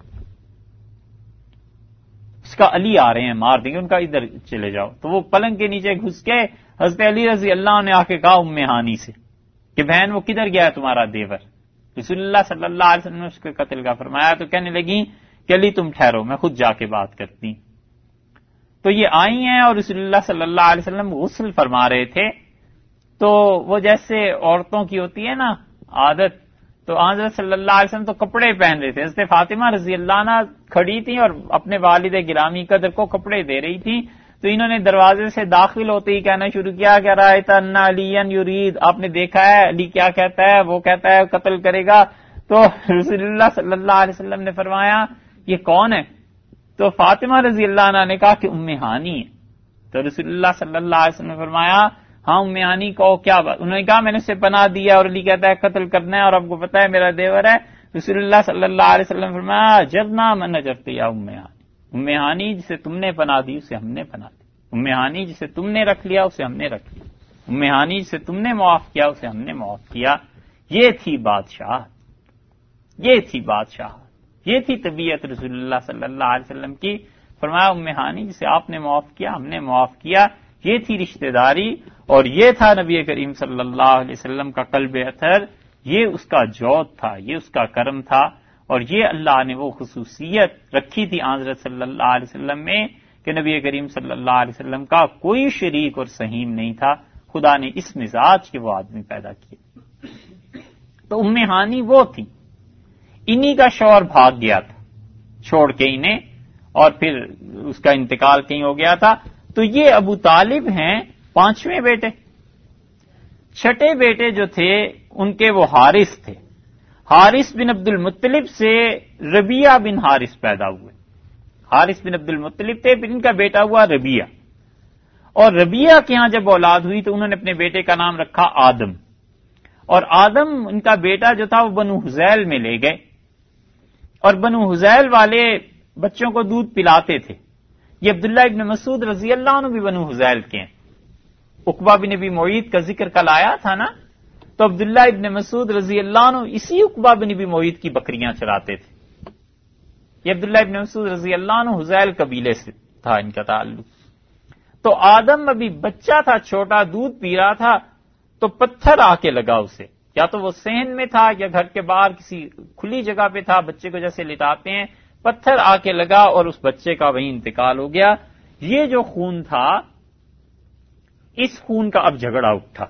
اس کا علی آ رہے ہیں مار دیں گے، ان کا ادھر چلے جاؤ۔ تو وہ پلنگ کے نیچے گھس کے حضرت علی رضی اللہ نے آ کے کہا ام ہانی سے کہ بہن وہ کدھر گیا ہے تمہارا دیور؟ رسول اللہ صلی اللہ علیہ وسلم نے اس کے قتل کا فرمایا، تو کہنے لگی کہ علی تم ٹھہرو میں خود جا کے بات کرتی۔ تو یہ آئی ہیں اور رسول اللہ صلی اللہ علیہ وسلم غسل فرما رہے تھے، تو وہ جیسے عورتوں کی ہوتی ہے نا عادت، تو حضرت صلی اللہ علیہ وسلم تو کپڑے پہن رہے تھے، حضرت فاطمہ رضی اللہ عنہ کھڑی تھیں اور اپنے والد گرامی قدر کو کپڑے دے رہی تھی، تو انہوں نے دروازے سے داخل ہوتے ہی کہنا شروع کیا کہ رأیت ان علی یرید، آپ نے دیکھا ہے علی کیا کہتا ہے، وہ کہتا ہے قتل کرے گا۔ تو رسول اللہ صلی اللہ علیہ وسلم نے فرمایا یہ کون ہے؟ تو فاطمہ رضی اللہ عنہ نے کہا کہ ام ہانی ہے۔ تو رسول اللہ صلی اللہ علیہ وسلم نے فرمایا ہاں ام ہانی کو کیا بات؟ انہوں نے کہا میں نے اسے پناہ دیا اور علی کہتا ہے قتل کرنا ہے اور آپ کو پتا ہے میرا دیور ہے۔ رسول اللہ صلی اللہ علیہ وسلم نے فرمایا جرنا من اجرت یا ام ہانی، ام ہانی جسے تم نے پناہ دی اسے ہم نے پناہ دی، ام ہانی جسے تم نے رکھ لیا اسے ہم نے رکھ لیا، ام ہانی جسے تم نے معاف کیا اسے ہم نے معاف کیا۔ یہ تھی بادشاہ، یہ تھی بادشاہ، یہ تھی طبیعت رسول اللہ صلی اللہ علیہ وسلم کی۔ فرمایا ام ہانی جسے آپ نے معاف کیا ہم نے معاف کیا، یہ تھی رشتہ داری، اور یہ تھا نبی کریم صلی اللہ علیہ وسلم کا قلب اطہر، یہ اس کا جود تھا، یہ اس کا کرم تھا، اور یہ اللہ نے وہ خصوصیت رکھی تھی حضرت صلی اللہ علیہ وسلم میں کہ نبی کریم صلی اللہ علیہ وسلم کا کوئی شریک اور سہیم نہیں تھا، خدا نے اس مزاج کے وہ آدمی پیدا کیے۔ تو ام ہانی وہ تھی، انہی کا شوہر بھاگ گیا تھا چھوڑ کے انہیں، اور پھر اس کا انتقال کہیں ہو گیا تھا۔ تو یہ ابو طالب ہیں پانچویں بیٹے، چھٹے بیٹے جو تھے ان کے وہ حارث تھے، حارث بن عبد المطلب سے ربیعہ بن حارث پیدا ہوئے، حارث بن عبد المطلب تھے، پھر ان کا بیٹا ہوا ربیعہ، اور ربیعہ کے ہاں جب اولاد ہوئی تو انہوں نے اپنے بیٹے کا نام رکھا آدم، اور آدم ان کا بیٹا جو تھا وہ بنو حذیل میں لے گئے، اور بنو حذیل والے بچوں کو دودھ پلاتے تھے۔ یہ عبداللہ ابن مسعود رضی اللہ عنہ بھی بنو حذیل کے ہیں، عقبہ بن ابی معیط کا ذکر کل آیا تھا نا، تو عبداللہ ابن مسعود رضی اللہ عنہ اسی عقبہ بن ابی معیط کی بکریاں چراتے تھے۔ یہ عبداللہ ابن مسعود رضی اللہ عنہ حذیل قبیلے سے تھا ان کا تعلق۔ تو آدم ابھی بچہ تھا، چھوٹا، دودھ پی رہا تھا، تو پتھر آ کے لگا اسے، یا تو وہ صحن میں تھا یا گھر کے باہر کسی کھلی جگہ پہ تھا، بچے کو جیسے لٹاتے ہیں، پتھر آ کے لگا اور اس بچے کا وہیں انتقال ہو گیا۔ یہ جو خون تھا اس خون کا اب جھگڑا اٹھا،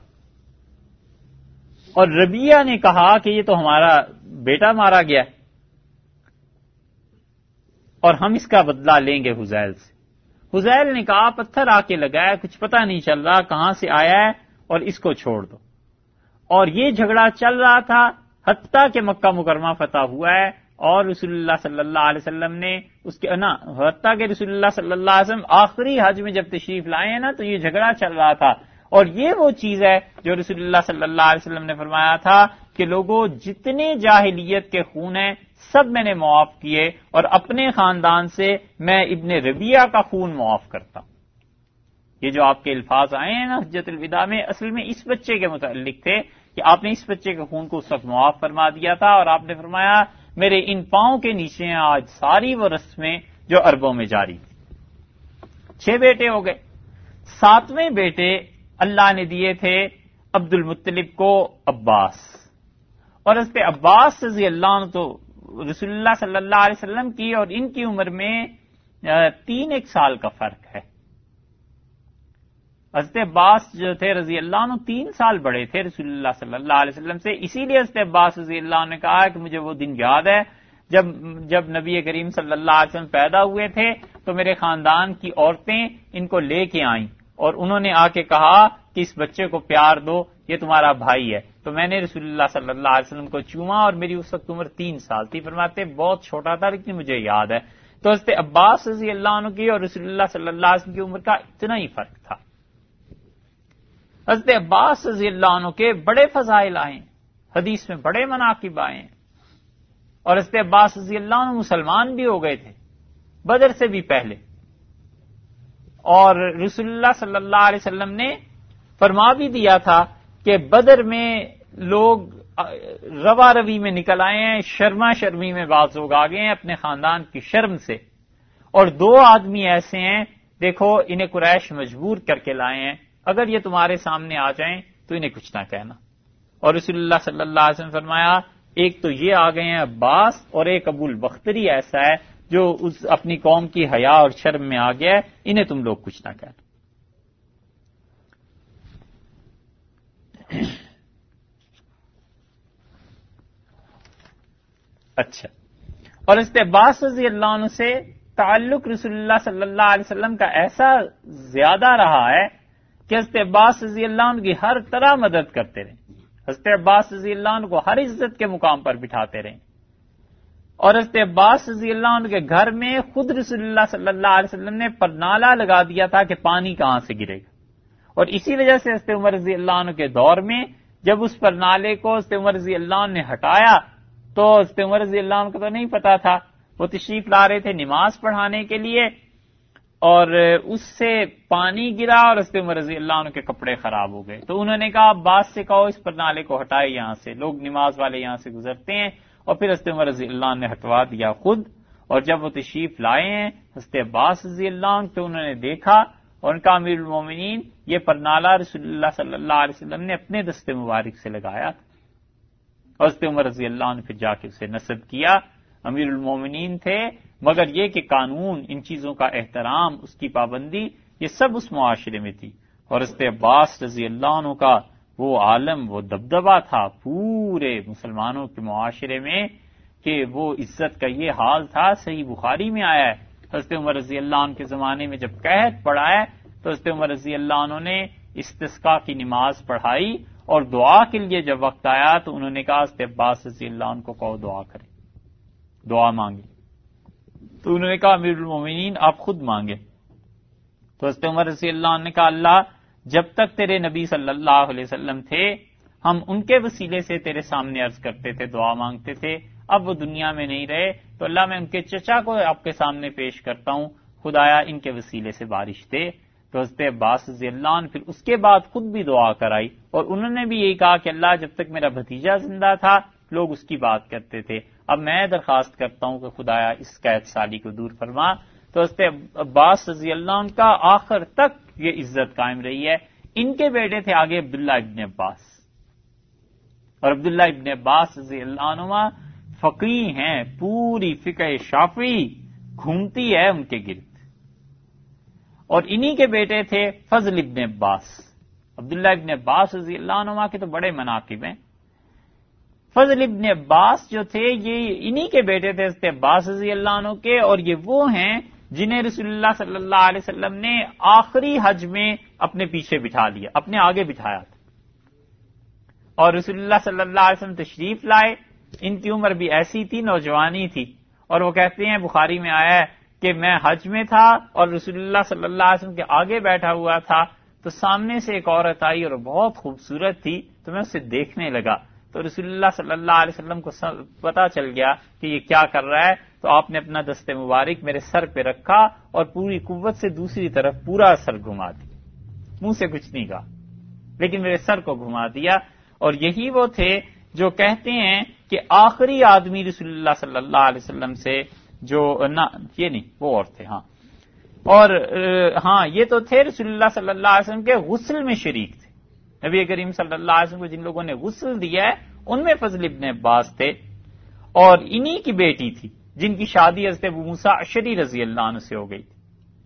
اور ربیعہ نے کہا کہ یہ تو ہمارا بیٹا مارا گیا اور ہم اس کا بدلہ لیں گے حذیل سے۔ حذیل نے کہا پتھر آ کے لگا ہے، کچھ پتہ نہیں چل رہا کہاں سے آیا ہے، اور اس کو چھوڑ دو۔ اور یہ جھگڑا چل رہا تھا حتیٰ کہ مکہ مکرمہ فتح ہوا ہے، اور رسول اللہ صلی اللہ علیہ وسلم نے اس کے حتیٰ کہ رسول اللہ صلی اللہ علیہ وسلم آخری حج میں جب تشریف لائے ہیں نا تو یہ جھگڑا چل رہا تھا، اور یہ وہ چیز ہے جو رسول اللہ صلی اللہ علیہ وسلم نے فرمایا تھا کہ لوگوں جتنے جاہلیت کے خون ہیں سب میں نے معاف کیے، اور اپنے خاندان سے میں ابن ربیعہ کا خون معاف کرتا ہوں۔ یہ جو آپ کے الفاظ آئے ہیں نا حجت الوداع میں، اصل میں اس بچے کے متعلق تھے کہ آپ نے اس بچے کے خون کو اس وقت معاف فرما دیا تھا، اور آپ نے فرمایا میرے ان پاؤں کے نیچے ہیں آج ساری وہ رسمیں جو عربوں میں جاری تھی۔ 6 بیٹے ہو گئے۔ 7ویں بیٹے اللہ نے دیے تھے عبد المطلب کو عباس، اور حضرت عباس رضی اللہ عنہ تو رسول اللہ صلی اللہ علیہ وسلم کی اور ان کی عمر میں 3 سال کا فرق ہے۔ حضرت عباس جو تھے رضی اللہ عنہ 3 سال بڑے تھے رسول اللہ صلی اللہ علیہ وسلم سے، اسی لیے حضرت عباس رضی اللہ عنہ نے کہا کہ مجھے وہ دن یاد ہے جب نبی کریم صلی اللہ علیہ وسلم پیدا ہوئے تھے تو میرے خاندان کی عورتیں ان کو لے کے آئیں اور انہوں نے آ کے کہا کہ اس بچے کو پیار دو، یہ تمہارا بھائی ہے۔ تو میں نے رسول اللہ صلی اللہ علیہ وسلم کو چوما اور میری اس وقت عمر 3 سال تھی۔ فرماتے بہت چھوٹا تھا لیکن مجھے یاد ہے۔ تو حضرت عباس رضی اللہ عنہ کی اور رسول اللہ صلی اللہ علیہ وسلم کی عمر کا اتنا ہی فرق تھا۔ حضرت عباس رضی اللہ عنہ کے بڑے فضائل آئے، حدیث میں بڑے مناقب آئے ہیں، اور حضرت عباس رضی اللہ عنہ مسلمان بھی ہو گئے تھے بدر سے بھی پہلے، اور رسول اللہ صلی اللہ علیہ وسلم نے فرما بھی دیا تھا کہ بدر میں لوگ روا روی میں نکل آئے ہیں، شرما شرمی میں بعض لوگ آ گئے ہیں اپنے خاندان کی شرم سے، اور 2 آدمی ایسے ہیں دیکھو انہیں قریش مجبور کر کے لائے ہیں، اگر یہ تمہارے سامنے آ جائیں تو انہیں کچھ نہ کہنا۔ اور رسول اللہ صلی اللہ علیہ وسلم فرمایا ایک تو یہ آ گئے ہیں عباس، اور ایک ابو البختری ایسا ہے جو اپنی قوم کی حیا اور شرم میں آ گیا ہے، انہیں تم لوگ کچھ نہ کہنا۔ اچھا، اور حضرت عباس رضی اللہ عنہ سے تعلق رسول اللہ صلی اللہ علیہ وسلم کا ایسا زیادہ رہا ہے کہ حضرت عباس رضی اللہ عنہ کی ہر طرح مدد کرتے رہے، حضرت عباس رضی اللہ عنہ کو ہر عزت کے مقام پر بٹھاتے رہے، اور حضرت عباس رضی اللہ عنہ کے گھر میں خود رسول اللہ صلی اللہ علیہ وسلم نے پرنالہ لگا دیا تھا کہ پانی کہاں سے گرے گا، اور اسی وجہ سے حضرت عمر رضی اللہ عنہ کے دور میں جب اس پرنالے کو حضرت عمر رضی اللہ عنہ نے ہٹایا تو حضرت عمر رضی اللہ عنہ کو تو نہیں پتا تھا، وہ تشریف لا رہے تھے نماز پڑھانے کے لیے، اور اس سے پانی گرا اور حضرت عمر رضی اللہ عنہ کے کپڑے خراب ہو گئے، تو انہوں نے کہا عباس سے کہو اس پرنالے کو ہٹائے یہاں سے، لوگ نماز والے یہاں سے گزرتے ہیں، اور پھر حضرت عمر رضی اللہ عنہ نے ہٹوا دیا خود، اور جب وہ تشریف لائے ہیں حضرت عباس رضی اللہ عنہ تو انہوں نے دیکھا اور ان کا امیر المومنین یہ پرنالہ رسول اللہ صلی اللہ علیہ وسلم نے اپنے دست مبارک سے لگایا تھا، اور حضرت عمر رضی اللہ عنہ پھر جا کے اسے نصب کیا، امیر المومنین تھے، مگر یہ کہ قانون، ان چیزوں کا احترام، اس کی پابندی، یہ سب اس معاشرے میں تھی، اور حضرت عباس رضی اللہ عنہ کا وہ عالم، وہ دبدبہ تھا پورے مسلمانوں کے معاشرے میں کہ وہ عزت کا یہ حال تھا، صحیح بخاری میں آیا ہے، حضرت عمر رضی اللہ عنہ کے زمانے میں جب قحط پڑا ہے تو حضرت عمر رضی اللہ عنہ نے استسقاء کی نماز پڑھائی، اور دعا کے لیے جب وقت آیا تو انہوں نے کہا حضرت عباس رضی اللہ عنہ کو کہو دعا کریں، دعا مانگے، تو انہوں نے کہا امیر المومنین آپ خود مانگے، تو حضرت عمر رضی اللہ عنہ نے کہا اللہ جب تک تیرے نبی صلی اللہ علیہ وسلم تھے ہم ان کے وسیلے سے تیرے سامنے عرض کرتے تھے، دعا مانگتے تھے، اب وہ دنیا میں نہیں رہے تو اللہ میں ان کے چچا کو آپ کے سامنے پیش کرتا ہوں، خدایا ان کے وسیلے سے بارش دے۔ تو حضرت عباس رضی اللہ عنہ پھر اس کے بعد خود بھی دعا کرائی، اور انہوں نے بھی یہی کہا کہ اللہ جب تک میرا بھتیجا زندہ تھا لوگ اس کی بات کرتے تھے، اب میں درخواست کرتا ہوں کہ خدایا اس قحط سالی کو دور فرما۔ تو حضرت عباس رضی اللہ عنہ کا آخر تک یہ عزت قائم رہی ہے۔ ان کے بیٹے تھے آگے عبداللہ ابن عباس، اور عبداللہ ابن عباس رضی اللہ عنہ فقیہ ہیں، پوری فقہ شافعی گھومتی ہے ان کے گرد، اور انہی کے بیٹے تھے فضل ابن عباس۔ عبداللہ ابن عباس رضی اللہ عنہ کے تو بڑے مناقب ہیں۔ فضل ابن عباس جو تھے یہ انہی کے بیٹے تھے حضرت عباس رضی اللہ عنہ کے، اور یہ وہ ہیں جنہیں رسول اللہ صلی اللہ علیہ وسلم نے آخری حج میں اپنے پیچھے بٹھا لیا، اپنے آگے بٹھایا تھا، اور رسول اللہ صلی اللہ علیہ وسلم تشریف لائے، ان کی عمر بھی ایسی تھی، نوجوانی تھی، اور وہ کہتے ہیں بخاری میں آیا ہے کہ میں حج میں تھا اور رسول اللہ صلی اللہ علیہ وسلم کے آگے بیٹھا ہوا تھا، تو سامنے سے ایک عورت آئی اور بہت خوبصورت تھی، تو میں اسے دیکھنے لگا، تو رسول اللہ صلی اللہ علیہ وسلم کو پتا چل گیا کہ یہ کیا کر رہا ہے، تو آپ نے اپنا دست مبارک میرے سر پہ رکھا اور پوری قوت سے دوسری طرف پورا سر گھما دیا، منہ سے کچھ نہیں کہا لیکن میرے سر کو گھما دیا۔ اور یہی وہ تھے جو کہتے ہیں کہ آخری آدمی رسول اللہ صلی اللہ علیہ وسلم سے جو نہ یہ نہیں وہ اور تھے، ہاں، اور ہاں یہ تو تھے رسول اللہ صلی اللہ علیہ وسلم کے غسل میں شریک تھے۔ نبی کریم صلی اللہ علیہ وسلم کو جن لوگوں نے غسل دیا ہے ان میں فضل ابن عباس تھے، اور انہی کی بیٹی تھی جن کی شادی حضرت ابو موسیٰ اشعری رضی اللہ عنہ سے ہو گئی تھی۔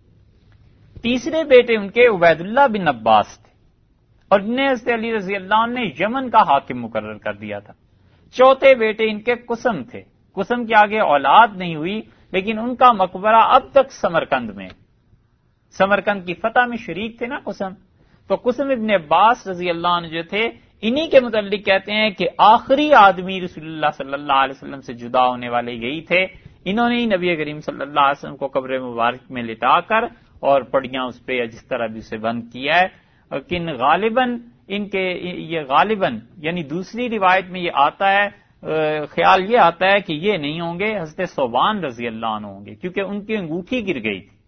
تیسرے بیٹے ان کے عبید اللہ بن عباس تھے، اور انہیں حضرت علی رضی اللہ عنہ نے یمن کا حاکم مقرر کر دیا تھا۔ چوتھے بیٹے ان کے قسم تھے، قسم کے آگے اولاد نہیں ہوئی لیکن ان کا مقبرہ اب تک سمرقند میں، سمرقند کی فتح میں شریک تھے نا قسم، تو قسم ابن عباس رضی اللہ عنہ جو تھے انہی کے متعلق کہتے ہیں کہ آخری آدمی رسول اللہ صلی اللہ علیہ وسلم سے جدا ہونے والے یہی تھے۔ انہوں نے ہی نبی کریم صلی اللہ علیہ وسلم کو قبر مبارک میں لٹا کر اور پڑیاں اس پہ یا جس طرح بھی اسے بند کیا ہے، لیکن غالباً ان کے یہ غالباً یعنی دوسری روایت میں یہ آتا ہے، خیال یہ آتا ہے کہ یہ نہیں ہوں گے، حضرت صوبان رضی اللہ عنہ ہوں گے، کیونکہ ان کی انگوٹھی گر گئی تھی۔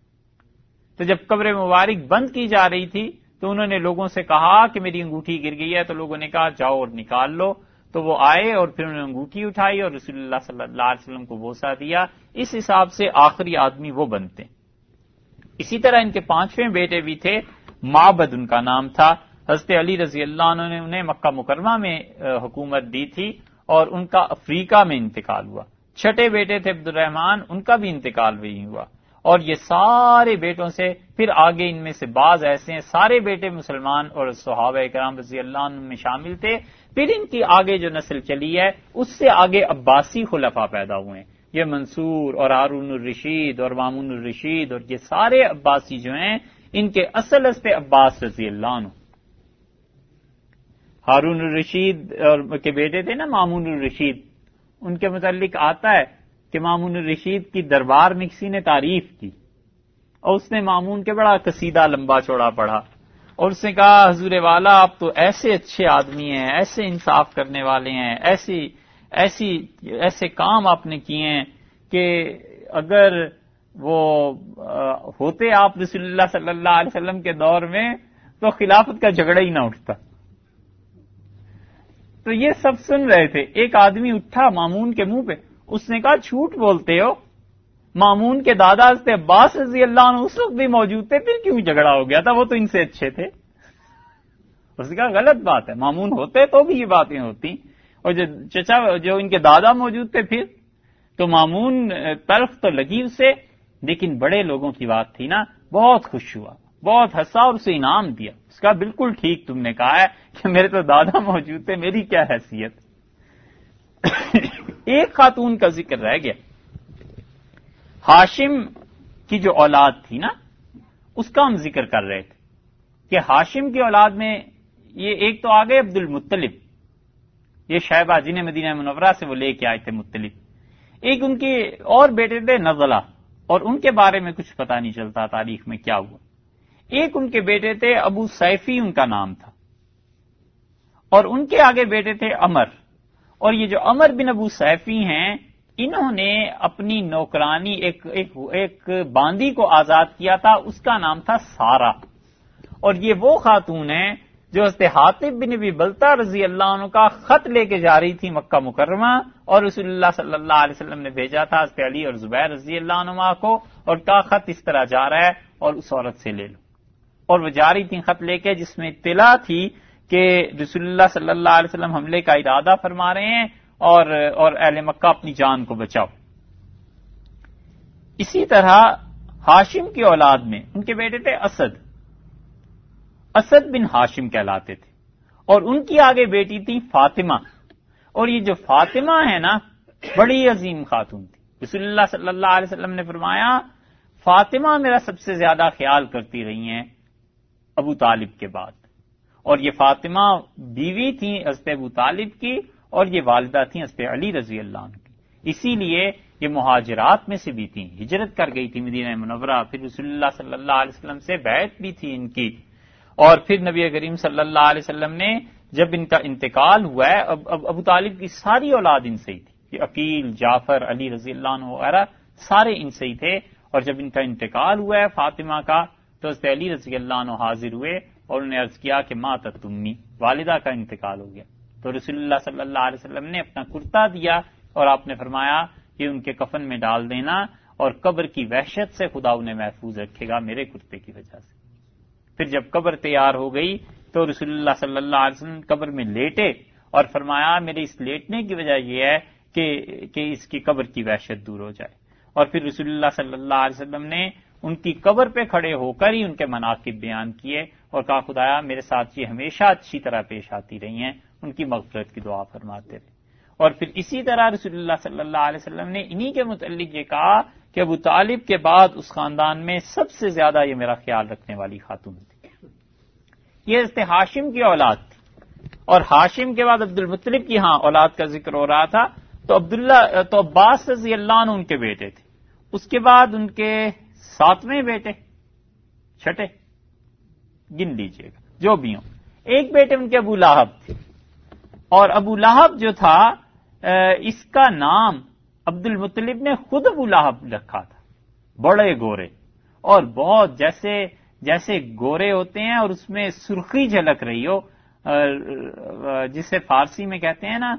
تو جب قبر مبارک بند کی جا رہی تھی تو انہوں نے لوگوں سے کہا کہ میری انگوٹھی گر گئی ہے، تو لوگوں نے کہا جاؤ اور نکال لو، تو وہ آئے اور پھر انہوں نے انگوٹھی اٹھائی اور رسول اللہ صلی اللہ علیہ وسلم کو بوسہ دیا۔ اس حساب سے آخری آدمی وہ بنتے ہیں۔ اسی طرح ان کے پانچویں بیٹے بھی تھے، معبد ان کا نام تھا، حضرت علی رضی اللہ عنہ نے انہیں مکہ مکرمہ میں حکومت دی تھی اور ان کا افریقہ میں انتقال ہوا۔ چھٹے بیٹے تھے عبد الرحمن، ان کا بھی انتقال وہی ہوا، اور یہ سارے بیٹوں سے پھر آگے ان میں سے بعض ایسے ہیں، سارے بیٹے مسلمان اور صحابہ کرام رضی اللہ عنہ میں شامل تھے۔ پھر ان کی آگے جو نسل چلی ہے اس سے آگے عباسی خلفاء پیدا ہوئے ہیں، یہ منصور اور ہارون الرشید اور مامون الرشید اور یہ سارے عباسی جو ہیں ان کے اصل حضرت عباس رضی اللہ عنہ۔ ہارون الرشید اور کے بیٹے تھے نا مامون الرشید، ان کے متعلق آتا ہے کہ مامون الرشید کی دربار میں کسی نے تعریف کی اور اس نے مامون کے بڑا قصیدہ لمبا چوڑا پڑھا اور اس نے کہا حضور والا آپ تو ایسے اچھے آدمی ہیں، ایسے انصاف کرنے والے ہیں، ایسے کام آپ نے کیے ہیں کہ اگر وہ ہوتے آپ رسول اللہ صلی اللہ علیہ وسلم کے دور میں تو خلافت کا جھگڑا ہی نہ اٹھتا۔ تو یہ سب سن رہے تھے، ایک آدمی اٹھا مامون کے منہ پہ، اس نے کہا جھوٹ بولتے ہو، مامون کے دادا حضرت عباس رضی اللہ عنہ اس وقت بھی موجود تھے، پھر کیوں جھگڑا ہو گیا تھا، وہ تو ان سے اچھے تھے۔ اس نے کہا غلط بات ہے، مامون ہوتے تو بھی یہ باتیں ہوتی، اور جو چچا جو ان کے دادا موجود تھے پھر تو مامون طرف تو لگی اسے، لیکن بڑے لوگوں کی بات تھی نا، بہت خوش ہوا، بہت ہنسا اور اسے انعام دیا۔ اس کا بالکل ٹھیک تم نے کہا ہے کہ میرے تو دادا موجود تھے، میری کیا حیثیت۔ ایک خاتون کا ذکر رہ گیا، ہاشم کی جو اولاد تھی نا اس کا ہم ذکر کر رہے تھے کہ ہاشم کی اولاد میں یہ ایک تو آگئے عبد المطلب، یہ شیبہ جنہیں مدینہ منورہ سے وہ لے کے آئے تھے مطلب، ایک ان کے اور بیٹے تھے نزلہ، اور ان کے بارے میں کچھ پتہ نہیں چلتا تاریخ میں کیا ہوا۔ ایک ان کے بیٹے تھے ابو سیفی ان کا نام تھا، اور ان کے آگے بیٹے تھے عمر، اور یہ جو عمر بن ابو سیفی ہیں انہوں نے اپنی نوکرانی ایک باندی کو آزاد کیا تھا، اس کا نام تھا سارا، اور یہ وہ خاتون ہیں جو حضرت حاطب بن ابی بلتہ رضی اللہ عنہ کا خط لے کے جا رہی تھی مکہ مکرمہ، اور رسول اللہ صلی اللہ علیہ وسلم نے بھیجا تھا حضرت علی اور زبیر رضی اللہ عنہما کو، اور کہا خط اس طرح جا رہا ہے اور اس عورت سے لے لو، اور وہ جا رہی تھی خط لے کے جس میں اطلاع تھی کہ رسول اللہ صلی اللہ علیہ وسلم حملے کا ارادہ فرما رہے ہیں اور اہل مکہ اپنی جان کو بچاؤ۔ اسی طرح ہاشم کی اولاد میں ان کے بیٹے تھے اسد بن ہاشم کہلاتے تھے، اور ان کی آگے بیٹی تھی فاطمہ، اور یہ جو فاطمہ ہے نا بڑی عظیم خاتون تھی۔ رسول اللہ صلی اللہ علیہ وسلم نے فرمایا فاطمہ میرا سب سے زیادہ خیال کرتی رہی ہیں ابو طالب کے بعد، اور یہ فاطمہ بیوی تھیں حضرت ابو طالب کی اور یہ والدہ تھیں حضرت علی رضی اللہ عنہ کی، اسی لیے یہ مہاجرات میں سے بھی تھیں، ہجرت کر گئی تھی مدینہ منورہ، پھر رسول اللہ صلی اللہ علیہ وسلم سے بیعت بھی تھی ان کی، اور پھر نبی کریم صلی اللہ علیہ وسلم نے جب ان کا انتقال ہوا ہے، اب ابو طالب کی ساری اولاد ان سے ہی تھی، عقیل، جعفر، علی رضی اللہ عنہ وغیرہ سارے ان سے ہی تھے، اور جب ان کا انتقال ہوا ہے فاطمہ کا تو حضرت علی رضی اللہ عنہ حاضر ہوئے اور انہوں نے عرض کیا کہ ماتت امی، والدہ کا انتقال ہو گیا۔ تو رسول اللہ صلی اللہ علیہ وسلم نے اپنا کرتا دیا اور آپ نے فرمایا کہ ان کے کفن میں ڈال دینا، اور قبر کی وحشت سے خدا انہیں محفوظ رکھے گا میرے کرتے کی وجہ سے۔ پھر جب قبر تیار ہو گئی تو رسول اللہ صلی اللہ علیہ وسلم قبر میں لیٹے اور فرمایا میرے اس لیٹنے کی وجہ یہ ہے کہ اس کی قبر کی وحشت دور ہو جائے۔ اور پھر رسول اللہ صلی اللہ علیہ وسلم نے ان کی قبر پہ کھڑے ہو کر ہی ان کے مناقب بیان کیے اور کہا خدایا میرے ساتھ یہ ہمیشہ اچھی طرح پیش آتی رہی ہیں، ان کی مغفرت کی دعا فرماتے رہے۔ اور پھر اسی طرح رسول اللہ صلی اللہ علیہ وسلم نے انہی کے متعلق یہ کہا کہ ابو طالب کے بعد اس خاندان میں سب سے زیادہ یہ میرا خیال رکھنے والی خاتون تھی۔ یہ حضرت ہاشم کی اولاد تھی، اور ہاشم کے بعد عبد المطلب کی اولاد کا ذکر ہو رہا تھا، تو عباس رضی اللہ عنہ ان کے بیٹے تھے، اس کے بعد ان کے 7ویں بیٹے، چھٹے گن لیجئے گا جو بھی ہوں، ایک بیٹے ان کے ابو لہب تھے، اور ابو لہب جو تھا اس کا نام عبد المطلب نے خود ابو لہب رکھا تھا، بڑے گورے اور بہت جیسے گورے ہوتے ہیں اور اس میں سرخی جھلک رہی ہو، جسے فارسی میں کہتے ہیں نا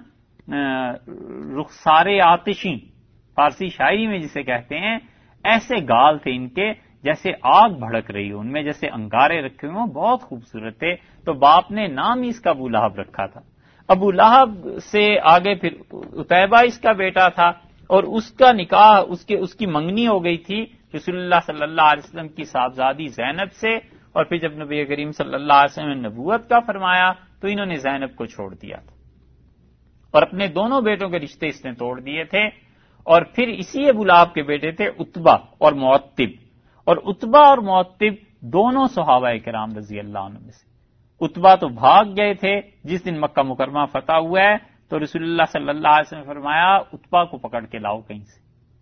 رخسار آتشی، فارسی شاعری میں جسے کہتے ہیں، ایسے گال تھے ان کے جیسے آگ بھڑک رہی ہو، ان میں جیسے انگارے رکھے ہوئے، بہت خوبصورت تھے۔ تو باپ نے نام ہی اس کا ابو لہب رکھا تھا۔ ابو لہب سے آگے پھر عتیبہ اس کا بیٹا تھا، اور اس کا نکاح اس کی منگنی ہو گئی تھی رسول اللہ صلی اللہ علیہ وسلم کی صاحبزادی زینب سے، اور پھر جب نبی کریم صلی اللہ علیہ وسلم نے نبوت کا فرمایا تو انہوں نے زینب کو چھوڑ دیا تھا، اور اپنے دونوں بیٹوں کے رشتے اس نے توڑ دیے تھے۔ اور پھر اسی ابو لہب کے بیٹے تھے عتبہ اور معتب، اور عتبہ اور معتب دونوں صحابہ کرام رضی اللہ عنہ میں سے۔ عتبہ تو بھاگ گئے تھے، جس دن مکہ مکرمہ فتح ہوا ہے تو رسول اللہ صلی اللہ علیہ وسلم نے فرمایا عتبہ کو پکڑ کے لاؤ کہیں سے۔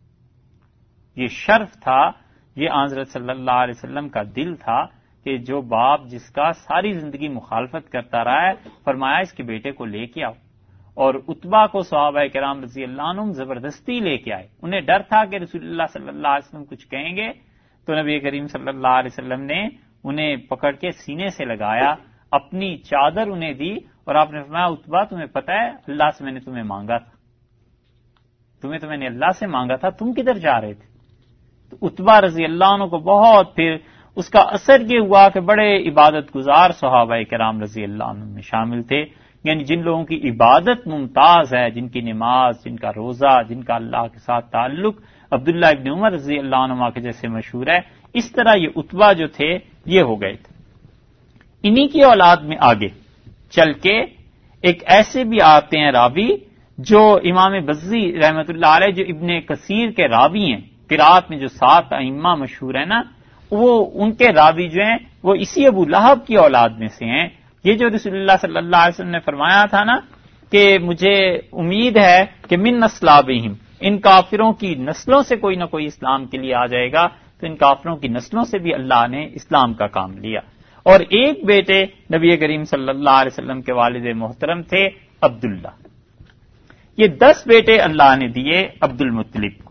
یہ شرف تھا، یہ حضرت صلی اللہ علیہ وسلم کا دل تھا کہ جو باپ جس کا ساری زندگی مخالفت کرتا رہا ہے، فرمایا اس کے بیٹے کو لے کے آؤ، اور عتبہ کو صحابہ کرام رضی اللہ عنہم زبردستی لے کے آئے۔ انہیں ڈر تھا کہ رسول اللہ صلی اللہ علیہ وسلم کچھ کہیں گے، تو نبی کریم صلی اللہ علیہ وسلم نے انہیں پکڑ کے سینے سے لگایا، اپنی چادر انہیں دی، اور آپ نے فرمایا عتبہ تمہیں پتہ ہے اللہ سے میں نے تمہیں مانگا تھا، تمہیں تو میں نے اللہ سے مانگا تھا، تم کدھر جا رہے تھے؟ تو عتبہ رضی اللہ عنہ کو بہت پھر اس کا اثر یہ ہوا کہ بڑے عبادت گزار صحابہ کرام رضی اللہ عنہ میں شامل تھے، یعنی جن لوگوں کی عبادت ممتاز ہے، جن کی نماز، جن کا روزہ، جن کا اللہ کے ساتھ تعلق عبداللہ ابن عمر رضی اللہ عنہ کے جیسے مشہور ہے، اس طرح یہ عتبہ جو تھے یہ ہو گئے تھے۔ انہی کی اولاد میں آگے چل کے ایک ایسے بھی آتے ہیں راوی جو امام بزی رحمۃ اللہ علیہ، جو ابن کثیر کے راوی ہیں، قرات میں جو 7 ائمہ مشہور ہیں نا، وہ ان کے راوی جو ہیں وہ اسی ابو لہب کی اولاد میں سے ہیں۔ یہ جو رسول اللہ صلی اللہ علیہ وسلم نے فرمایا تھا نا کہ مجھے امید ہے کہ من نسلابہم، ان کافروں کی نسلوں سے کوئی نہ کوئی اسلام کے لیے آ جائے گا، تو ان کافروں کی نسلوں سے بھی اللہ نے اسلام کا کام لیا۔ اور ایک بیٹے نبی کریم صلی اللہ علیہ وسلم کے والد محترم تھے عبداللہ۔ یہ 10 بیٹے اللہ نے دیے عبد المطلب کو۔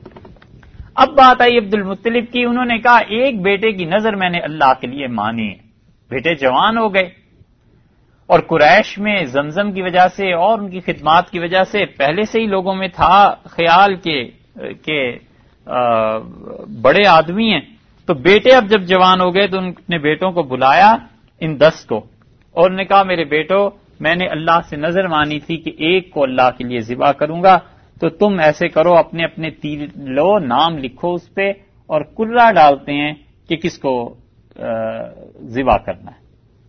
اب بات آئی عبد المطلب کی، انہوں نے کہا ایک بیٹے کی نظر میں نے اللہ کے لیے مانی ہے۔ بیٹے جوان ہو گئے، اور قریش میں زمزم کی وجہ سے اور ان کی خدمات کی وجہ سے پہلے سے ہی لوگوں میں تھا خیال کہ بڑے آدمی ہیں، تو بیٹے اب جب جوان ہو گئے تو ان نے بیٹوں کو بلایا ان 10 کو، اور انہوں نے کہا میرے بیٹو، میں نے اللہ سے نظر مانی تھی کہ ایک کو اللہ کے لیے ذبح کروں گا، تو تم ایسے کرو اپنے اپنے تیر لو، نام لکھو اس پہ، اور کرہ ڈالتے ہیں کہ کس کو ذبح کرنا ہے۔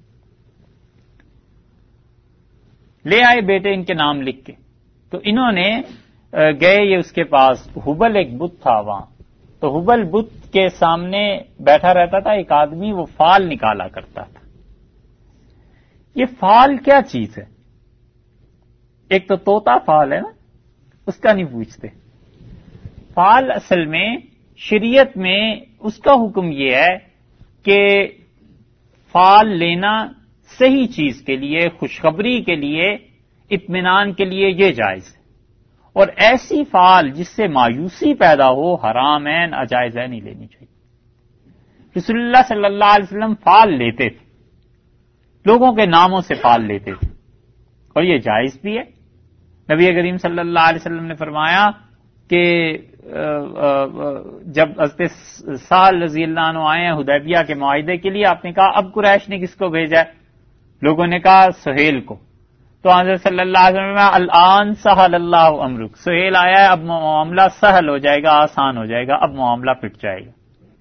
لے آئے بیٹے ان کے نام لکھ کے، تو انہوں نے گئے، یہ اس کے پاس حبل ایک بت تھا وہاں، تو حبل بت کے سامنے بیٹھا رہتا تھا ایک آدمی، وہ فال نکالا کرتا تھا۔ یہ فال کیا چیز ہے؟ ایک تو طوطا فال ہے نا، اس کا نہیں پوچھتے۔ فال اصل میں شریعت میں اس کا حکم یہ ہے کہ فال لینا صحیح چیز کے لیے، خوشخبری کے لیے، اطمینان کے لیے یہ جائز ہے، اور ایسی فعال جس سے مایوسی پیدا ہو حرام ہے، ناجائز ہے، نہیں لینی چاہیے۔ رسول اللہ صلی اللہ علیہ وسلم فعال لیتے تھے، لوگوں کے ناموں سے فعال لیتے تھے، اور یہ جائز بھی ہے۔ نبی کریم صلی اللہ علیہ وسلم نے فرمایا کہ جب حضرت سہل رضی اللہ عنہ آئے ہیں حدیبیہ کے معاہدے کے لیے، آپ نے کہا اب قریش نے کس کو بھیجا ہے؟ لوگوں نے کہا سہیل کو۔ تو حضرت صلی اللہ علیہ وسلم نے الآن سہل اللہ امرک، سہیل آیا ہے، اب معاملہ سہل ہو جائے گا، آسان ہو جائے گا، اب معاملہ پٹ جائے گا۔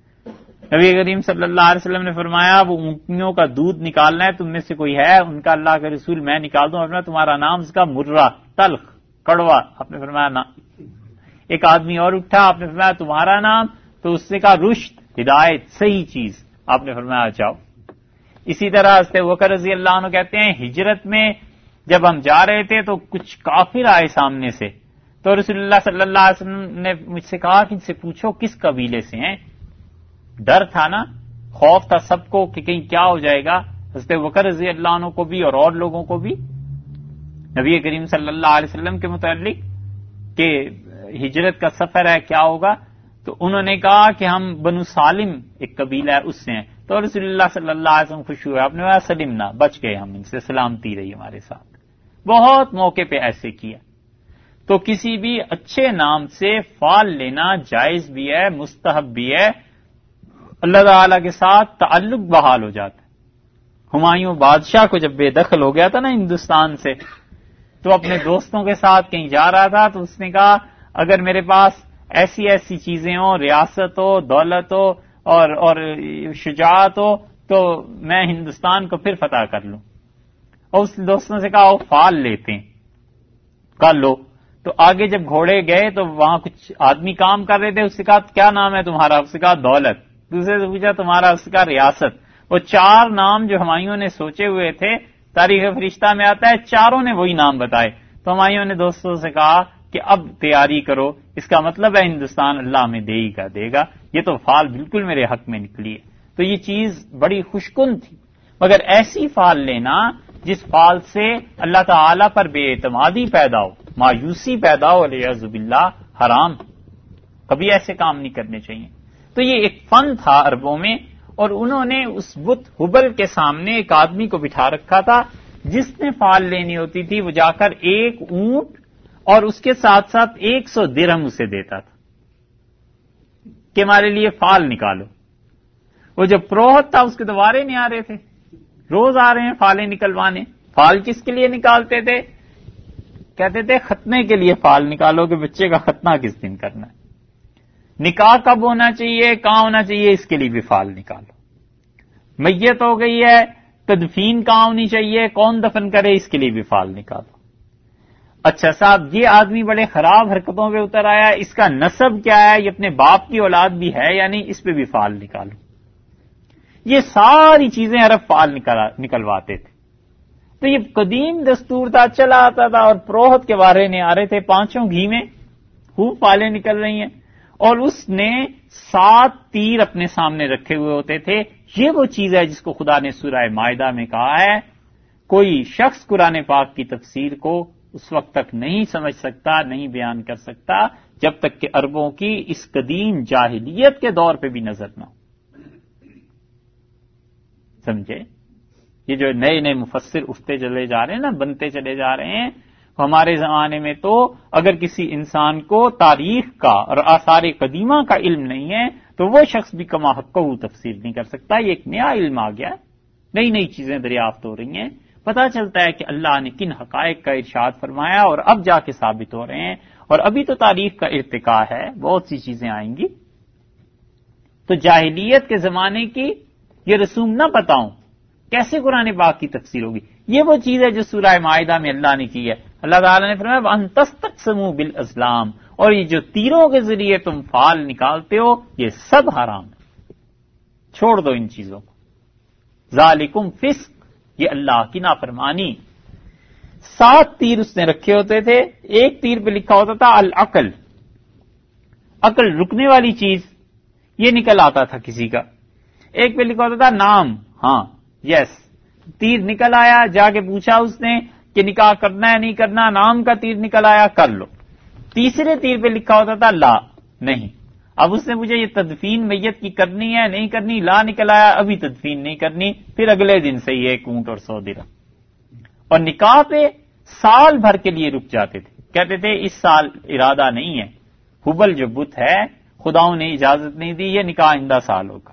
نبی کریم صلی اللہ علیہ وسلم نے فرمایا وہ اونٹنیوں کا دودھ نکالنا ہے، تم میں سے کوئی ہے؟ ان کا اللہ کے رسول میں نکال دوں۔ فرمایا تمہارا نام اس کا مرہ، تلخ، کڑوا۔ آپ نے فرمایا نہ۔ ایک آدمی اور اٹھا، آپ نے فرمایا تمہارا نام؟ تو اس نے کہا رشد، ہدایت، صحیح چیز۔ آپ نے فرمایا جاؤ۔ اسی طرح حضرت بکر رضی اللہ عنہ کہتے ہیں ہجرت میں جب ہم جا رہے تھے تو کچھ کافر آئے سامنے سے، تو رسول اللہ صلی اللہ علیہ وسلم نے مجھ سے کہا کہ ان سے پوچھو کس قبیلے سے ہیں۔ ڈر تھا نا، خوف تھا سب کو کہ کہیں کیا ہو جائے گا، حضرت بکر رضی اللہ عنہ کو بھی اور لوگوں کو بھی، نبی کریم صلی اللہ علیہ وسلم کے متعلق کہ ہجرت کا سفر ہے کیا ہوگا، تو انہوں نے کہا کہ ہم بنو سالم ایک قبیلہ ہے اس سے ہیں۔ تو رسول اللہ صلی اللہ علیہ وسلم خوش ہوئے، آپ نے کہا سلمنا، بچ گئے ہم ان سے، سلامتی رہی ہمارے ساتھ۔ بہت موقع پہ ایسے کیا۔ تو کسی بھی اچھے نام سے فعال لینا جائز بھی ہے، مستحب بھی ہے، اللہ تعالی کے ساتھ تعلق بحال ہو جاتا ہے۔ ہمایوں بادشاہ کو جب بے دخل ہو گیا تھا نا ہندوستان سے، تو اپنے دوستوں کے ساتھ کہیں جا رہا تھا، تو اس نے کہا اگر میرے پاس ایسی ایسی چیزیں ہوں، ریاست ہو، دولت ہو اور شجاعت ہو، تو میں ہندوستان کو پھر فتح کر لوں۔ اور اس دوستوں سے کہا وہ فعال لیتے ہیں، کر لو۔ تو آگے جب گھوڑے گئے تو وہاں کچھ آدمی کام کر رہے تھے، اس سے کہا کیا نام ہے تمہارا؟ اس سے کہا دولت۔ دوسرے سے پوچھا تمہارا؟ اس سے کہا ریاست۔ وہ چار نام جو ہمایوں نے سوچے ہوئے تھے، تاریخ فرشتہ میں آتا ہے چاروں نے وہی نام بتائے۔ تو ہمایوں نے دوستوں سے کہا کہ اب تیاری کرو، اس کا مطلب ہے ہندوستان اللہ میں دے گا دے گا۔ یہ تو فعال بالکل میرے حق میں نکلی ہے۔ تو یہ چیز بڑی خوشکن تھی، مگر ایسی فعال لینا جس فعال سے اللہ تعالی پر بے اعتمادی پیدا ہو، مایوسی پیدا ہو، والعیاذ باللہ حرام، کبھی ایسے کام نہیں کرنے چاہیے۔ تو یہ ایک فن تھا عربوں میں، اور انہوں نے اس بت ہبل کے سامنے ایک آدمی کو بٹھا رکھا تھا، جس نے فعال لینی ہوتی تھی وہ جا کر ایک اونٹ اور اس کے ساتھ ساتھ 100 درہم اسے دیتا تھا کہ ہمارے لیے فعال نکالو۔ وہ جو پروہت تھا اس کے دوبارے نہیں آ رہے تھے، روز آ رہے ہیں فعالیں نکلوانے۔ فعال کس کے لیے نکالتے تھے؟ کہتے تھے ختنے کے لیے فعال نکالو کہ بچے کا ختنہ کس دن کرنا ہے، نکاح کب ہونا چاہیے، کہاں ہونا چاہیے، اس کے لیے بھی فعال نکالو۔ میت ہو گئی ہے، تدفین کہاں ہونی چاہیے، کون دفن کرے، اس کے لیے بھی فعال نکالو۔ اچھا صاحب یہ آدمی بڑے خراب حرکتوں پہ اتر آیا ہے، اس کا نسب کیا ہے، یہ اپنے باپ کی اولاد بھی ہے یا نہیں، اس پہ بھی فعال نکالو۔ یہ ساری چیزیں عرب فعال نکلواتے تھے۔ تو یہ قدیم دستور تھا، چلا آتا تھا، اور پروہت کے بارے میں آ رہے تھے، پانچوں گھی میں خوب فعالیں نکل رہی ہیں، اور اس نے 7 تیر اپنے سامنے رکھے ہوئے ہوتے تھے۔ یہ وہ چیز ہے جس کو خدا نے سورہ مائدہ میں کہا ہے کوئی شخص قرآن پاک کی تفسیر کو اس وقت تک نہیں سمجھ سکتا، نہیں بیان کر سکتا، جب تک کہ عربوں کی اس قدیم جاہلیت کے دور پہ بھی نظر نہ ہو۔ سمجھے؟ یہ جو نئے نئے مفسر اٹھتے چلے جا رہے ہیں نا، بنتے چلے جا رہے ہیں، ہمارے زمانے میں تو اگر کسی انسان کو تاریخ کا اور آثار قدیمہ کا علم نہیں ہے تو وہ شخص بھی کما حقہ تفسیر نہیں کر سکتا۔ یہ ایک نیا علم آ گیا، نئی نئی چیزیں دریافت ہو رہی ہیں، پتہ چلتا ہے کہ اللہ نے کن حقائق کا ارشاد فرمایا اور اب جا کے ثابت ہو رہے ہیں، اور ابھی تو تاریخ کا ارتقاء ہے، بہت سی چیزیں آئیں گی۔ تو جاہلیت کے زمانے کی یہ رسوم نہ پتہ ہوں، کیسے قرآن پاک کی تفسیر ہوگی؟ یہ وہ چیز ہے جو سورہ مائدہ میں اللہ نے کی ہے۔ اللہ تعالیٰ نے فرمایا وَأَن تَسْتَقْسِمُوا بِالْأَزْلَامِ، اور یہ جو تیروں کے ذریعے تم فعال نکالتے ہو یہ سب حرام ہے، چھوڑ دو ان چیزوں کو۔ ذالکم فسق، یہ اللہ کی نافرمانی۔ 7 تیر اس نے رکھے ہوتے تھے، ایک تیر پہ لکھا ہوتا تھا العقل، عقل رکنے والی چیز، یہ نکل آتا تھا کسی کا۔ ایک پہ لکھا ہوتا تھا نام، ہاں یس، تیر نکل آیا، جا کے پوچھا اس نے کہ نکاح کرنا ہے نہیں کرنا، نام کا تیر نکل آیا، کر لو۔ تیسرے تیر پہ لکھا ہوتا تھا لا، نہیں۔ اب اس نے مجھے یہ تدفین میت کی کرنی ہے نہیں کرنی، لا نکل آیا، ابھی تدفین نہیں کرنی، پھر اگلے دن سے یہ 1 اونٹ اور 100 درہم۔ اور نکاح پہ سال بھر کے لیے رک جاتے تھے، کہتے تھے اس سال ارادہ نہیں ہے، حبل جو بت ہے خداؤں نے اجازت نہیں دی، یہ نکاح آئندہ سال ہوگا۔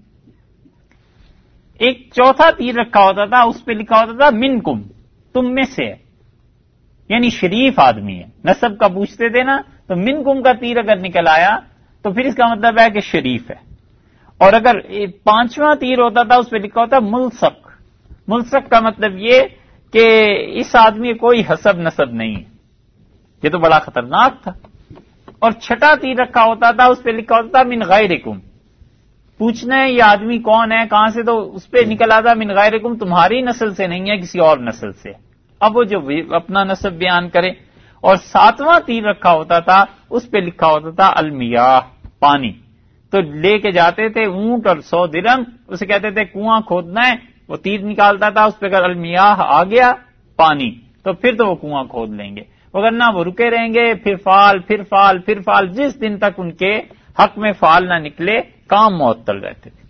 ایک چوتھا تیر رکھا ہوتا تھا، اس پہ لکھا ہوتا تھا منکم، تم میں سے ہے، یعنی شریف آدمی ہے، نسب کا پوچھتے تھے نا، تو منکم کا تیر اگر نکل آیا تو پھر اس کا مطلب ہے کہ شریف ہے۔ اور اگر 5واں تیر ہوتا تھا، اس پہ لکھا ہوتا ملصق، ملصق کا مطلب یہ کہ اس آدمی کوئی حسب نسب نہیں ہے، یہ تو بڑا خطرناک تھا۔ اور 6واں تیر رکھا ہوتا تھا، اس پہ لکھا ہوتا تھا من غیرکم، پوچھنا ہے یہ آدمی کون ہے کہاں سے، تو اس پہ نکل آتا من غیرکم، تمہاری نسل سے نہیں ہے کسی اور نسل سے، اب وہ جو اپنا نسب بیان کرے۔ اور 7واں تیر رکھا ہوتا تھا، اس پہ لکھا ہوتا تھا المیاہ، پانی، تو لے کے جاتے تھے اونٹ اور 100 درہم، اسے کہتے تھے کنواں کھودنا ہے، وہ تیر نکالتا تھا، اس پہ اگر المیاہ آ گیا پانی تو پھر تو وہ کنواں کھود لیں گے، وگرنہ وہ رکے رہیں گے، پھر فال پھر فال پھر فال، جس دن تک ان کے حق میں فال نہ نکلے کام معطل رہتے تھے۔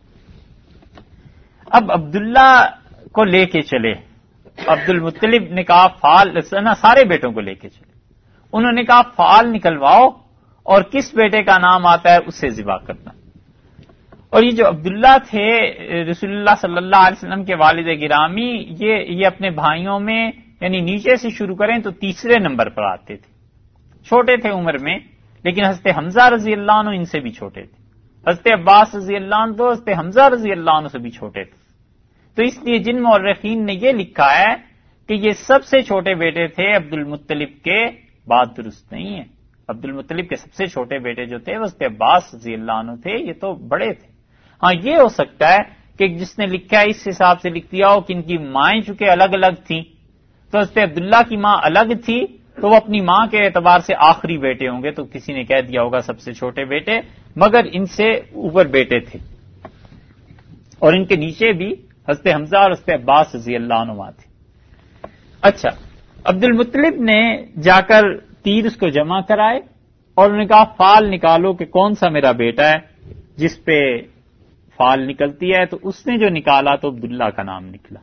اب عبداللہ کو لے کے چلے، عبد المطلب نے کہا فال سارے بیٹوں کو لے کے چلے، انہوں نے کہا فال نکلواؤ اور کس بیٹے کا نام آتا ہے اسے ذبح کرنا۔ اور یہ جو عبداللہ تھے رسول اللہ صلی اللہ علیہ وسلم کے والد گرامی، یہ اپنے بھائیوں میں یعنی نیچے سے شروع کریں تو تیسرے نمبر پر آتے تھے، چھوٹے تھے عمر میں، لیکن حضرت حمزہ رضی اللہ عنہ ان سے بھی چھوٹے تھے، حضرت عباس رضی اللہ عنہ تو حضرت حمزہ رضی اللہ عنہ سے بھی چھوٹے تھے۔ تو اس لیے جن مورخین نے یہ لکھا ہے کہ یہ سب سے چھوٹے بیٹے تھے عبد المطلب کے، بات درست نہیں ہے۔ عبد المطلب کے سب سے چھوٹے بیٹے جو تھے حضرت عباس رضی اللہ عنہ تھے، یہ تو بڑے تھے۔ ہاں یہ ہو سکتا ہے کہ جس نے لکھا ہے اس حساب سے لکھ دیا ہو کہ ان کی مائیں چونکہ الگ الگ تھیں، تو حضرت عبداللہ کی ماں الگ تھی تو وہ اپنی ماں کے اعتبار سے آخری بیٹے ہوں گے، تو کسی نے کہہ دیا ہوگا سب سے چھوٹے بیٹے، مگر ان سے اوپر بیٹے تھے، اور ان کے نیچے بھی حضرت حمزہ اور حضرت عباس رضی اللہ عنہ تھے۔ اچھا، عبد المطلب نے جا کر تیر اس کو جمع کرائے اور انہوں نے کہا فال نکالو کہ کون سا میرا بیٹا ہے جس پہ فال نکلتی ہے، تو اس نے جو نکالا تو عبداللہ کا نام نکلا۔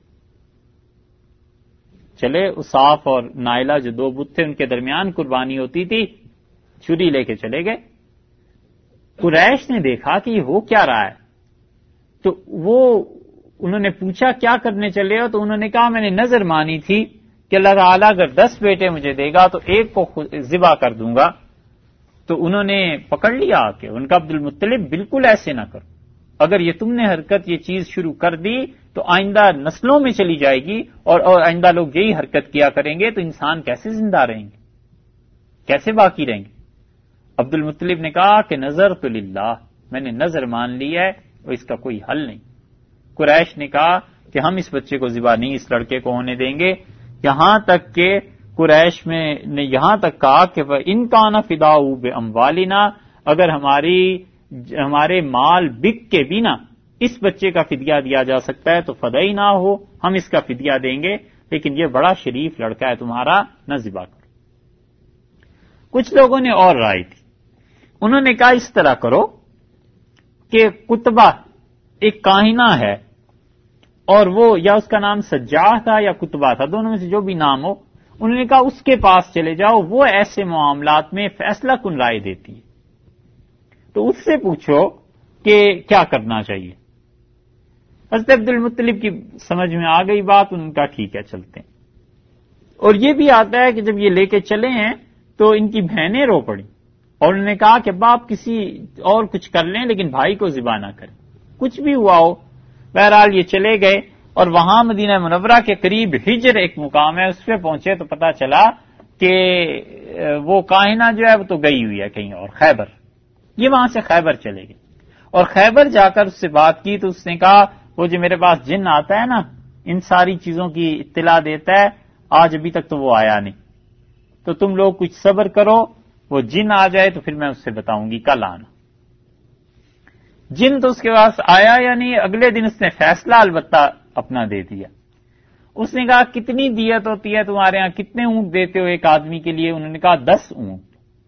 چلے اصاف اور نائلہ جو 2 بت تھے ان کے درمیان قربانی ہوتی تھی، چھری لے کے چلے گئے۔ قریش نے دیکھا کہ یہ ہو کیا رہا ہے، تو انہوں نے پوچھا کیا کرنے چلے ہو، تو انہوں نے کہا میں نے نظر مانی تھی کہ اللہ تعالیٰ اگر 10 بیٹے مجھے دے گا تو ایک کو ذبح کر دوں گا۔ تو انہوں نے پکڑ لیا کہ ان کا عبد المطلب بالکل ایسے نہ کرو، اگر یہ تم نے حرکت یہ چیز شروع کر دی تو آئندہ نسلوں میں چلی جائے گی، اور آئندہ لوگ یہی حرکت کیا کریں گے، تو انسان کیسے زندہ رہیں گے، کیسے باقی رہیں گے۔ عبد المطلب نے کہا کہ نظر تو للہ، میں نے نظر مان لی ہے اور اس کا کوئی حل نہیں۔ قریش نے کہا کہ ہم اس بچے کو ذبح نہیں اس لڑکے کو ہونے دیں گے، یہاں تک کہ قریش میں نے یہاں تک کہا کہ ان کان فداء باموالنا، اگر ہمارے مال بک کے بنا اس بچے کا فدیہ دیا جا سکتا ہے تو فدائی نہ ہو، ہم اس کا فدیہ دیں گے، لیکن یہ بڑا شریف لڑکا ہے تمہارا، نہ ذبح کرو۔ کچھ لوگوں نے اور رائے دی، انہوں نے کہا اس طرح کرو کہ کتبہ ایک کاہنہ ہے، اور وہ یا اس کا نام سجاح تھا یا کتبہ تھا، دونوں میں سے جو بھی نام ہو، انہوں نے کہا اس کے پاس چلے جاؤ، وہ ایسے معاملات میں فیصلہ کن رائے دیتی ہے، تو اس سے پوچھو کہ کیا کرنا چاہیے۔ حضرت عبد المطلب کی سمجھ میں آ گئی بات، ان کا ٹھیک ہے چلتے ہیں۔ اور یہ بھی آتا ہے کہ جب یہ لے کے چلے ہیں تو ان کی بہنیں رو پڑی، اور انہوں نے کہا کہ باپ کسی اور کچھ کر لیں لیکن بھائی کو ذبح نہ کریں، کچھ بھی ہوا ہو۔ بہرحال یہ چلے گئے، اور وہاں مدینہ منورہ کے قریب ہجر ایک مقام ہے، اس پہ پہنچے تو پتا چلا کہ وہ کاہنہ جو ہے وہ تو گئی ہوئی ہے کہیں اور، خیبر۔ یہ وہاں سے خیبر چلے گئے، اور خیبر جا کر اس سے بات کی تو اس نے کہا وہ جو میرے پاس جن آتا ہے نا، ان ساری چیزوں کی اطلاع دیتا ہے، آج ابھی تک تو وہ آیا نہیں، تو تم لوگ کچھ صبر کرو، وہ جن آ جائے تو پھر میں اس سے بتاؤں گی، کل آنا۔ جن تو اس کے پاس آیا یا نہیں، اگلے دن اس نے فیصلہ البتہ اپنا دے دیا۔ اس نے کہا کتنی دیت ہوتی ہے تمہارے ہاں، کتنے اونٹ دیتے ہو ایک آدمی کے لیے؟ انہوں نے کہا 10 اونٹ۔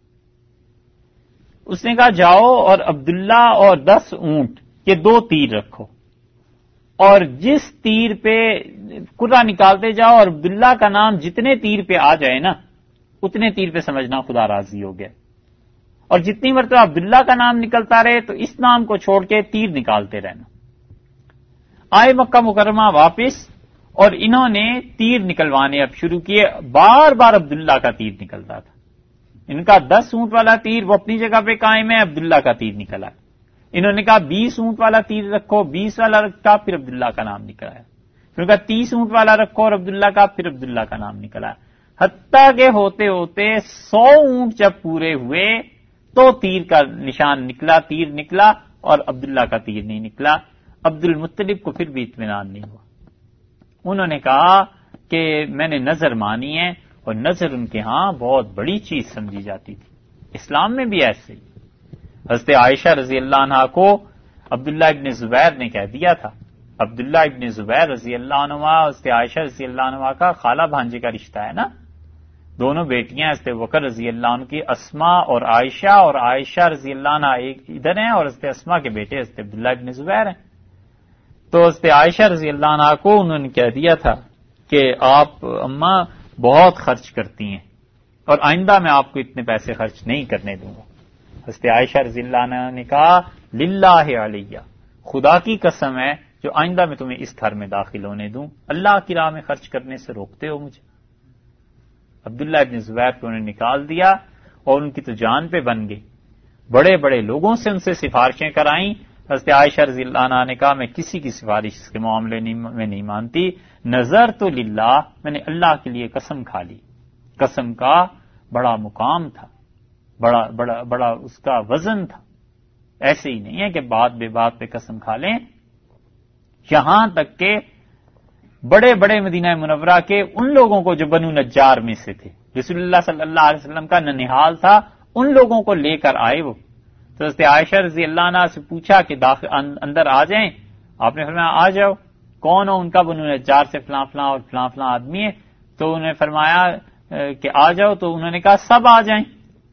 اس نے کہا جاؤ اور عبداللہ اور 10 اونٹ کے 2 تیر رکھو، اور جس تیر پہ کرا نکالتے جاؤ اور عبداللہ کا نام جتنے تیر پہ آ جائے نا اتنے تیر پہ سمجھنا خدا راضی ہو گیا، اور جتنی مرتبہ عبداللہ کا نام نکلتا رہے تو اس نام کو چھوڑ کے تیر نکالتے رہنا۔ آئے مکہ مکرمہ واپس اور انہوں نے تیر نکلوانے اب شروع کیے، بار بار عبداللہ کا تیر نکلتا تھا۔ ان کا 10 اونٹ والا تیر وہ اپنی جگہ پہ قائم ہے، عبداللہ کا تیر نکلا۔ انہوں نے کہا 20 اونٹ والا تیر رکھو، 20 والا رکھا، پھر عبداللہ کا نام نکلا ہے۔ پھر کہا 30 اونٹ والا رکھو اور عبداللہ کا، پھر عبداللہ کا نام نکلا ہے۔ حتیٰ کہ ہوتے ہوتے 100 اونٹ جب پورے ہوئے تو تیر کا نشان نکلا، تیر نکلا، اور عبداللہ کا تیر نہیں نکلا۔ عبد المطلب کو پھر بھی اطمینان نہیں ہوا۔ انہوں نے کہا کہ میں نے نظر مانی ہے، اور نظر ان کے ہاں بہت بڑی چیز سمجھی جاتی تھی۔ اسلام میں بھی ایسے ہی حضرت عائشہ رضی اللہ عنہا کو عبداللہ ابن زبیر نے کہہ دیا تھا۔ عبداللہ ابن زبیر رضی اللہ عنہ حضرت عائشہ رضی اللہ عنہ کا خالہ بھانجے کا رشتہ ہے نا، دونوں بیٹیاں حضرت بکر رضی اللہ عنہ کی اسما اور عائشہ رضی اللہ عنہ ایک ادھر ہیں، اور حضرت اسما کے بیٹے حضرت عبداللہ ابن زبیر ہیں۔ تو حضرت عائشہ رضی اللہ عنہ کو انہوں نے کہہ دیا تھا کہ آپ اماں بہت خرچ کرتی ہیں، اور آئندہ میں آپ کو اتنے پیسے خرچ نہیں کرنے دوں گا۔ حضرت عائشہ رضی اللہ عنہ نے کہا للہ علیہ، خدا کی قسم ہے جو آئندہ میں تمہیں اس گھر میں داخل ہونے دوں، اللہ کی راہ میں خرچ کرنے سے روکتے ہو مجھے۔ عبداللہ ابن زبیر کو انہوں نے نکال دیا، اور ان کی تو جان پہ بن گئی۔ بڑے بڑے لوگوں سے ان سے سفارشیں کرائیں۔ حضرت عائشہ رضی اللہ عنہ نے کہا میں کسی کی سفارش اس کے معاملے میں نہیں مانتی، نظر تو للہ، میں نے اللہ کے لیے قسم کھا لی۔ قسم کا بڑا مقام تھا، بڑا اس کا وزن تھا۔ ایسے ہی نہیں ہے کہ بات بے بات پہ قسم کھا لیں۔ یہاں تک کہ بڑے بڑے مدینہ منورہ کے ان لوگوں کو جو بنو نجار میں سے تھے، رسول اللہ صلی اللہ علیہ وسلم کا ننھال تھا، ان لوگوں کو لے کر آئے وہ۔ تو حضرت عائشہ رضی اللہ عنہ سے پوچھا کہ اندر آ جائیں، آپ نے فرمایا آ جاؤ۔ کون ہو؟ ان کا بنو نجار سے فلاں فلاں اور فلاں فلاں آدمی ہے۔ تو انہوں نے فرمایا کہ آ جاؤ، تو انہوں نے کہا سب آ جائیں۔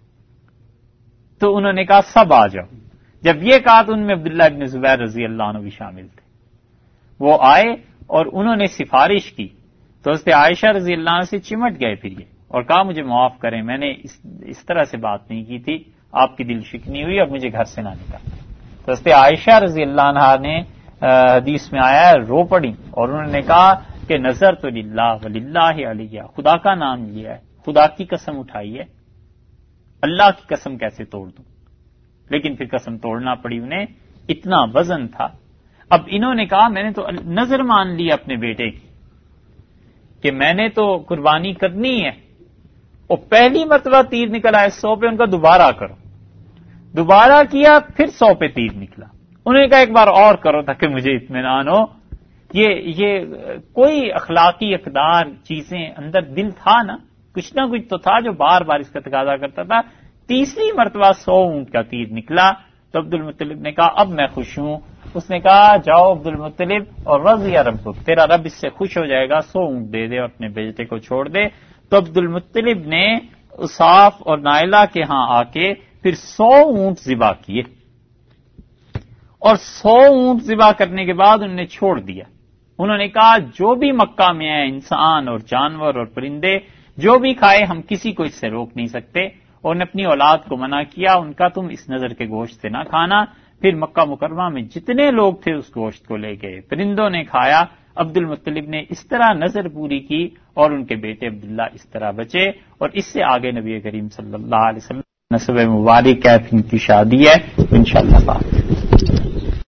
تو انہوں نے کہا سب آ جاؤ۔ جب یہ کہا تو ان میں عبداللہ ابن زبیر رضی اللہ عنہ بھی شامل تھے۔ وہ آئے اور انہوں نے سفارش کی، تو حضرت عائشہ رضی اللہ عنہ سے چمٹ گئے پھر یہ، اور کہا مجھے معاف کریں، میں نے اس طرح سے بات نہیں کی تھی، آپ کی دل شکنی ہوئی اور مجھے گھر سے نہ نکالا۔ تو حضرت عائشہ رضی اللہ عنہ نے حدیث میں آیا رو پڑی، اور انہوں نے کہا کہ نظر تو للہ وللہ علیہ، خدا کا نام یہ ہے، خدا کی قسم اٹھائی ہے، اللہ کی قسم کیسے توڑ دوں؟ لیکن پھر قسم توڑنا پڑی انہیں، اتنا وزن تھا۔ اب انہوں نے کہا میں نے تو نظر مان لی اپنے بیٹے کی کہ میں نے تو قربانی کرنی ہے، اور پہلی مرتبہ تیر نکلا ہے 100 پہ، ان کا دوبارہ کرو۔ دوبارہ کیا، پھر 100 پہ تیر نکلا۔ انہوں نے کہا ایک بار اور کرو تاکہ مجھے اطمینان ہو۔ یہ کوئی اخلاقی اقدار چیزیں اندر دل تھا نا، کچھ نہ کچھ تو تھا جو بار بار اس کا تقاضا کرتا تھا۔ تیسری مرتبہ 100 اونٹ کا تیر نکلا تو عبد المطلب نے کہا اب میں خوش ہوں۔ اس نے کہا جاؤ عبد المطلب، اور رضی ربک، تیرا رب اس سے خوش ہو جائے گا، 100 اونٹ دے دے اور اپنے بیٹے کو چھوڑ دے۔ تو عبد المطلب نے اصاف اور نائلہ کے ہاں آ کے پھر 100 اونٹ ذبح کیے، اور 100 اونٹ ذبح کرنے کے بعد انہوں نے چھوڑ دیا۔ انہوں نے کہا جو بھی مکہ میں ہے، انسان اور جانور اور پرندے جو بھی کھائے، ہم کسی کو اس سے روک نہیں سکتے، اور نے اپنی اولاد کو منع کیا، ان کا تم اس نظر کے گوشت سے نہ کھانا۔ پھر مکہ مکرمہ میں جتنے لوگ تھے اس گوشت کو لے گئے، پرندوں نے کھایا۔ عبد المطلب نے اس طرح نظر پوری کی، اور ان کے بیٹے عبداللہ اس طرح بچے، اور اس سے آگے نبی کریم صلی اللہ علیہ وسلم نسب مبارک ہے، ان کی شادی ہے، انشاءاللہ بات